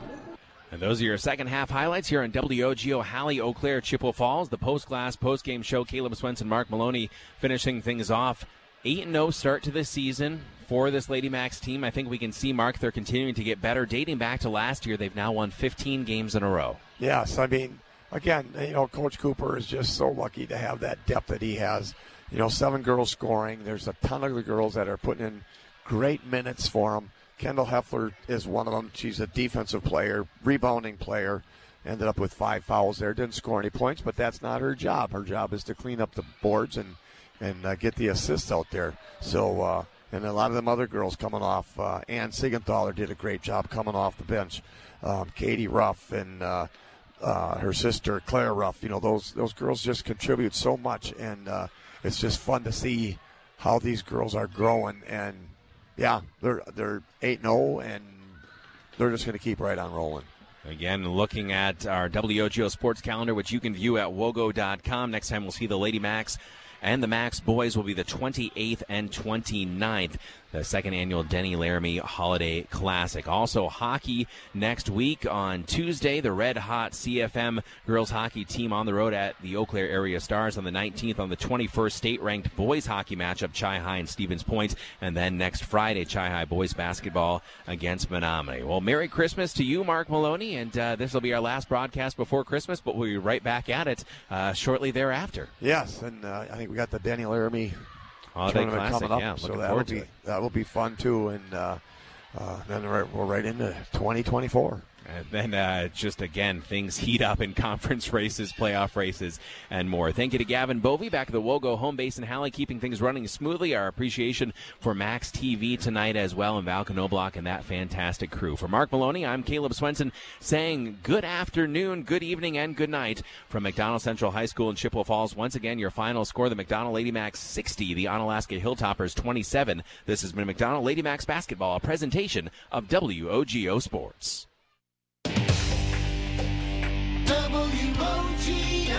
Speaker 3: And those are your second half highlights here on W O G O Halley, Eau Claire, Chippewa Falls. The post-glass, post-game show. Caleb Swenson, Mark Maloney finishing things off. eight and oh start to this season for this Lady Macs team. I think we can see, Mark, they're continuing to get better. Dating back to last year, they've now won fifteen games in a row.
Speaker 22: Yes, I mean, again, you know, Coach Cooper is just so lucky to have that depth that he has. You know, seven girls scoring. There's a ton of the girls that are putting in great minutes for him. Kendall Heffler is one of them. She's a defensive player, rebounding player. Ended up with five fouls there. Didn't score any points, but that's not her job. Her job is to clean up the boards and and uh, get the assists out there. So, uh, and a lot of them other girls coming off. Uh, Ann Siegenthaler did a great job coming off the bench. Um, Katie Ruff and uh, uh, her sister Claire Ruff. You know, those those girls just contribute so much, and uh, it's just fun to see how these girls are growing. And yeah, they're they're eight and oh, and they're just going to keep right on rolling.
Speaker 3: Again, looking at our W O G O sports calendar, which you can view at wogo dot com. Next time we'll see the Lady Macs and the Macs boys will be the twenty-eighth and twenty-ninth, the second annual Denny Laramie Holiday Classic. Also, hockey next week on Tuesday. The red-hot C F M girls hockey team on the road at the Eau Claire Area Stars on the nineteenth. On the twenty-first, state-ranked boys hockey matchup, Chi High and Stevens Point. And then next Friday, Chi High boys basketball against Menominee. Well, Merry Christmas to you, Mark Maloney, and uh, this will be our last broadcast before Christmas, but we'll be right back at it uh, shortly thereafter.
Speaker 22: Yes, and uh, I think we got the Denny Laramie
Speaker 3: Holiday
Speaker 22: tournament
Speaker 3: Classic,
Speaker 22: coming up,
Speaker 3: yeah,
Speaker 22: so
Speaker 3: looking
Speaker 22: that
Speaker 3: forward
Speaker 22: will be
Speaker 3: to it.
Speaker 22: that will be fun too. And uh, uh, then we're, we're right into twenty twenty-four.
Speaker 3: And then uh, just, again, things heat up in conference races, playoff races, and more. Thank you to Gavin Bovey back at the Wogo home base in Halley, keeping things running smoothly. Our appreciation for Max T V tonight as well, and Val Knobloch and that fantastic crew. For Mark Maloney, I'm Caleb Swenson saying good afternoon, good evening, and good night from McDonald Central High School in Chippewa Falls. Once again, your final score, the McDonald Lady Macs sixty, the Onalaska Hilltoppers twenty-seven. This has been McDonald Lady Macs basketball, a presentation of W O G O Sports.
Speaker 2: W O G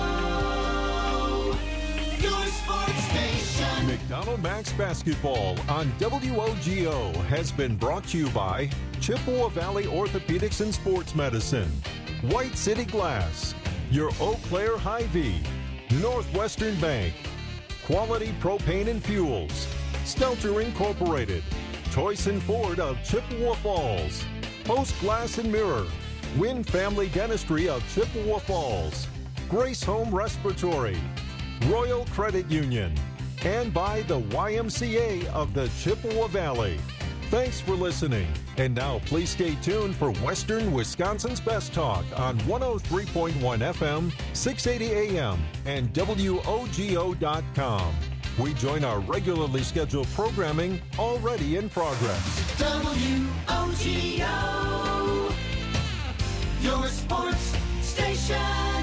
Speaker 2: O, your sports station.
Speaker 1: McDonald Macs basketball on W O G O has been brought to you by Chippewa Valley Orthopedics and Sports Medicine, White City Glass, your Eau Claire Hy-Vee, Northwestern Bank, Quality Propane and Fuels, Stelter Incorporated, Toyson Ford of Chippewa Falls, Post Glass and Mirror, Wynn Family Dentistry of Chippewa Falls, Grace Home Respiratory, Royal Credit Union, and by the Y M C A of the Chippewa Valley. Thanks for listening. And now please stay tuned for Western Wisconsin's Best Talk on one oh three point one F M, six eighty A M, and W O G O dot com. We join our regularly scheduled programming already in progress.
Speaker 2: W O G O, your sports station.